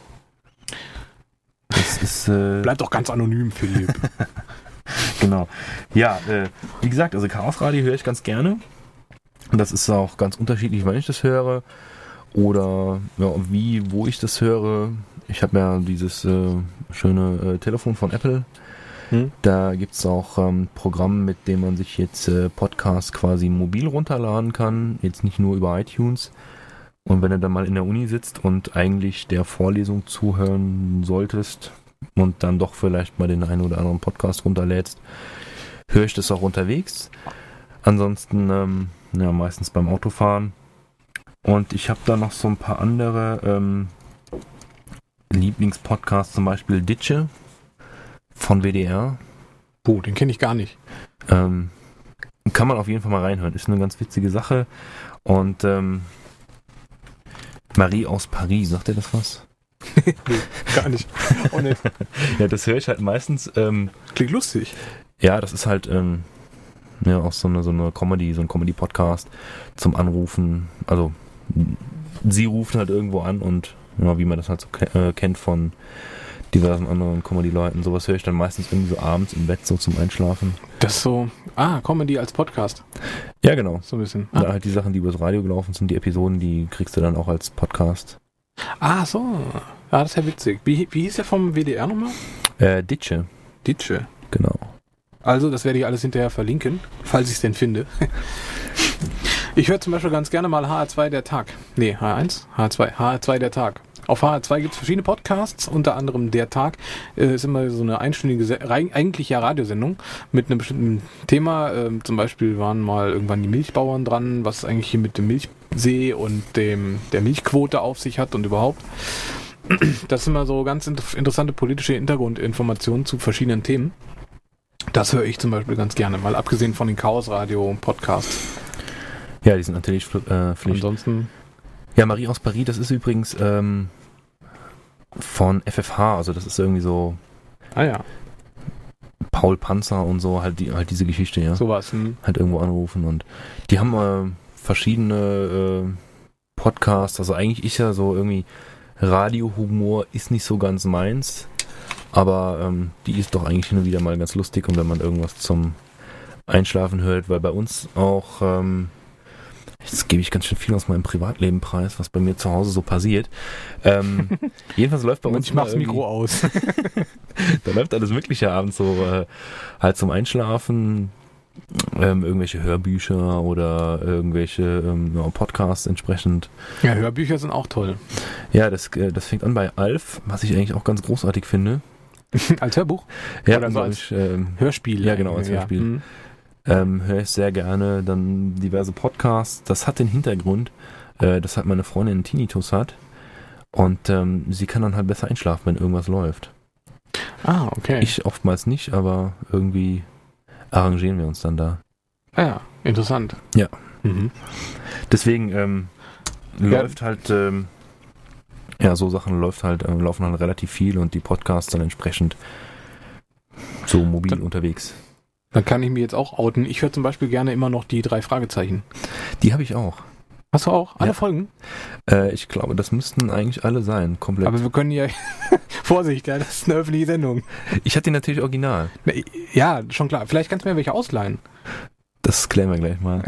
Das ist, äh,
Bleib doch ganz anonym, Philipp.
Genau. Ja, äh, wie gesagt, also Chaos Radio höre ich ganz gerne. Das ist auch ganz unterschiedlich, wann ich das höre oder ja, wie, wo ich das höre. Ich habe ja dieses äh, schöne äh, Telefon von Apple.
Hm?
Da gibt es auch ähm, Programm, mit dem man sich jetzt äh, Podcasts quasi mobil runterladen kann. Jetzt nicht nur über iTunes. Und wenn du dann mal in der Uni sitzt und eigentlich der Vorlesung zuhören solltest und dann doch vielleicht mal den einen oder anderen Podcast runterlädst, höre ich das auch unterwegs. Ansonsten ähm, ja, meistens beim Autofahren. Und ich habe da noch so ein paar andere ähm, Lieblingspodcasts, zum Beispiel Ditsche von W D R.
Boah, den kenne ich gar nicht.
Ähm, kann man auf jeden Fall mal reinhören. Ist eine ganz witzige Sache. Und ähm, Marie aus Paris, sagt ihr das was?
Nee, gar nicht. Oh, nee.
Ja, das höre ich halt meistens. Ähm,
Klingt lustig.
ja, das ist halt ähm, ja, auch so eine, so eine Comedy, so ein Comedy-Podcast zum Anrufen. Also sie rufen halt irgendwo an und ja, wie man das halt so ke- äh, kennt von diversen anderen Comedy-Leuten. Sowas höre ich dann meistens irgendwie so abends im Bett so zum Einschlafen.
Das ist so, ah, Comedy als Podcast.
Ja, genau.
So ein bisschen.
Ja,
Ah,
halt die Sachen, die übers Radio gelaufen sind, die Episoden, die kriegst du dann auch als Podcast.
ah so. Ja, das ist ja witzig. Wie, wie hieß der vom W D R nochmal?
Äh, Ditsche,
Ditsche.
genau.
Also, das werde ich alles hinterher verlinken, falls ich es denn finde. Ich höre zum Beispiel ganz gerne mal H R zwei der Tag. Nee, H R eins? H R zwei. H R zwei der Tag. Auf H R zwei gibt es verschiedene Podcasts, unter anderem Der Tag. Äh, ist immer so eine einstündige, Se- rein, eigentlich ja Radiosendung mit einem bestimmten Thema. Ähm, zum Beispiel waren mal irgendwann die Milchbauern dran, was eigentlich hier mit dem Milchsee und dem der Milchquote auf sich hat und überhaupt. Das sind immer so ganz inter- interessante politische Hintergrundinformationen zu verschiedenen Themen. Das höre ich zum Beispiel ganz gerne, mal abgesehen von den Chaos-Radio-Podcasts.
Ja, die sind natürlich äh, Pflicht.
Ansonsten,
Ja, Marie aus Paris, das ist übrigens ähm, von F F H, also das ist irgendwie so
ah ja,
Paul Panzer und so, halt, die, halt diese Geschichte, ja.
sowas. Hm.
Halt irgendwo anrufen und die haben äh, verschiedene äh, Podcasts, also eigentlich ist ja so irgendwie Radiohumor ist nicht so ganz meins, aber ähm, die ist doch eigentlich hin und wieder mal ganz lustig und wenn man irgendwas zum Einschlafen hört, weil bei uns auch ähm, jetzt gebe ich ganz schön viel aus meinem Privatleben preis, was bei mir zu Hause so passiert. Ähm, jedenfalls läuft bei uns
Ich mach's
immer
Mikro aus.
da läuft alles Mögliche abends so äh, halt zum Einschlafen, ähm, irgendwelche Hörbücher oder irgendwelche ähm, ja, Podcasts entsprechend.
Ja, Hörbücher sind auch toll.
Ja, das, äh, das fängt an bei Alf, was ich eigentlich auch ganz großartig finde.
Als Hörbuch?
Ja,
Oder so
glaub
als
ich, ähm,
Hörspiel.
Ja, genau, als
ja.
Hörspiel.
Hm.
Ähm, höre ich sehr gerne. Dann diverse Podcasts. Das hat den Hintergrund, äh, dass halt meine Freundin einen Tinnitus hat. Und ähm, sie kann dann halt besser einschlafen, wenn irgendwas läuft.
Ah, okay.
Ich oftmals nicht, aber irgendwie arrangieren wir uns dann da.
ah ja, interessant.
Ja.
Mhm.
Deswegen ähm,
Ja.
läuft halt, ähm, ja, so Sachen läuft halt, äh, laufen halt relativ viel und die Podcasts dann entsprechend so mobil
Dann-
unterwegs.
Dann kann ich mich jetzt auch outen. Ich höre zum Beispiel gerne immer noch die drei Fragezeichen.
Die habe ich auch.
Hast du auch? Alle
Ja.
Folgen?
Äh, ich glaube, das müssten eigentlich alle sein, komplett.
Aber wir können ja... Vorsicht, ja, das ist eine öffentliche Sendung.
Ich hatte die natürlich original.
Ne, Ja, schon klar. Vielleicht kannst du mir welche ausleihen.
Das klären wir gleich mal.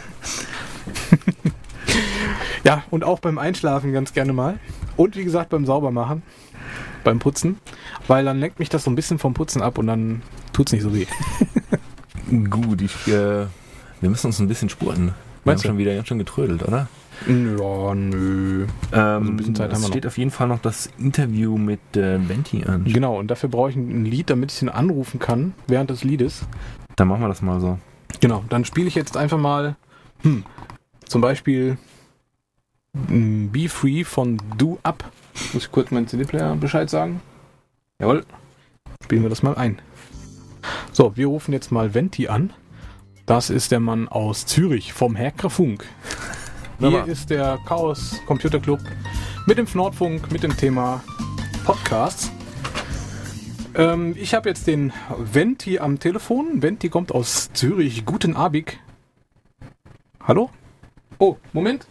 Ja, und auch beim Einschlafen ganz gerne mal. Und wie gesagt, beim Saubermachen. Beim Putzen. Weil dann lenkt mich das so ein bisschen vom Putzen ab und dann tut's nicht so weh.
Gut, ich, äh, wir müssen uns ein bisschen spurten. Wir
Meinst
haben
du?
schon wieder ganz schön getrödelt, oder?
Ja, nö.
Ähm,
ein bisschen Zeit
es
haben wir
steht
noch.
auf jeden Fall noch das Interview mit äh, Venti an.
Genau, und dafür brauche ich ein Lied, damit ich ihn anrufen kann während des Liedes.
Dann machen wir das mal so.
Genau, dann spiele ich jetzt einfach mal hm, zum Beispiel m, Be Free von Do Up. Muss ich kurz meinen C D-Player Bescheid sagen? Jawohl. Spielen wir das mal ein. So, wir rufen jetzt mal Venti an. Das ist der Mann aus Zürich vom Hackerfunk. Hier ist der Chaos Computer Club mit dem Nordfunk, mit dem Thema Podcasts. Ähm, ich habe jetzt den Venti am Telefon. Venti kommt aus Zürich. Guten Abend. Hallo? Oh, Moment.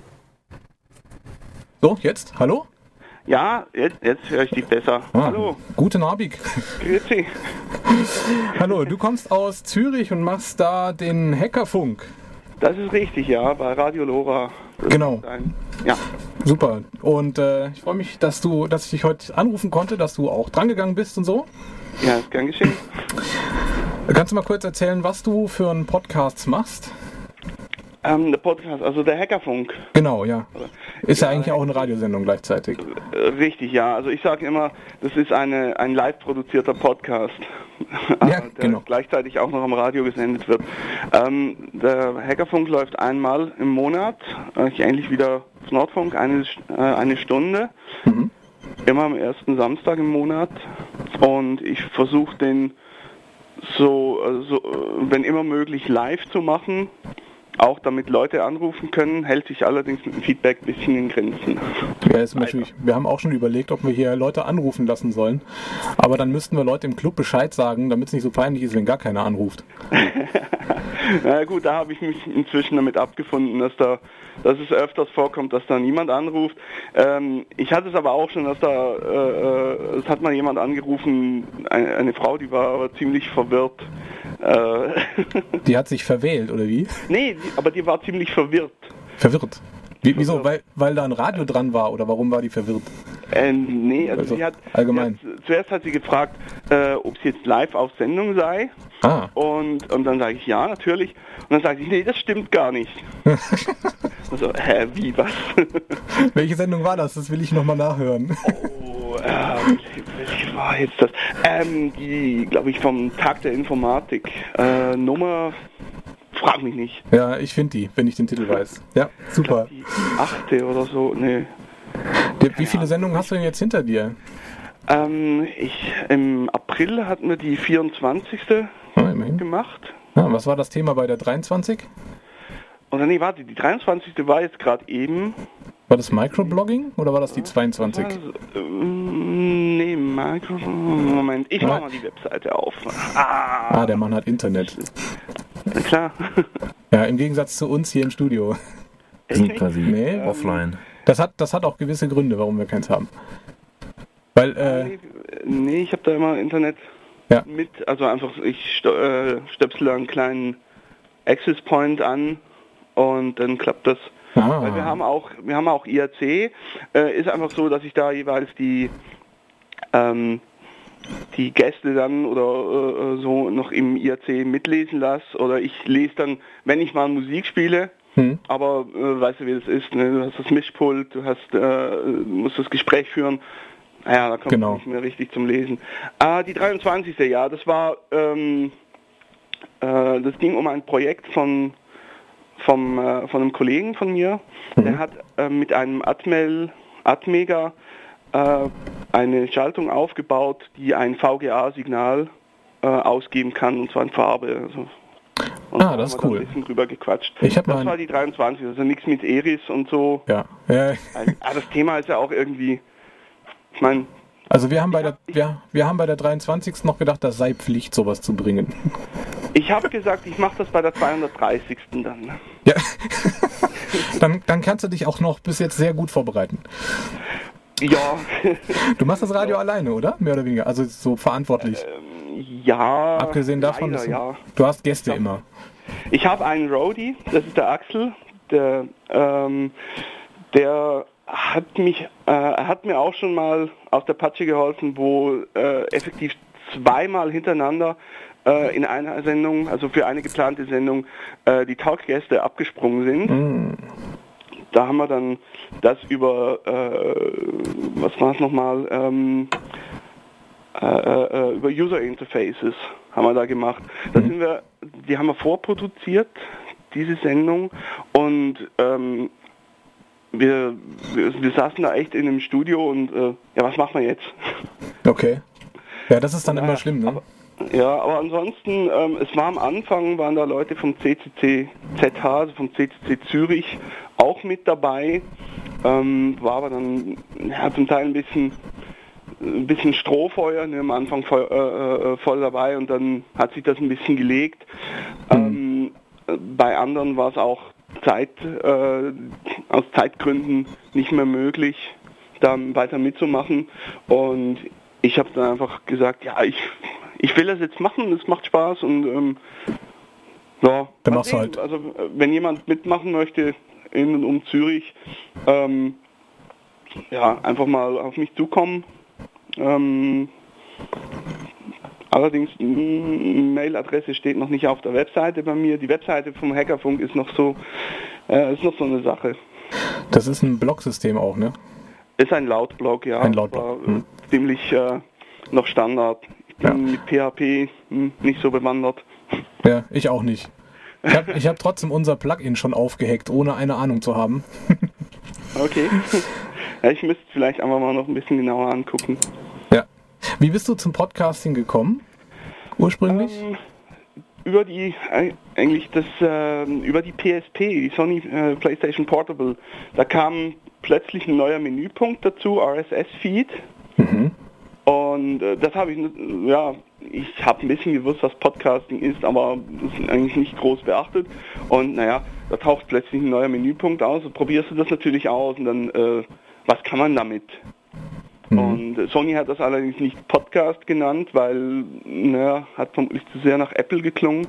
So, jetzt? Hallo?
Ja, jetzt, jetzt höre ich dich besser.
Ah,
Hallo.
Guten Abend.
Grüezi.
Hallo, du kommst aus Zürich und machst da den Hackerfunk.
Das ist richtig, ja, bei Radio Lora. Das
Genau.
Ein, ja.
Super. Und äh, ich freue mich, dass du, dass ich dich heute anrufen konnte, dass du auch drangegangen bist und so.
Ja, ist gern geschehen.
Kannst du mal kurz erzählen, was du für einen Podcast machst?
Ähm, der Podcast, also der Hackerfunk.
Genau, ja. Ist ja, ja eigentlich auch eine Radiosendung gleichzeitig.
Richtig, ja. Also ich sage immer, das ist eine, ein live produzierter Podcast,
ja,
der
genau.
gleichzeitig auch noch am Radio gesendet wird. Ähm, der Hackerfunk läuft einmal im Monat, äh, ähnlich wie der Nordfunk, eine, äh, eine Stunde,
mhm.
immer am ersten Samstag im Monat. Und ich versuche den so, äh, so, wenn immer möglich, live zu machen. Auch damit Leute anrufen können, hält sich allerdings mit dem Feedback ein bisschen in Grenzen.
Ja, ist natürlich, wir haben auch schon überlegt, ob wir hier Leute anrufen lassen sollen. Aber dann müssten wir Leute im Club Bescheid sagen, damit es nicht so peinlich ist, wenn gar keiner anruft.
Na gut, da habe ich mich inzwischen damit abgefunden, dass da, dass es öfters vorkommt, dass da niemand anruft. Ähm, ich hatte es aber auch schon, dass da, äh, es hat mal jemand angerufen, eine, eine Frau, die war aber ziemlich verwirrt. Äh,
die hat sich verwählt, oder wie?
Nee, die, aber die war ziemlich verwirrt.
Verwirrt? Wie, wieso? Weil, weil da ein Radio dran war, oder warum war die verwirrt?
Äh, nee, also, also sie hat,
allgemein.
Sie hat, zuerst hat sie gefragt, äh, ob sie jetzt live auf Sendung sei.
Ah.
Und, und dann sage ich, ja, natürlich. Und dann sagt sie, nee, das stimmt gar nicht. Also, hä, wie, was?
Welche Sendung war das? Das will ich nochmal nachhören.
Oh, äh, welche war jetzt das? Ähm, die, glaube ich, vom Tag der Informatik. Äh, Nummer... Frag mich nicht.
Ja, ich finde die, wenn ich den Titel weiß. Ja, super.
Die achte oder so, nee.
Wie viele Sendungen hast du denn jetzt hinter dir?
Ähm, ich, im April hatten wir die vierundzwanzigste
Ah, immerhin.
gemacht.
Ah, was war das Thema bei der dreiundzwanzig?
Oder nee, warte, die dreiundzwanzigste war jetzt gerade eben.
War das Microblogging oder war das die zweiundzwanzig?
Also, ähm, nee, Microblogging. Moment, ich mach mal die Webseite auf.
Ah, ah der Mann hat Internet.
Na klar.
Ja, im Gegensatz zu uns hier im Studio.
Wir sind quasi
nee,
ähm, offline.
Das hat, das hat auch gewisse Gründe, warum wir keins haben. Weil, äh,
nee, nee, ich habe da immer Internet
ja.
mit, also einfach, ich äh, stöpsel einen kleinen Access Point an und dann klappt das.
Ah.
Weil wir haben auch, wir haben auch I R C, äh, ist einfach so, dass ich da jeweils die ähm, die Gäste dann oder äh, so noch im I R C mitlesen lasse oder ich lese dann, wenn ich mal Musik spiele, hm. aber äh, weißt du, wie das ist, ne? Du hast das Mischpult, du hast, äh, musst das Gespräch führen, naja, da kommt
genau.
nicht mehr richtig zum Lesen. Ah, die dreiundzwanzigste Ja, das war, ähm, äh, das ging um ein Projekt von vom, äh, von einem Kollegen von mir, mhm. der hat äh, mit einem Atmel, Atmega äh, eine Schaltung aufgebaut, die ein V G A-Signal äh, ausgeben kann, und zwar in Farbe. Also, und
ah, das ist cool.
Ein bisschen drüber gequatscht.
Ich hab
das
mal
war die dreiundzwanzig, also nichts mit Eris und so.
Ja. ja.
Also, das Thema ist ja auch irgendwie, ich meine...
Also wir haben bei der wir, wir haben bei der dreiundzwanzigsten noch gedacht, das sei Pflicht, sowas zu bringen.
Ich habe gesagt, ich mache das bei der zweihundertdreißigsten dann.
Ja. dann, dann kannst du dich auch noch bis jetzt sehr gut vorbereiten.
Ja.
Du machst das Radio ja. alleine, oder? Mehr oder weniger, also so verantwortlich.
Ähm, ja.
Abgesehen davon,
leider,
du,
ja.
du hast Gäste
ja.
immer.
Ich habe einen Roadie, das ist der Axel, der, ähm, der hat mich, äh, hat mir auch schon mal auf der Patsche geholfen, wo äh, effektiv zweimal hintereinander äh, in einer Sendung, also für eine geplante Sendung, äh, die Talkgäste abgesprungen sind. Mm. Da haben wir dann das über, äh, was war es nochmal, ähm, äh, äh, über User Interfaces haben wir da gemacht. Da sind wir, die haben wir vorproduziert, diese Sendung, und ähm, wir, wir, wir saßen da echt in einem Studio und äh, ja, was machen wir jetzt?
Okay. Ja, das ist dann ja, immer schlimm, ne?
Aber, ja, aber ansonsten, ähm, es war am Anfang, waren da Leute vom C C C Z H, also vom C C C Zürich, auch mit dabei. Ähm, war aber dann ja, zum Teil ein bisschen ein bisschen Strohfeuer, ne, am Anfang voll, äh, voll dabei, und dann hat sich das ein bisschen gelegt. Mhm. Ähm, bei anderen war es auch Zeit, äh, aus Zeitgründen nicht mehr möglich, da weiter mitzumachen, und ich habe dann einfach gesagt, ja, ich, ich will das jetzt machen, es macht Spaß, und ähm, ja,
dann machst du halt.
Also wenn jemand mitmachen möchte in und um Zürich, ähm, ja, einfach mal auf mich zukommen. Ähm, allerdings, Mailadresse steht noch nicht auf der Webseite bei mir. Die Webseite vom Hackerfunk ist noch so, äh, ist noch so eine Sache.
Das ist ein Blogsystem auch, ne?
Ist ein Lautblog, ja.
Ein Lautblog.
Hm. Ziemlich äh, noch Standard. Ich bin ja. mit P H P hm, nicht so bewandert.
Ja, ich auch nicht. Ich habe ich hab trotzdem unser Plugin schon aufgehackt, ohne eine Ahnung zu haben.
Okay. Ja, ich müsste vielleicht einfach mal noch ein bisschen genauer angucken.
Ja. Wie bist du zum Podcasting gekommen? Ursprünglich?
Ähm, über die äh, eigentlich das äh, über die P S P, die Sony äh, PlayStation Portable. Da kam plötzlich ein neuer Menüpunkt dazu, R S S-Feed. Mhm. Und äh, das habe ich, ja, ich habe ein bisschen gewusst, was Podcasting ist, aber das ist eigentlich nicht groß beachtet. Und naja, da taucht plötzlich ein neuer Menüpunkt aus, und probierst du das natürlich aus, und dann, äh, was kann man damit? Mhm. Und Sony hat das allerdings nicht Podcast genannt, weil, naja, hat vermutlich zu sehr nach Apple geklungen.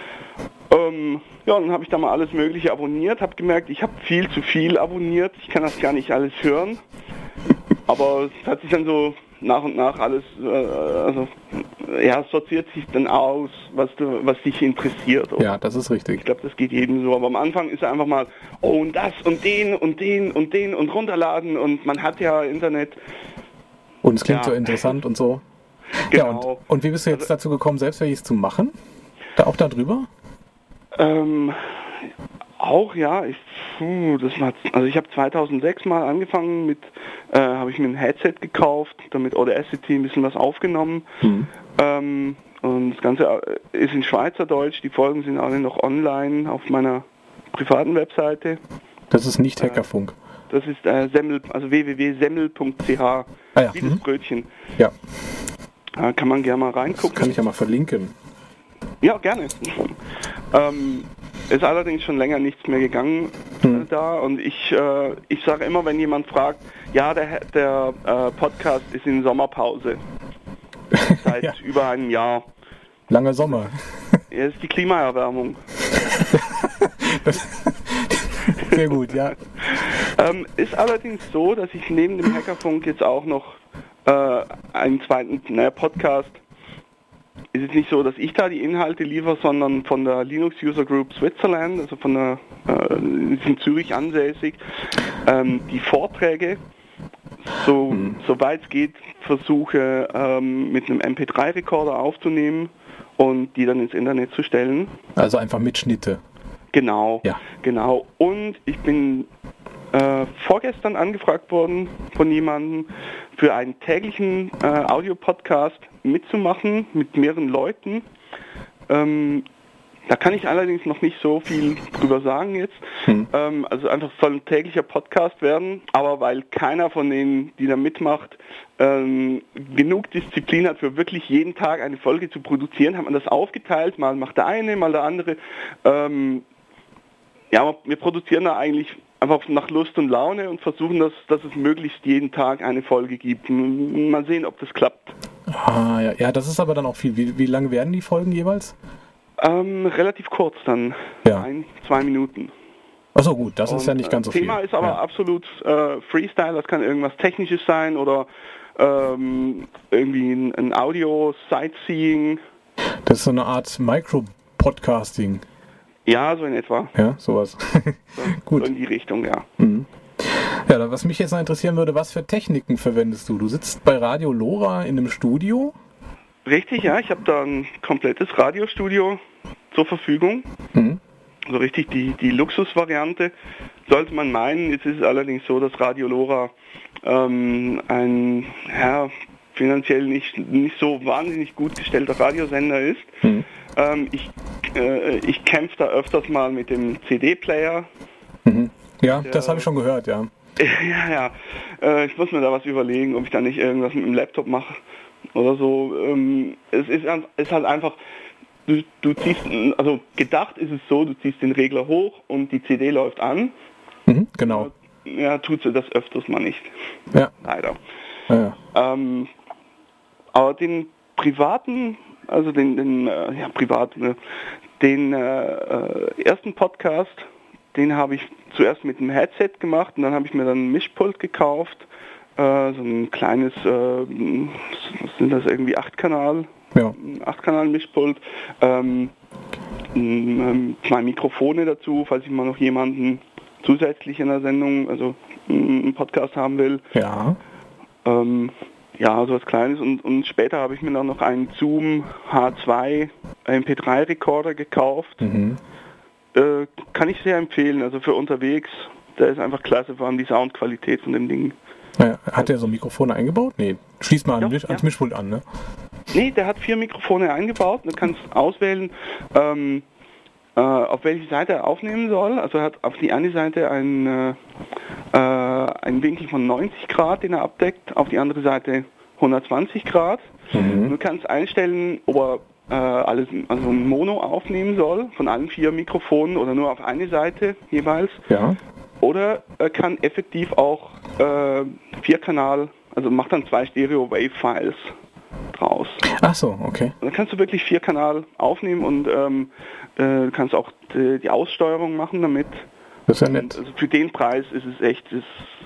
Ähm, ja, dann habe ich da mal alles Mögliche abonniert, habe gemerkt, ich habe viel zu viel abonniert, ich kann das gar nicht alles hören. Aber es hat sich dann so nach und nach alles, äh, also ja, sortiert sich dann aus, was du, was dich interessiert. Oder?
Ja, das ist richtig.
Ich glaube, das geht jedem so. Aber am Anfang ist einfach mal, oh, und das und den und den und den und runterladen, und man hat ja Internet.
Und es klingt ja so interessant und so.
Genau.
Ja, und, und wie bist du jetzt also, dazu gekommen, selbst welches zu machen? Da auch darüber?
Ähm, auch, ja. Ich, puh, das war, also ich habe zweitausendsechs mal angefangen mit, äh, habe ich mir ein Headset gekauft, damit Audacity ein bisschen was aufgenommen. Mhm. Ähm, und das Ganze ist in Schweizerdeutsch, die Folgen sind alle noch online auf meiner privaten Webseite.
Das ist nicht Hackerfunk.
Äh, das ist äh, Semmel, also w w w punkt semmel punkt c h,
ah, ja.
wie das Brötchen.
Ja.
Da kann man gerne mal reingucken.
Das kann ich ja mal verlinken.
Ja, gerne. ähm, ist allerdings schon länger nichts mehr gegangen hm. äh, da, und ich, äh, ich sage immer, wenn jemand fragt, ja, der, der äh, Podcast ist in Sommerpause. Seit ja. über einem Jahr.
Langer Sommer.
Ja, ist die Klimaerwärmung.
Sehr gut, ja.
Ähm, ist allerdings so, dass ich neben dem Hackerfunk jetzt auch noch äh, einen zweiten naja, Podcast, ist es nicht so, dass ich da die Inhalte liefere, sondern von der Linux User Group Switzerland, also von der, äh, in Zürich ansässig, ähm, die Vorträge, so, hm. soweit es geht, versuche ähm, mit einem M P drei Rekorder aufzunehmen und die dann ins Internet zu stellen.
Also einfach Mitschnitte.
Genau,
ja.
genau. Und ich bin äh, vorgestern angefragt worden von jemandem, für einen täglichen äh, Audio-Podcast mitzumachen mit mehreren Leuten. Ähm, da kann ich allerdings noch nicht so viel drüber sagen jetzt. Hm. Ähm, also einfach soll ein täglicher Podcast werden, aber weil keiner von denen, die da mitmacht, ähm, genug Disziplin hat, für wirklich jeden Tag eine Folge zu produzieren, hat man das aufgeteilt. Mal macht der eine, mal der andere. Ähm, ja, wir produzieren da eigentlich einfach nach Lust und Laune und versuchen, dass, dass es möglichst jeden Tag eine Folge gibt. Mal sehen, ob das klappt.
Ah, ja, ja, das ist aber dann auch viel. Wie, wie lang werden die Folgen jeweils?
Ähm, relativ kurz dann.
Ja.
Ein, zwei Minuten.
Achso, gut, das und, ist ja nicht ganz so
Thema viel. Thema ist aber ja. absolut äh, Freestyle, das kann irgendwas Technisches sein oder ähm, irgendwie ein, ein Audio-Sightseeing.
Das ist so eine Art Micro-Podcasting.
Ja, so in etwa.
Ja, sowas.
So,
Gut.
so in die Richtung, ja.
Mhm. Ja, was mich jetzt noch interessieren würde, was für Techniken verwendest du? Du sitzt bei Radio Lora in einem Studio?
Richtig, ja. Ich habe da ein komplettes Radiostudio zur Verfügung.
Mhm.
So richtig die, die Luxusvariante. Sollte man meinen, jetzt ist es allerdings so, dass Radio Lora ähm, ein ja, finanziell nicht, nicht so wahnsinnig gut gestellter Radiosender ist.
Mhm.
Ähm, ich äh, ich kämpfe da öfters mal mit dem C D-Player.
Mhm. Ja,
Der,
das habe ich schon gehört, ja.
Ja, ja. Äh, ich muss mir da was überlegen, ob ich da nicht irgendwas mit dem Laptop mache oder so. Ähm, es ist, ist halt einfach, du, du ziehst, also gedacht ist es so, du ziehst den Regler hoch und die C D läuft an.
Mhm, genau.
Ja, tut sie das öfters mal nicht.
Ja.
Leider.
Ja, ja.
Ähm, aber den privaten, also den, den äh, ja, privat, ne, den äh, ersten Podcast, den habe ich zuerst mit einem Headset gemacht und dann habe ich mir dann ein Mischpult gekauft, äh, so ein kleines, äh, was sind das, irgendwie acht Kanal,
ja.
acht Kanal Mischpult, ähm, zwei Mikrofone dazu, falls ich mal noch jemanden zusätzlich in der Sendung, also einen Podcast haben will.
Ja.
Ähm, ja, so was Kleines und, und später habe ich mir dann noch einen Zoom H zwei M P drei Rekorder gekauft.
Mhm.
Äh, kann ich sehr empfehlen, also für unterwegs, der ist einfach klasse, vor allem die Soundqualität von dem Ding.
Ja, hat der so Mikrofone eingebaut? Nee, schließ mal
Ja,
an, ans
ja.
Mischpult an, ne?
Nee, der hat vier Mikrofone eingebaut, du kannst auswählen, ähm, äh, auf welche Seite er aufnehmen soll. Also er hat auf die eine Seite einen, äh, äh, einen Winkel von neunzig Grad, den er abdeckt, auf die andere Seite hundertzwanzig Grad.
Mhm.
Du kannst einstellen, ob er äh, alles, also ein Mono aufnehmen soll, von allen vier Mikrofonen oder nur auf eine Seite jeweils.
Ja.
Oder er kann effektiv auch äh, Vierkanal, also macht dann zwei Stereo-Wave-Files draus.
Ach so, okay.
Und dann kannst du wirklich vier Kanal aufnehmen und ähm, äh, du kannst auch die, die Aussteuerung machen damit.
Das ist ja nett.
Und also für den Preis ist es echt, ist,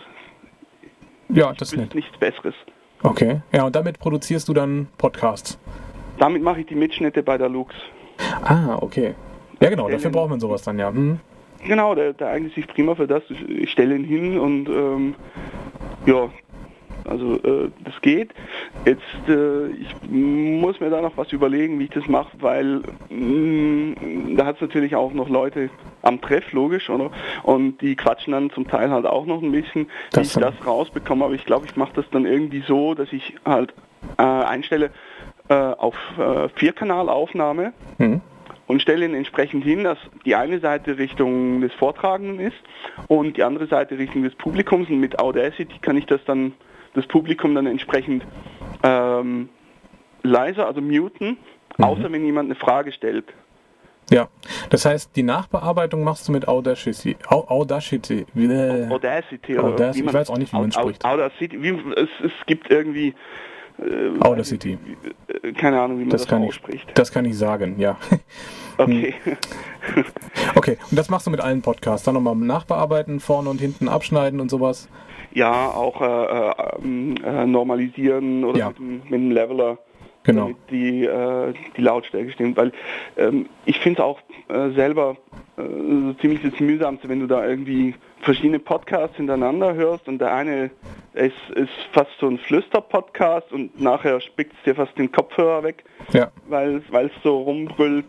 ja, das ist nett.
Nichts Besseres.
Okay, ja, und damit produzierst du dann Podcasts?
Damit mache ich die Mitschnitte bei der Lux.
Ah, okay. Ja genau, dafür braucht man sowas dann, ja. Hm.
Genau, der, der eignet sich prima für das. Ich stelle ihn hin und ähm, ja, also äh, das geht. Jetzt, äh, ich muss mir da noch was überlegen, wie ich das mache, weil mh, da hat es natürlich auch noch Leute am Treff, logisch, oder? Und die quatschen dann zum Teil halt auch noch ein bisschen, wie ich das rausbekomme. Aber ich glaube, ich mache das dann irgendwie so, dass ich halt äh, einstelle äh, auf äh, Vierkanalaufnahme. Mhm. Und stelle ihn entsprechend hin, dass die eine Seite Richtung des Vortragenden ist und die andere Seite Richtung des Publikums. Und mit Audacity kann ich das dann, das Publikum dann entsprechend ähm, leiser, also muten, mhm. außer wenn jemand eine Frage stellt.
Ja, das heißt, die Nachbearbeitung machst du mit Audacity. Audacity.
Äh, Audacity.
Audacity. Ich weiß auch nicht, wie man es spricht.
Audacity. Wie, es, es gibt irgendwie...
Äh, Audacity.
Keine Ahnung, wie man das,
das kann
ausspricht.
Ich, das kann ich sagen, ja.
Okay.
Okay, und das machst du mit allen Podcasts? Dann nochmal nachbearbeiten, vorne und hinten abschneiden und sowas?
Ja, auch äh, äh, normalisieren oder ja. mit, mit einem Leveler.
Genau.
Damit die, äh, die Lautstärke stimmt. Weil ähm, ich finde es auch äh, selber äh, so ziemlich das Mühsamste, wenn du da irgendwie verschiedene Podcasts hintereinander hörst und der eine ist, ist fast so ein Flüster-Podcast und nachher spickt es dir fast den Kopfhörer weg,
ja.
weil es so rumbrüllt.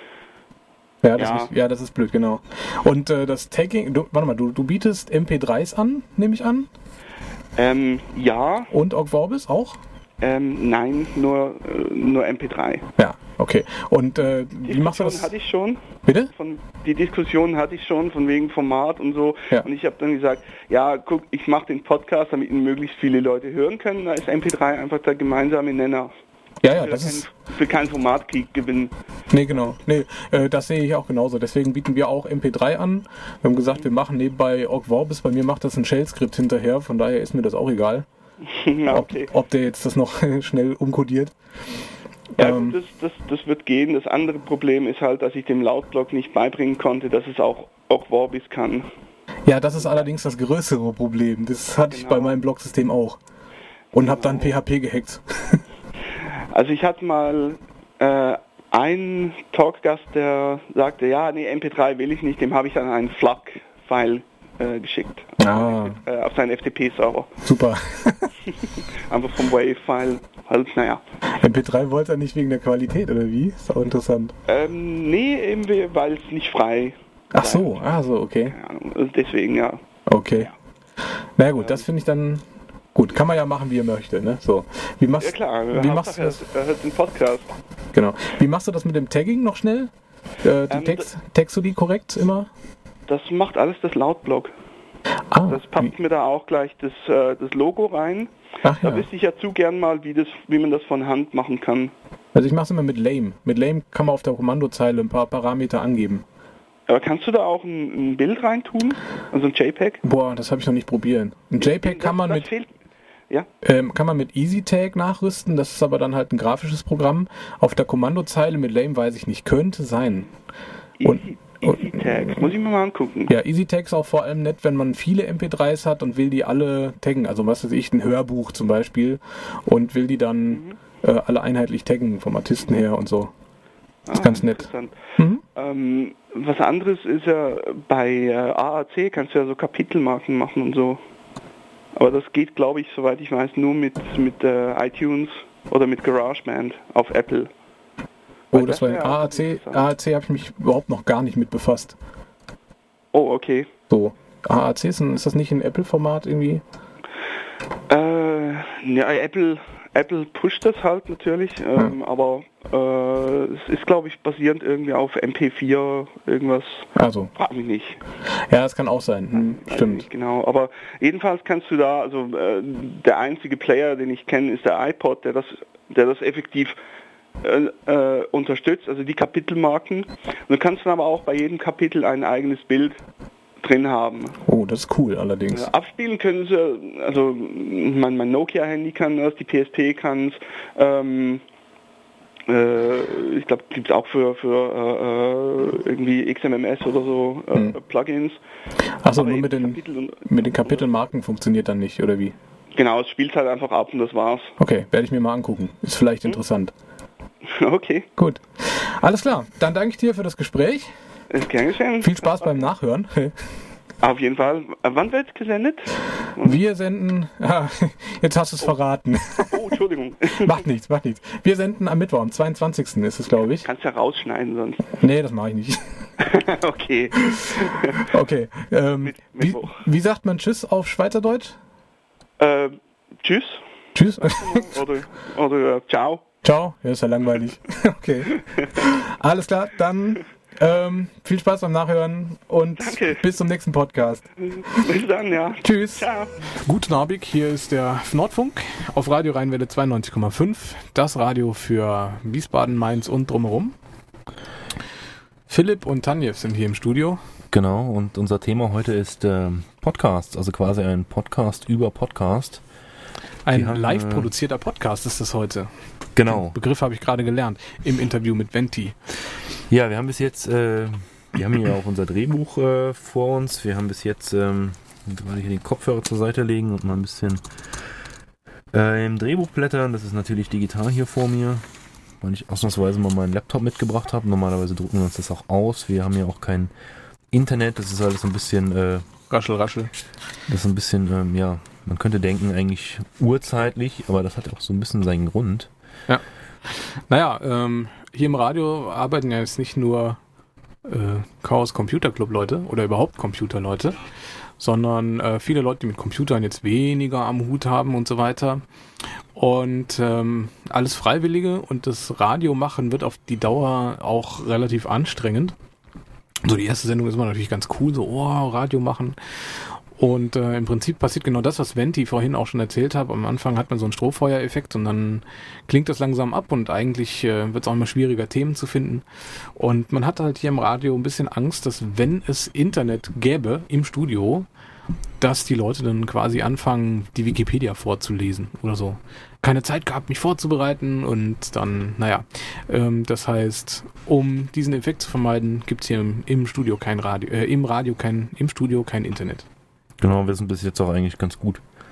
Ja das, ja. Ist, ja, das ist blöd, genau. Und äh, das Tagging, du, warte mal, du, du bietest M P dreis an, nehme ich an?
Ähm, ja.
Und Ogg Vorbis auch?
Ähm, nein, nur, äh, nur M P drei.
Ja, okay. Und äh, wie machst du das?
hatte ich schon.
Bitte?
Von, die Diskussion hatte ich schon, von wegen Format und so.
Ja.
Und ich habe dann gesagt, ja, guck, ich mache den Podcast, damit ihn möglichst viele Leute hören können. Da ist M P drei einfach der gemeinsame Nenner.
Ja, ja, das ist...
Für keinen Formatkrieg gewinnen.
Nee, genau. Nee, äh, das sehe ich auch genauso. Deswegen bieten wir auch M P drei an. Wir haben gesagt, wir machen nebenbei Ogg Vorbis. Bei mir macht das ein Shell-Skript hinterher, von daher ist mir das auch egal.
Ja, okay.
ob, ob der jetzt das noch schnell umkodiert.
Ja,
ähm,
gut, das, das, das wird gehen. Das andere Problem ist halt, dass ich dem Lautblock nicht beibringen konnte, dass es auch Ogg Vorbis kann.
Ja, das ist allerdings das größere Problem. Das hatte genau. ich bei meinem Blogsystem auch. und habe dann P H P gehackt.
Also ich hatte mal äh, einen Talkgast, der sagte, ja, nee, M P drei will ich nicht, dem habe ich dann einen FLAC-File äh, geschickt.
Ah.
Äh, auf seinen F T P-Server.
Super.
Einfach vom Wave-File, halt, naja.
M P drei wollte er nicht wegen der Qualität, oder wie? Ist auch interessant.
Ähm, nee, eben weil es nicht frei
Ach so, ah so, okay.
Ja, deswegen, ja.
Okay. Ja. Na gut, das finde ich dann... Gut, kann man ja machen, wie er möchte, ne? So. Wie machst,
ja klar,
wie machst du das?
Er hört den Podcast.
Genau. Wie machst du das mit dem Tagging noch schnell? Äh, die
ähm,
Text, taggst du die korrekt immer?
Das macht alles das Lautblog.
Ah,
das packt mir da auch gleich das, äh, das Logo rein.
Ach, ja.
Da wüsste ich ja zu gern mal, wie, das, wie man das von Hand machen kann.
Also ich mache es immer mit Lame. Mit Lame kann man auf der Kommandozeile ein paar Parameter angeben.
Aber kannst du da auch ein, ein Bild reintun? Also ein JPEG?
Boah, das habe ich noch nicht probiert. Ein JPEG kann man
das
mit...
Fehlt. Ja.
Ähm, kann man mit EasyTag nachrüsten, das ist aber dann halt ein grafisches Programm. Auf der Kommandozeile mit Lame weiß ich nicht, könnte sein. Und,
Easy, EasyTag, muss ich mir mal angucken.
Ja, EasyTag ist auch vor allem nett, wenn man viele M P dreis hat und will die alle taggen. Also was weiß ich, ein Hörbuch zum Beispiel und will die dann mhm. äh, alle einheitlich taggen, vom Artisten her und so. Das ist ah, ganz nett.
Mhm. Ähm, was anderes ist ja bei äh, A A C kannst du ja so Kapitelmarken machen und so. Aber das geht, glaube ich, soweit ich weiß, nur mit, mit äh, iTunes oder mit GarageBand auf Apple.
Oh, das, das war ein A A C. A A C habe ich mich überhaupt noch gar nicht mit befasst.
Oh, okay.
So, A A C, ist, ein, ist das nicht ein Apple-Format irgendwie?
Äh, ja, Apple, Apple pusht das halt natürlich, ähm, ja. aber äh, es ist, glaube ich, basierend irgendwie auf M P vier, irgendwas.
Also.
Frag mich nicht.
Ja, das kann auch sein, hm, stimmt.
Nicht genau, aber jedenfalls kannst du da, also äh, der einzige Player, den ich kenne, ist der iPod, der das, der das effektiv äh, äh, unterstützt, also die Kapitelmarken. Und du kannst dann aber auch bei jedem Kapitel ein eigenes Bild drin haben.
Oh, das ist cool allerdings.
Ja, abspielen können sie, also mein, mein Nokia-Handy kann das, die P S P kann es, ähm, äh, ich glaube, gibt es auch für, für äh, irgendwie X M M S oder so äh, hm. Plugins.
Achso, nur mit den, mit den Kapitelmarken funktioniert dann nicht, oder wie?
Genau, es spielt halt einfach ab und das war's.
Okay, werde ich mir mal angucken. Ist vielleicht hm. interessant.
Okay.
Gut. Alles klar, dann danke ich dir für das Gespräch.
Ist gern geschehen.
Viel Spaß beim Nachhören.
Auf jeden Fall. Wann wird gesendet?
Wir senden... Ah, jetzt hast du es oh. verraten.
Oh, Entschuldigung.
Macht nichts, macht nichts. Wir senden am Mittwoch, am zweiundzwanzigsten ist es, glaube ich.
Kannst ja rausschneiden sonst.
Nee, das mache ich nicht.
Okay.
Okay. Ähm, wie, wie sagt man Tschüss auf Schweizerdeutsch?
Äh, tschüss.
Tschüss.
Oder, oder uh, ciao.
Ciao. Ja, ist ja langweilig. Okay. Alles klar, dann... Ähm, viel Spaß beim Nachhören und Danke. Bis zum nächsten Podcast.
Bis dann, ja.
Tschüss.
Ciao.
Guten Abend, hier ist der Nordfunk auf Radio Rheinwelle zweiundneunzig Komma fünf, das Radio für Wiesbaden, Mainz und drumherum. Philipp und Tanjew sind hier im Studio.
Genau, und unser Thema heute ist äh, Podcast, also quasi ein Podcast über Podcast.
Ein haben, live produzierter Podcast ist das heute.
Genau.
Den Begriff habe ich gerade gelernt im Interview mit Venti.
Ja, wir haben bis jetzt, äh, wir haben hier auch unser Drehbuch äh, vor uns. Wir haben bis jetzt, ähm, gerade hier den Kopfhörer zur Seite legen und mal ein bisschen äh, im Drehbuch blättern. Das ist natürlich digital hier vor mir, weil ich ausnahmsweise mal meinen Laptop mitgebracht habe. Normalerweise drucken wir uns das auch aus. Wir haben ja auch kein Internet. Das ist alles ein bisschen... Äh,
raschel, raschel.
Das ist ein bisschen, ähm, ja, man könnte denken eigentlich urzeitlich, aber das hat auch so ein bisschen seinen Grund.
Ja. Naja, ähm, hier im Radio arbeiten ja jetzt nicht nur äh, Chaos Computer Club Leute oder überhaupt Computerleute, sondern äh, viele Leute, die mit Computern jetzt weniger am Hut haben und so weiter. Und ähm, alles Freiwillige, und das Radio machen wird auf die Dauer auch relativ anstrengend. So, die erste Sendung ist immer natürlich ganz cool, so, oh, Radio machen. Und äh, im Prinzip passiert genau das, was Venti vorhin auch schon erzählt hat. Am Anfang hat man so einen Strohfeuereffekt und dann klingt das langsam ab und eigentlich äh, wird es auch immer schwieriger, Themen zu finden. Und man hat halt hier im Radio ein bisschen Angst, dass wenn es Internet gäbe im Studio, dass die Leute dann quasi anfangen, die Wikipedia vorzulesen oder so. Keine Zeit gehabt, mich vorzubereiten und dann, naja. Ähm, das heißt, um diesen Effekt zu vermeiden, gibt es hier im, im Studio kein Radio, äh, im Radio kein, im Studio kein Internet.
Genau, wir sind bis jetzt auch eigentlich ganz gut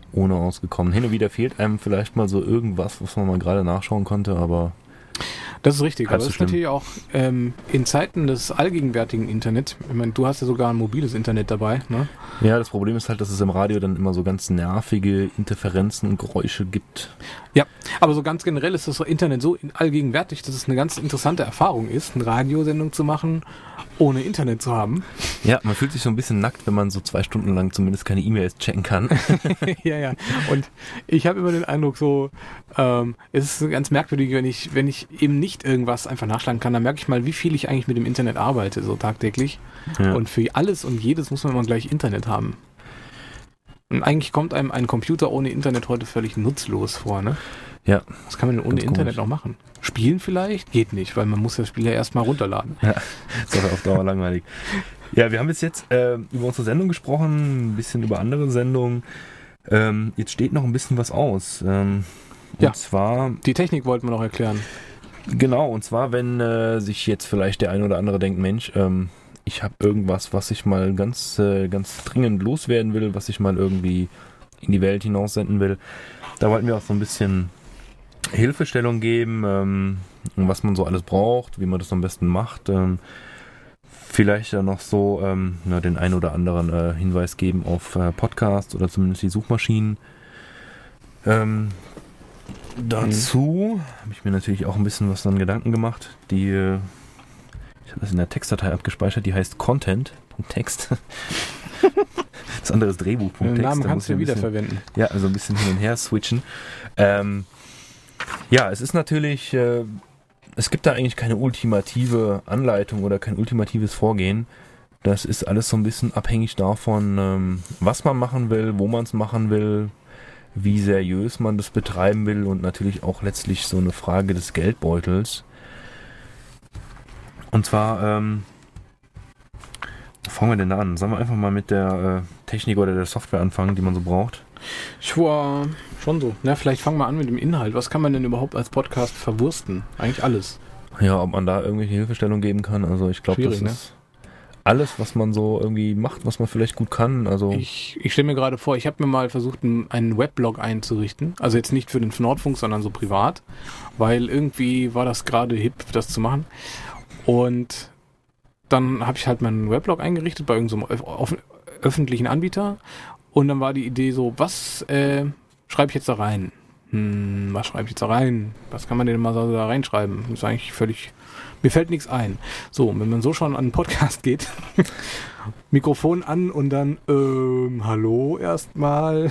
ohne ausgekommen. Hin und wieder fehlt einem vielleicht mal so irgendwas, was man mal gerade nachschauen konnte, aber
das ist richtig, aber
so
das ist
schlimm.
natürlich auch ähm, in Zeiten des allgegenwärtigen Internet, ich meine, du hast ja sogar ein mobiles Internet dabei, ne?
Ja, das Problem ist halt, dass es im Radio dann immer so ganz nervige Interferenzen und Geräusche gibt.
Ja, aber so ganz generell ist das Internet so allgegenwärtig, dass es eine ganz interessante Erfahrung ist, eine Radiosendung zu machen, ohne Internet zu haben.
Ja, man fühlt sich so ein bisschen nackt, wenn man so zwei Stunden lang zumindest keine E-Mails checken kann.
Ja, ja. Und ich habe immer den Eindruck, so ähm, es ist ganz merkwürdig, wenn ich, wenn ich eben nicht irgendwas einfach nachschlagen kann, dann merke ich mal, wie viel ich eigentlich mit dem Internet arbeite, so tagtäglich.
Ja.
Und für alles und jedes muss man immer gleich Internet haben. Und eigentlich kommt einem ein Computer ohne Internet heute völlig nutzlos vor, ne?
Ja.
Was kann man denn ohne
Ganz
Internet
komisch.
noch machen? Spielen vielleicht? Geht nicht, weil man muss das Spiel ja erstmal runterladen.
Ja, ist doch auf Dauer langweilig. Ja, wir haben bis jetzt äh, über unsere Sendung gesprochen, ein bisschen über andere Sendungen. Ähm, jetzt steht noch ein bisschen was aus. Ähm, und
Ja.
zwar,
Die Technik wollten wir noch erklären.
genau, und zwar, wenn äh, sich jetzt vielleicht der ein oder andere denkt, Mensch, ähm, ich habe irgendwas, was ich mal ganz, äh, ganz dringend loswerden will, was ich mal irgendwie in die Welt hinaus senden will. Da wollten wir auch so ein bisschen Hilfestellung geben, ähm, was man so alles braucht, wie man das am besten macht. Ähm, vielleicht ja noch so ähm, na, den ein oder anderen äh, Hinweis geben auf äh, Podcasts oder zumindest die Suchmaschinen. Ähm, dazu habe ich mir natürlich auch ein bisschen was an Gedanken gemacht. Die, äh, ich habe das in der Textdatei abgespeichert, die heißt Content.text. Das andere ist Drehbuch.text.
Den Namen
Da
kannst
muss
du
ich
ja
ein bisschen-
wiederverwenden.
Ja, also ein bisschen hin und her switchen. Ähm, ja, es ist natürlich, äh, es gibt da eigentlich keine ultimative Anleitung oder kein ultimatives Vorgehen. Das ist alles so ein bisschen abhängig davon, ähm, was man machen will, wo man es machen will, wie seriös man das betreiben will und natürlich auch letztlich so eine Frage des Geldbeutels. Und zwar, ähm, wo fangen wir denn da an? Sollen wir einfach mal mit der äh, Technik oder der Software anfangen, die man so braucht?
Sure, schon so. Na, vielleicht fangen wir an mit dem Inhalt. Was kann man denn überhaupt als Podcast verwursten? Eigentlich alles.
Ja, ob man da irgendwelche Hilfestellung geben kann. Also ich glaube, das
Schwierig, ne?
ist alles, was man so irgendwie macht, was man vielleicht gut kann. Also
Ich, ich stelle mir gerade vor, ich habe mir mal versucht, einen- einen Weblog einzurichten. Also jetzt nicht für den Nordfunk, sondern so privat. Weil irgendwie war das gerade hip, das zu machen. Und dann habe ich halt meinen Weblog eingerichtet bei irgendeinem öf öf öffentlichen Anbieter. Und dann war die Idee so, was äh, schreibe ich jetzt da rein? Hm, was schreibe ich jetzt da rein? Was kann man denn mal so da reinschreiben? Das ist eigentlich völlig... Mir fällt nichts ein. So, wenn man so schon an einen Podcast geht, Mikrofon an und dann, ähm, hallo erstmal.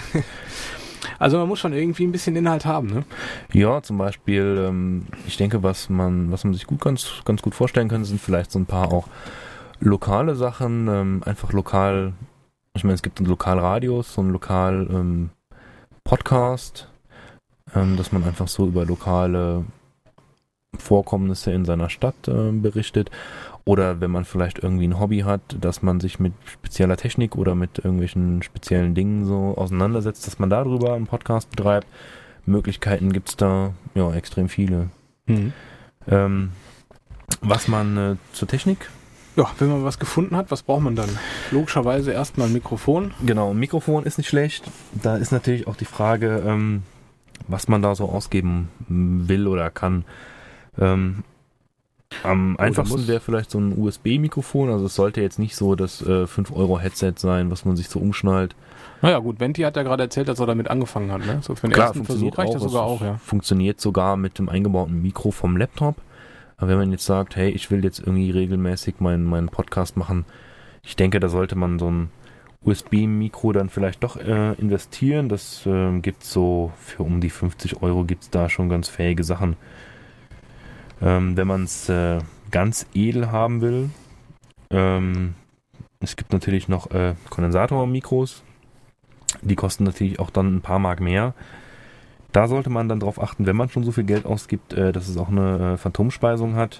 Also man muss schon irgendwie ein bisschen Inhalt haben, ne?
ja, zum Beispiel, ähm, ich denke, was man, was man sich gut ganz, ganz gut vorstellen kann, sind vielleicht so ein paar auch lokale Sachen, ähm, einfach lokal. Ich meine, es gibt ein Lokalradios, so ein lokal ähm, Podcast, ähm, dass man einfach so über lokale Vorkommnisse in seiner Stadt äh, berichtet. Oder wenn man vielleicht irgendwie ein Hobby hat, dass man sich mit spezieller Technik oder mit irgendwelchen speziellen Dingen so auseinandersetzt, dass man darüber einen Podcast betreibt. Möglichkeiten gibt es da ja extrem viele.
Mhm.
Ähm, was man äh, zur Technik?
Ja, wenn man was gefunden hat, was braucht man dann? Logischerweise erstmal ein Mikrofon.
Genau, ein Mikrofon ist nicht schlecht. Da ist natürlich auch die Frage, ähm, was man da so ausgeben will oder kann. Ähm, am
Oder
einfachsten
muss.
wäre vielleicht so ein U S B-Mikrofon. Also es sollte jetzt nicht so das äh, fünf Euro Headset sein, was man sich so umschnallt.
Naja gut, Venti hat ja gerade erzählt, dass er damit angefangen hat, ne? So für den
Klar,
ersten
funktioniert
Versuch reicht das
auch.
sogar
Es
auch, ja.
Funktioniert sogar mit dem eingebauten Mikro vom Laptop. Aber wenn man jetzt sagt, hey, ich will jetzt irgendwie regelmäßig meinen meinen Podcast machen, ich denke, da sollte man so ein U S B-Mikro dann vielleicht doch äh, investieren. Das äh, gibt so für um die fünfzig Euro gibt es da schon ganz fähige Sachen. Ähm, wenn man es äh, ganz edel haben will, ähm, es gibt natürlich noch äh, Kondensatormikros. Die kosten natürlich auch dann ein paar Mark mehr. Da sollte man dann drauf achten, wenn man schon so viel Geld ausgibt, äh, dass es auch eine äh, Phantomspeisung hat,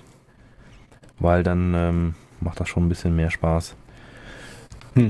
weil dann ähm, macht das schon ein bisschen mehr Spaß.
Hm.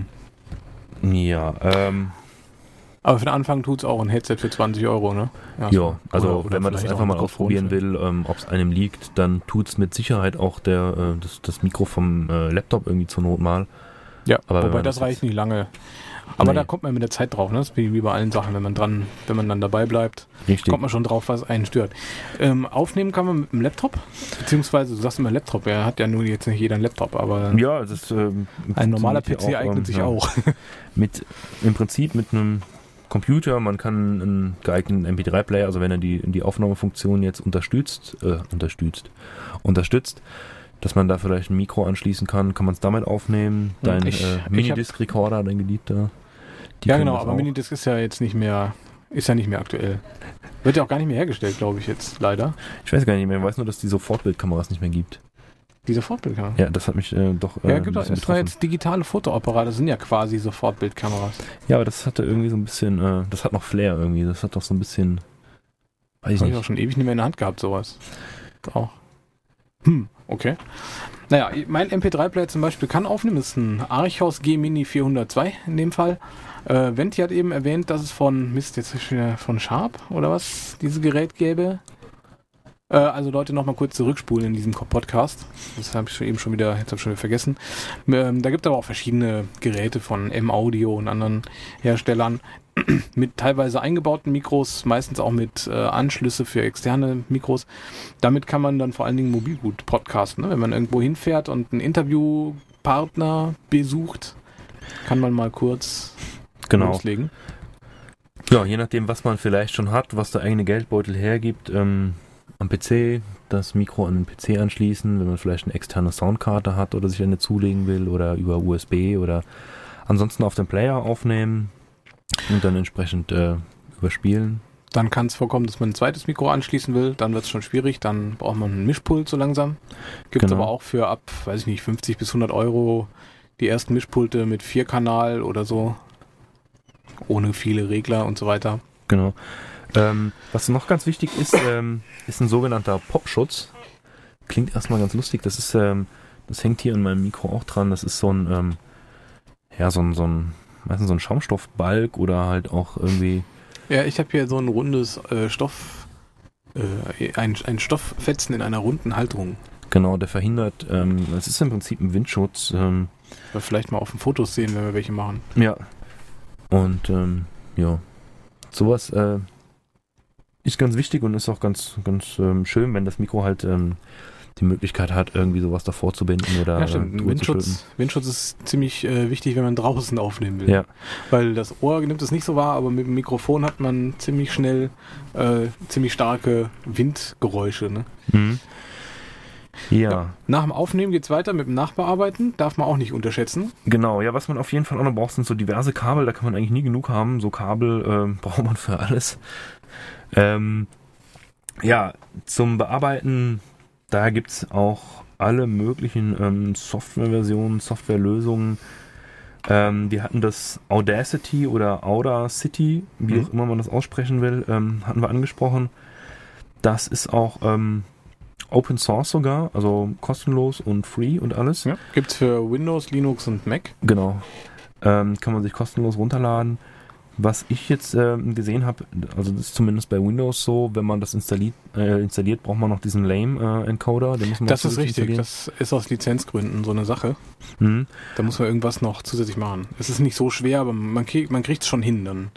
Ja, ähm,
Aber für den Anfang tut's auch ein Headset für zwanzig Euro, ne?
ja, also
Oder- oder
wenn man das
vielleicht
einfach
auch
mal
ein
ausprobieren
Mikrofon
will, ähm, ob es einem liegt, dann tut's mit Sicherheit auch der äh, das, das Mikro vom äh, Laptop irgendwie zur Not mal.
Ja,
Aber wenn
wobei
man
das
das
reicht nicht lange. Aber
Nee.
da kommt man mit der Zeit drauf, ne? Das ist wie bei allen Sachen, wenn man dran, wenn man dann dabei bleibt,
Richtig.
kommt man schon drauf, was einen stört. Ähm, aufnehmen kann man mit dem Laptop, beziehungsweise du sagst immer Laptop, er hat ja nur jetzt nicht jeder einen Laptop, aber
Ja, das ist, ähm,
ein normaler P
funktioniert
C
hier
eignet
ähm,
sich
ja,
auch.
Mit, im Prinzip mit einem Computer, man kann einen geeigneten M P drei Player, also wenn er die, die Aufnahmefunktion jetzt unterstützt, äh, unterstützt, unterstützt, dass man da vielleicht ein Mikro anschließen kann, kann man es damit aufnehmen. Dein
Ich-
äh,
ich
Minidisc-Recorder, dein geliebter. die
Ja
können
genau,
das
aber
auch.
Minidisc ist ja jetzt nicht mehr, ist ja nicht mehr aktuell. Wird ja auch gar nicht mehr hergestellt, glaube ich jetzt, leider.
Ich weiß gar nicht mehr, ich weiß nur, dass es die Sofortbildkameras nicht mehr gibt.
Diese Sofortbildkamera.
Ja, das hat mich äh, doch äh,
Ja,
ein
gibt doch,
bisschen
ist doch
betroffen.
jetzt digitale Fotoapparate, das sind ja quasi Sofortbildkameras.
Ja, aber das hatte irgendwie so ein bisschen, äh, das hat noch Flair irgendwie, das hat doch so ein bisschen, weiß ich
Habe ich
nicht.
auch schon ewig nicht mehr in der Hand gehabt, sowas. Auch. Hm, okay. Naja, mein M P drei Player zum Beispiel kann aufnehmen, das ist ein Archos G-Mini vierhundertzwei in dem Fall. Äh, Venti hat eben erwähnt, dass es von, Mist, jetzt ist schon wieder von Sharp oder was, dieses Gerät gäbe. Äh, also Leute, nochmal kurz zurückspulen in diesem Podcast. Das habe ich schon eben schon wieder, jetzt habe ich schon wieder vergessen. Ähm, da gibt es aber auch verschiedene Geräte von M-Audio und anderen Herstellern mit teilweise eingebauten Mikros, meistens auch mit äh, Anschlüsse für externe Mikros. Damit kann man dann vor allen Dingen mobil gut podcasten. Ne? Wenn man irgendwo hinfährt und einen Interviewpartner besucht, kann man mal kurz
Genau.
loslegen.
Ja, je nachdem, was man vielleicht schon hat, was der eigene Geldbeutel hergibt, ähm, am P C das Mikro an den P C anschließen, wenn man vielleicht eine externe Soundkarte hat oder sich eine zulegen will oder über U S B oder ansonsten auf den Player aufnehmen und dann entsprechend äh, überspielen.
Dann kann es vorkommen, dass man ein zweites Mikro anschließen will, dann wird es schon schwierig, dann braucht man einen Mischpult so langsam. Gibt es
Genau.
aber auch für ab, weiß ich nicht, fünfzig bis hundert Euro die ersten Mischpulte mit Vierkanal oder so, ohne viele Regler und so weiter.
Genau. Ähm, was noch ganz wichtig ist, ähm, ist ein sogenannter Popschutz. Klingt erstmal ganz lustig. Das ist, ähm, das hängt hier in meinem Mikro auch dran. Das ist so ein, ähm, ja, so ein, so ein, meistens so ein Schaumstoffbalg oder halt auch irgendwie.
Ja, ich habe hier so ein rundes äh, Stoff, äh, ein, ein Stofffetzen in einer runden Halterung.
Genau, der verhindert, ähm, es ist im Prinzip ein Windschutz. Ähm,
Wir vielleicht mal auf den Fotos sehen, wenn wir welche machen.
ja. Und, ähm, ja. Sowas, äh, ist ganz wichtig und ist auch ganz, ganz ähm, schön, wenn das Mikro halt ähm, die Möglichkeit hat, irgendwie sowas davor zu binden oder
Ja, stimmt.
äh,
Ein
drüber zu stülpen.
Windschutz, Windschutz ist ziemlich äh, wichtig, wenn man draußen aufnehmen will.
Ja.
Weil das Ohr nimmt es nicht so wahr, aber mit dem Mikrofon hat man ziemlich schnell äh, ziemlich starke Windgeräusche. Ne?
Mhm. Ja.
Ja. Nach dem Aufnehmen geht's weiter mit dem Nachbearbeiten. Darf man auch nicht unterschätzen.
Genau, ja, was man auf jeden Fall auch noch braucht, sind so diverse Kabel, da kann man eigentlich nie genug haben. So Kabel ähm, braucht man für alles. Ähm, ja, zum Bearbeiten, da gibt's auch alle möglichen ähm, Softwareversionen, Softwarelösungen. Ähm, wir hatten das Audacity oder Audacity, wie
Mhm.
auch immer man das aussprechen will, ähm, hatten wir angesprochen. Das ist auch ähm, Open Source sogar, also kostenlos und free und alles.
Ja. Gibt's für Windows, Linux und Mac.
Genau. Ähm, kann man sich kostenlos runterladen. Was ich jetzt ähm, gesehen habe, also das ist zumindest bei Windows so, wenn man das installiert, äh, installiert braucht man noch diesen Lame-Encoder. Den muss man
Das
noch
ist
zusätzlich
richtig.
installieren.
Das ist aus Lizenzgründen so eine Sache.
Mhm.
Da muss man irgendwas noch zusätzlich machen. Es ist nicht so schwer, aber man kriegt man kriegt's schon hin dann.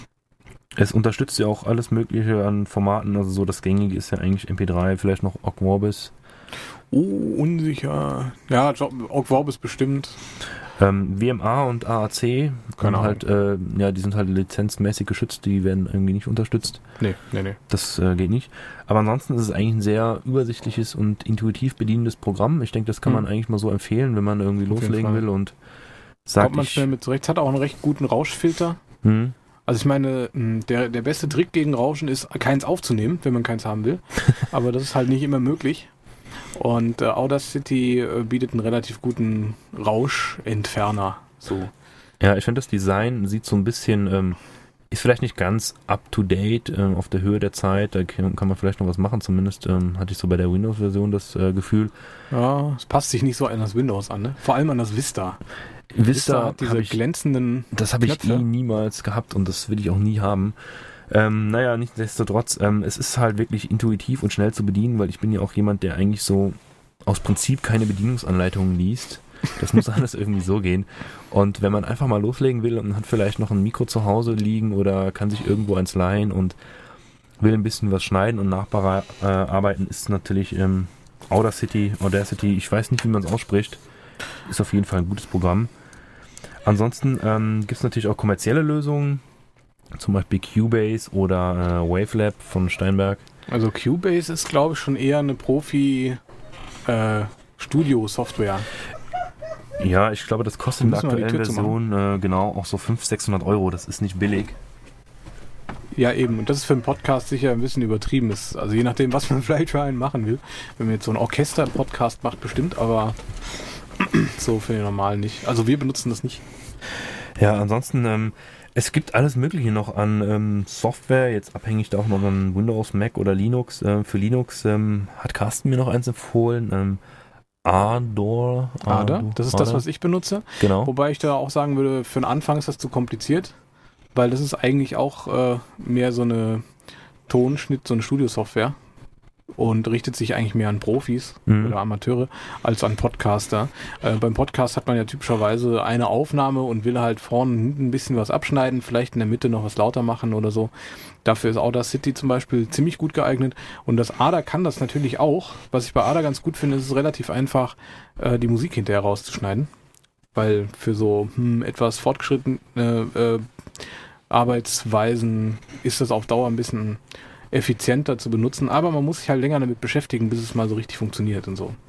Es unterstützt ja auch alles Mögliche an Formaten, also so das Gängige ist ja eigentlich M P drei, vielleicht noch Ogg Vorbis.
Oh, unsicher. Ja, Ogg Vorbis bestimmt.
Ähm, W M A und A A C, können
Keine
halt, äh, ja, die sind halt lizenzmäßig geschützt, die werden irgendwie nicht unterstützt.
Nee, nee, nee.
Das äh, geht nicht. Aber ansonsten ist es eigentlich ein sehr übersichtliches und intuitiv bedienendes Programm. Ich denke, das kann
Hm.
man eigentlich mal so empfehlen, wenn man irgendwie
Auf jeden
loslegen
Fall.
will und sagt,
Kommt man
ich,
schnell mit zurecht. Es hat auch einen recht guten Rauschfilter.
hm,
Also ich meine, mh, der, der beste Trick gegen Rauschen ist, keins aufzunehmen, wenn man keins haben will. Aber das ist halt nicht immer möglich. Und äh, Audacity äh, bietet einen relativ guten Rauschentferner. So.
ja, ich finde das Design sieht so ein bisschen, ähm, ist vielleicht nicht ganz up to date, ähm, auf der Höhe der Zeit, da kann, kann man vielleicht noch was machen, zumindest ähm, hatte ich so bei der Windows-Version das äh, Gefühl.
Ja, es passt sich nicht so an das Windows an, ne? Vor allem an das Vista.
Vista
hat diese
hab ich,
glänzenden
das habe ich
Knöpfe.
eh niemals gehabt und das will ich auch nie haben. Ähm, naja, nichtsdestotrotz, ähm, es ist halt wirklich intuitiv und schnell zu bedienen, weil ich bin ja auch jemand, der eigentlich so aus Prinzip keine Bedienungsanleitungen liest. Das muss alles irgendwie so gehen. Und wenn man einfach mal loslegen will und hat vielleicht noch ein Mikro zu Hause liegen oder kann sich irgendwo eins leihen und will ein bisschen was schneiden und nachbearbeiten, ist natürlich ähm, Audacity, Audacity, ich weiß nicht, wie man es ausspricht, ist auf jeden Fall ein gutes Programm. Ansonsten ähm, gibt es natürlich auch kommerzielle Lösungen, zum Beispiel Cubase oder äh, Wavelab von Steinberg.
Also Cubase ist, glaube ich, schon eher eine Profi-Studio-Software.
Äh, ja, ich glaube, das kostet in der aktuellen Version äh, genau auch so fünfhundert, sechshundert Euro. Das ist nicht billig.
Ja, eben. Und das ist für einen Podcast sicher ein bisschen übertrieben. Ist, also je nachdem, was man vielleicht für einen machen will. Wenn man jetzt so einen Orchester-Podcast macht, bestimmt, aber so für den normalen nicht. Also wir benutzen das nicht.
Ja, ansonsten, ähm, es gibt alles Mögliche noch an ähm, Software, jetzt abhängig da auch noch an Windows, Mac oder Linux. Ähm, für Linux ähm, hat Carsten mir noch eins empfohlen. Ähm, Ardor.
Ada, das ist Ada. Das, was ich benutze.
Genau.
Wobei ich da auch sagen würde, für den Anfang ist das zu kompliziert, weil das ist eigentlich auch äh, mehr so eine Tonschnitt, so eine Studiosoftware und richtet sich eigentlich mehr an Profis mhm. oder Amateure als an Podcaster. Äh, beim Podcast hat man ja typischerweise eine Aufnahme und will halt vorne und hinten ein bisschen was abschneiden, vielleicht in der Mitte noch was lauter machen oder so. Dafür ist Audacity zum Beispiel ziemlich gut geeignet und das Ada kann das natürlich auch. Was ich bei Ada ganz gut finde, ist es relativ einfach, äh, die Musik hinterher rauszuschneiden, weil für so hm, etwas fortgeschrittene äh, Arbeitsweisen ist das auf Dauer ein bisschen effizienter zu benutzen, aber man muss sich halt länger damit beschäftigen, bis es mal so richtig funktioniert und so.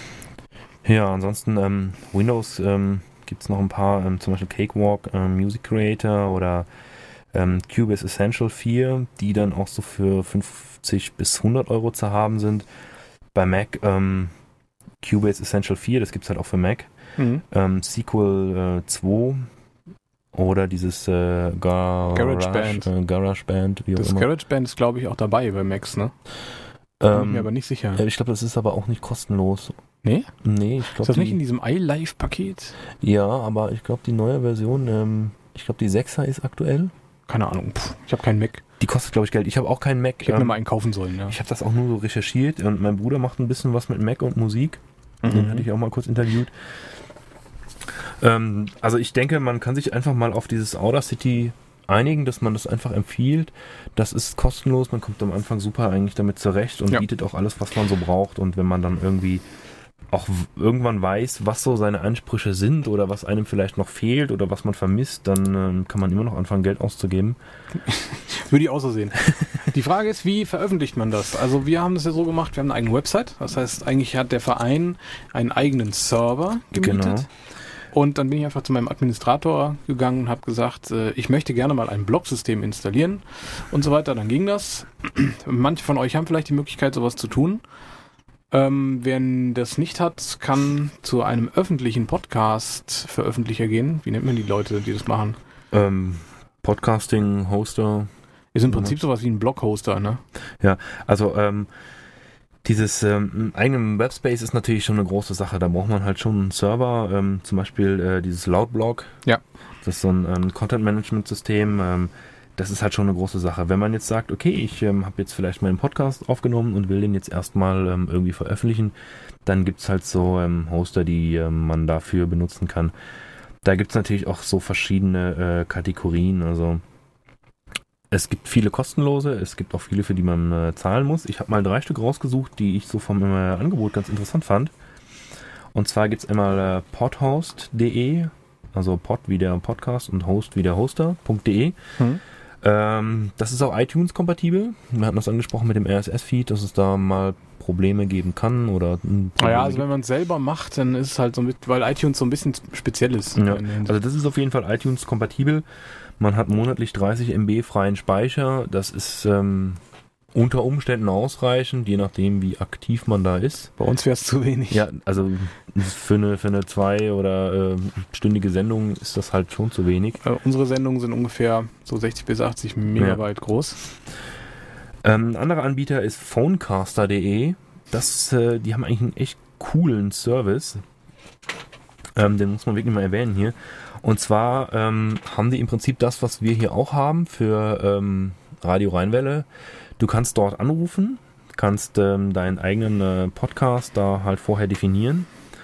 Ja, ansonsten ähm, Windows ähm, gibt es noch ein paar, ähm, zum Beispiel Cakewalk, ähm, Music Creator oder ähm, Cubase Essential vier, die dann auch so für fünfzig bis hundert Euro zu haben sind. Bei Mac ähm, Cubase Essential vier, das gibt es halt auch für Mac. Mhm. Ähm, Sequel äh, zwei oder dieses äh, Gar-
GarageBand.
Äh, GarageBand, wie auch
das
immer.
GarageBand ist, glaube ich, auch dabei bei Macs, ne? Bin
Ähm,
ich mir aber nicht sicher.
Ja, ich glaube, das ist aber auch nicht kostenlos.
Nee?
Nee, ich glaube.
Ist das
die,
nicht in diesem iLife-Paket?
Ja, aber ich glaube, die neue Version, ähm, ich glaube, die sechser ist aktuell.
Keine Ahnung, Puh, ich habe keinen Mac.
Die kostet, glaube ich, Geld. Ich habe auch keinen Mac.
Ich hätte
ähm,
mir mal einen kaufen sollen, ja.
Ich habe das auch nur so recherchiert und mein Bruder macht ein bisschen was mit Mac und Musik.
Mhm.
Den hatte ich auch mal kurz interviewt. Ähm, also ich denke, man kann sich einfach mal auf dieses Audacity einigen, dass man das einfach empfiehlt. Das ist kostenlos, man kommt am Anfang super eigentlich damit zurecht und
ja.
bietet auch alles, was man so braucht. Und wenn man dann irgendwie auch w- irgendwann weiß, was so seine Ansprüche sind oder was einem vielleicht noch fehlt oder was man vermisst, dann ähm, kann man immer noch anfangen, Geld auszugeben.
Würde ich auch so sehen. Die Frage ist, wie veröffentlicht man das? Also wir haben das ja so gemacht, wir haben eine eigene Website. Das heißt, eigentlich hat der Verein einen eigenen Server gemietet.
Genau.
Und dann bin ich einfach zu meinem Administrator gegangen und habe gesagt, äh, ich möchte gerne mal ein Blogsystem installieren und so weiter. Dann ging das. Manche von euch haben vielleicht die Möglichkeit, sowas zu tun. Ähm, wer das nicht hat, kann zu einem öffentlichen Podcast-Veröffentlicher gehen. Wie nennt man die Leute, die das machen?
Ähm, Podcasting, Hoster.
Ist im Prinzip sowas wie ein Blog-Hoster, ne?
Ja, also ähm, dieses ähm, eigene Webspace ist natürlich schon eine große Sache. Da braucht man halt schon einen Server, ähm, zum Beispiel äh, dieses Loudblog.
Ja.
Das ist so ein ähm, Content-Management-System. Ähm, das ist halt schon eine große Sache. Wenn man jetzt sagt, okay, ich ähm, habe jetzt vielleicht meinen Podcast aufgenommen und will den jetzt erstmal ähm, irgendwie veröffentlichen, dann gibt's halt so ähm, Hoster, die ähm, man dafür benutzen kann. Da gibt's natürlich auch so verschiedene äh, Kategorien. Also es gibt viele kostenlose, es gibt auch viele, für die man äh, zahlen muss. Ich habe mal drei Stück rausgesucht, die ich so vom äh, Angebot ganz interessant fand. Und zwar gibt's einmal äh, podhost punkt de, also pod wie der Podcast und host wie der Hoster.de.
Hm.
Ähm, das ist auch iTunes-kompatibel. Wir hatten das angesprochen mit dem R S S-Feed, dass es da mal Probleme geben kann oder
naja, also wenn man es selber macht, dann ist es halt so mit, weil iTunes so ein bisschen speziell ist.
Ja, also das ist auf jeden Fall iTunes-kompatibel. Man hat monatlich dreißig Megabyte freien Speicher. Das ist ähm, unter Umständen ausreichend, je nachdem, wie aktiv man da ist.
Bei uns wäre es zu wenig.
Ja, also für eine, für eine zwei- oder äh, stündige Sendung ist das halt schon zu wenig.
Äh, unsere Sendungen sind ungefähr so sechzig bis achtzig Megabyte ja. groß.
Ähm, ein anderer Anbieter ist phonecaster punkt de. Das, äh, die haben eigentlich einen echt coolen Service. Ähm, den muss man wirklich mal erwähnen hier. Und zwar ähm, haben die im Prinzip das, was wir hier auch haben für ähm, Radio Rheinwelle. Du kannst dort anrufen, kannst ähm, deinen eigenen äh, Podcast da halt vorher definieren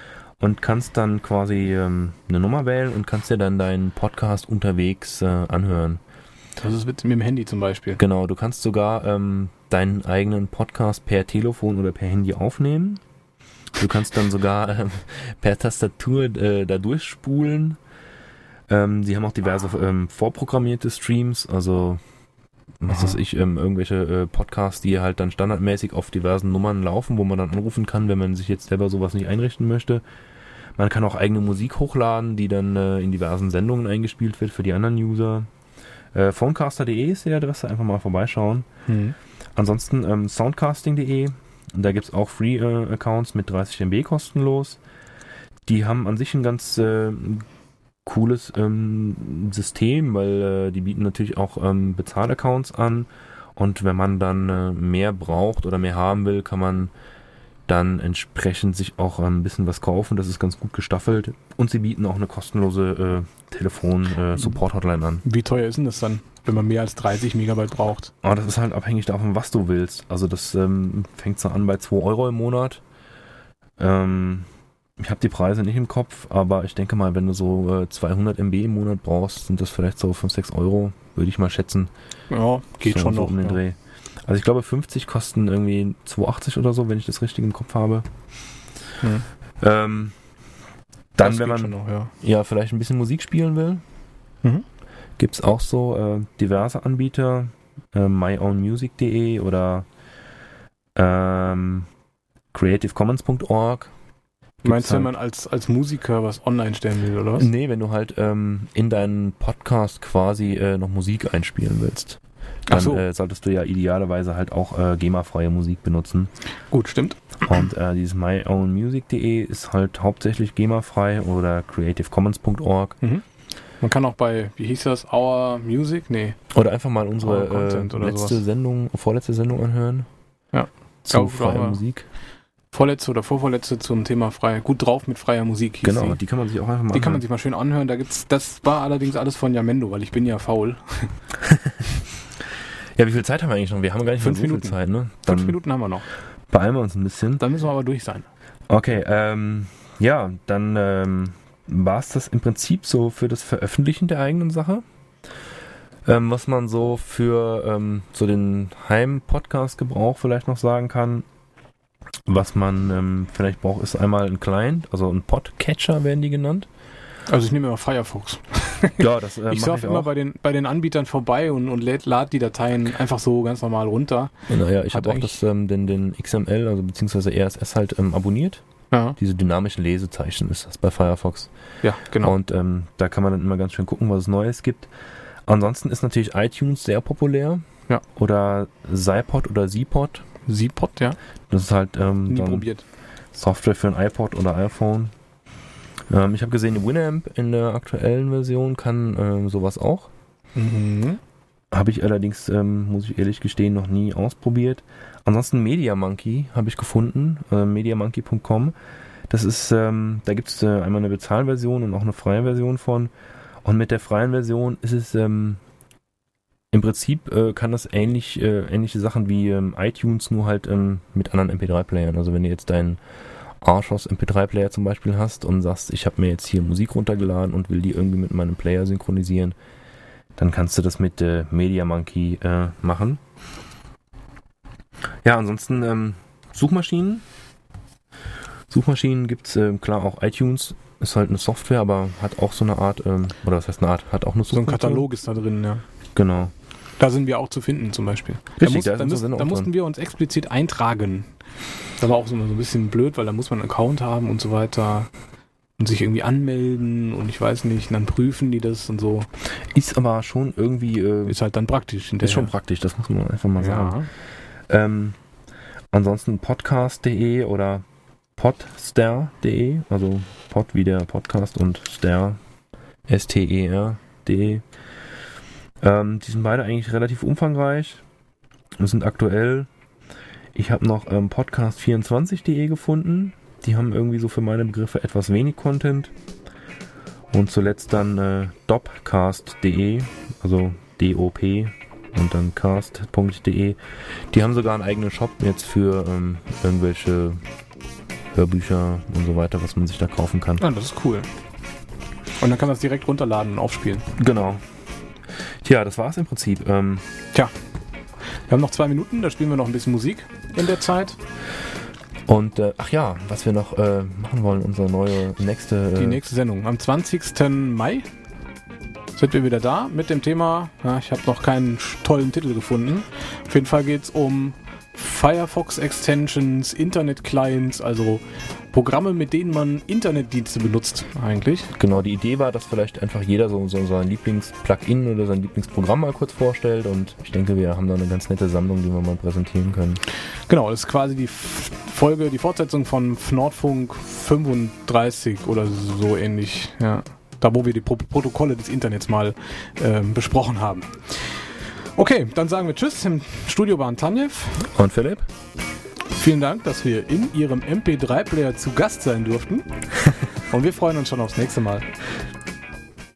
und kannst dann quasi ähm, eine Nummer wählen und kannst dir dann deinen Podcast unterwegs äh, anhören.
Das ist mit, mit dem Handy zum Beispiel.
Genau, du kannst sogar ähm, deinen eigenen Podcast per Telefon oder per Handy aufnehmen. Du kannst dann sogar ähm, per Tastatur äh, da durchspulen. Ähm, sie haben auch diverse ähm, vorprogrammierte Streams, also was weiß ich, ähm, irgendwelche äh, Podcasts, die halt dann standardmäßig auf diversen Nummern laufen, wo man dann anrufen kann, wenn man sich jetzt selber sowas nicht einrichten möchte. Man kann auch eigene Musik hochladen, die dann äh, in diversen Sendungen eingespielt wird für die anderen User. Äh, Phonecaster punkt de ist die Adresse, einfach mal vorbeischauen. Mhm. Ansonsten ähm, soundcasting punkt de, da gibt es auch Free-Accounts äh, mit dreißig Megabyte kostenlos. Die haben an sich ein ganz äh, cooles ähm, System, weil äh, die bieten natürlich auch ähm, Bezahlaccounts an und wenn man dann äh, mehr braucht oder mehr haben will, kann man dann entsprechend sich auch ein bisschen was kaufen. Das ist ganz gut gestaffelt und sie bieten auch eine kostenlose äh, Telefon-Support-Hotline äh, an.
Wie teuer ist denn das dann, wenn man mehr als dreißig Megabyte braucht?
Oh, das ist halt abhängig davon, was du willst. Also das ähm, fängt so an bei zwei Euro im Monat. Ähm, ich habe die Preise nicht im Kopf, aber ich denke mal, wenn du so äh, zweihundert Megabyte im Monat brauchst, sind das vielleicht so fünf, sechs Euro, würde ich mal schätzen.
Ja, geht
so,
schon
so
noch.
Um den
Ja.
Dreh. Also ich glaube fünfzig kosten irgendwie zwei achtzig oder so, wenn ich das richtig im Kopf habe.
Hm.
Ähm, dann,
Das
wenn
geht
man
schon noch, ja.
ja vielleicht ein bisschen Musik spielen will,
Mhm.
gibt es auch so äh, diverse Anbieter, äh, my own music punkt de oder ähm, creative commons punkt org.
Meinst du,
halt,
wenn man als, als Musiker was online stellen will, oder was?
Nee, wenn du halt ähm, in deinen Podcast quasi äh, noch Musik einspielen willst. Dann
Ach so.
äh, solltest du ja idealerweise halt auch äh, GEMA-freie Musik benutzen.
Gut, stimmt.
Und äh, dieses my own music punkt de ist halt hauptsächlich GEMA-frei oder creative commons punkt org.
Mhm. Man kann auch bei, wie hieß das, Our Music? Nee.
Oder einfach mal unsere
Our Content
äh,
oder
letzte
sowas.
Sendung, vorletzte Sendung anhören.
Ja.
Zu
Ja,
freier
aber-
Musik.
Vorletzte oder vorvorletzte zum Thema frei. Gut drauf mit freier Musik. hieß
Genau,
sie.
die kann man sich auch einfach mal
Die kann man
anhören.
sich mal schön anhören. Da gibt's, das war allerdings alles von Yamendo, weil ich bin ja faul.
Ja, wie viel Zeit haben wir eigentlich noch? Wir haben gar nicht mehr
Fünf
so viel
Minuten.
Zeit, ne? Dann
Fünf Minuten haben wir noch.
beeilen wir uns ein bisschen.
Dann müssen wir aber durch sein.
Okay, ähm, ja, dann ähm, war es das im Prinzip so für das Veröffentlichen der eigenen Sache. Ähm, was man so für ähm, so den Heim-Podcast-Gebrauch vielleicht noch sagen kann, was man ähm, vielleicht braucht, ist einmal ein Client, also ein Podcatcher werden die genannt.
Also ich nehme immer Firefox.
Ja, das äh,
ich
mach
surfe immer
auch.
bei den, bei den Anbietern vorbei und, und läd, lad die Dateien einfach so ganz normal runter.
Naja, ich
Hat
habe auch
eigentlich-
das, ähm, den, den X M L, also beziehungsweise R S S halt ähm, abonniert.
Ja,
Diese dynamischen Lesezeichen ist das bei Firefox.
ja genau.
Und ähm, da kann man dann immer ganz schön gucken, was es Neues gibt. Ansonsten ist natürlich iTunes sehr populär.
Ja.
Oder Zypod oder Zpod.
Zpod, ja.
Das ist halt ähm,
Nie
dann
probiert.
Software für ein iPod oder iPhone. Ähm, ich habe gesehen, Winamp in der aktuellen Version kann ähm, sowas auch.
Mhm.
Habe ich allerdings, ähm, muss ich ehrlich gestehen, noch nie ausprobiert. Ansonsten MediaMonkey habe ich gefunden, äh, mediamonkey punkt com. Das ist, ähm, da gibt es äh, einmal eine Bezahlversion und auch eine freie Version von. Und mit der freien Version ist es ähm, im Prinzip äh, kann das ähnlich, äh, ähnliche Sachen wie ähm, iTunes, nur halt ähm, mit anderen M P drei Playern. Also wenn du jetzt deinen Archos M P drei Player zum Beispiel hast und sagst, ich habe mir jetzt hier Musik runtergeladen und will die irgendwie mit meinem Player synchronisieren, dann kannst du das mit äh, MediaMonkey äh, machen. Ja, ansonsten ähm, Suchmaschinen. Suchmaschinen gibt es, äh, klar, auch iTunes ist halt eine Software, aber hat auch so eine Art, ähm, oder was heißt eine Art, hat auch eine
So ein
Suchfunktion.
Katalog ist da drin, ja.
Genau.
Da sind wir auch zu finden zum Beispiel.
Richtig,
da,
da ist
muss, da,
unsere
müssen,
Sendung
da
auch
mussten
drin.
wir uns explizit eintragen. Das war auch so, so ein bisschen blöd, weil da muss man einen Account haben und so weiter und sich irgendwie anmelden und ich weiß nicht, und dann prüfen die das und so.
Ist aber schon irgendwie, äh,
Ist halt dann praktisch.
ist
hinterher.
schon praktisch, das muss man einfach mal sagen.
Ja.
Ähm, ansonsten podcast punkt de oder podster punkt de, also Pod wie der Podcast und Ster, S T E R punkt de. Ähm, die sind beide eigentlich relativ umfangreich und sind aktuell. Ich habe noch ähm, podcast vierundzwanzig punkt de gefunden. Die haben irgendwie so für meine Begriffe etwas wenig Content. Und zuletzt dann äh, dopcast punkt de, also D O P und dann cast punkt de. Die haben sogar einen eigenen Shop jetzt für ähm, irgendwelche Hörbücher und so weiter, was man sich da kaufen kann.
Ja, das ist cool. Und dann kann man das direkt runterladen und aufspielen.
Genau. Tja, das war's im Prinzip. Ähm,
Tja, wir haben noch zwei Minuten, da spielen wir noch ein bisschen Musik in der Zeit.
Und, äh, ach ja, was wir noch äh, machen wollen, unsere neue, nächste... Äh,
Die nächste Sendung. Am zwanzigsten Mai sind wir wieder da mit dem Thema, ja, ich habe noch keinen tollen Titel gefunden. Auf jeden Fall geht's um Firefox Extensions, Internet Clients, also Programme, mit denen man Internetdienste benutzt eigentlich.
Genau, die Idee war, dass vielleicht einfach jeder so, so sein Lieblings-Plugin oder sein Lieblingsprogramm mal kurz vorstellt und ich denke, wir haben da eine ganz nette Sammlung, die wir mal präsentieren können.
Genau, das ist quasi die Folge, die Fortsetzung von Nordfunk fünfunddreißig oder so ähnlich, ja. Da, wo wir die Pro- Protokolle des Internets mal äh, besprochen haben. Okay, dann sagen wir Tschüss. Im Studio waren Tanjev
und Philipp.
Vielen Dank, dass wir in Ihrem M P drei Player zu Gast sein durften. Und wir freuen uns schon aufs nächste Mal.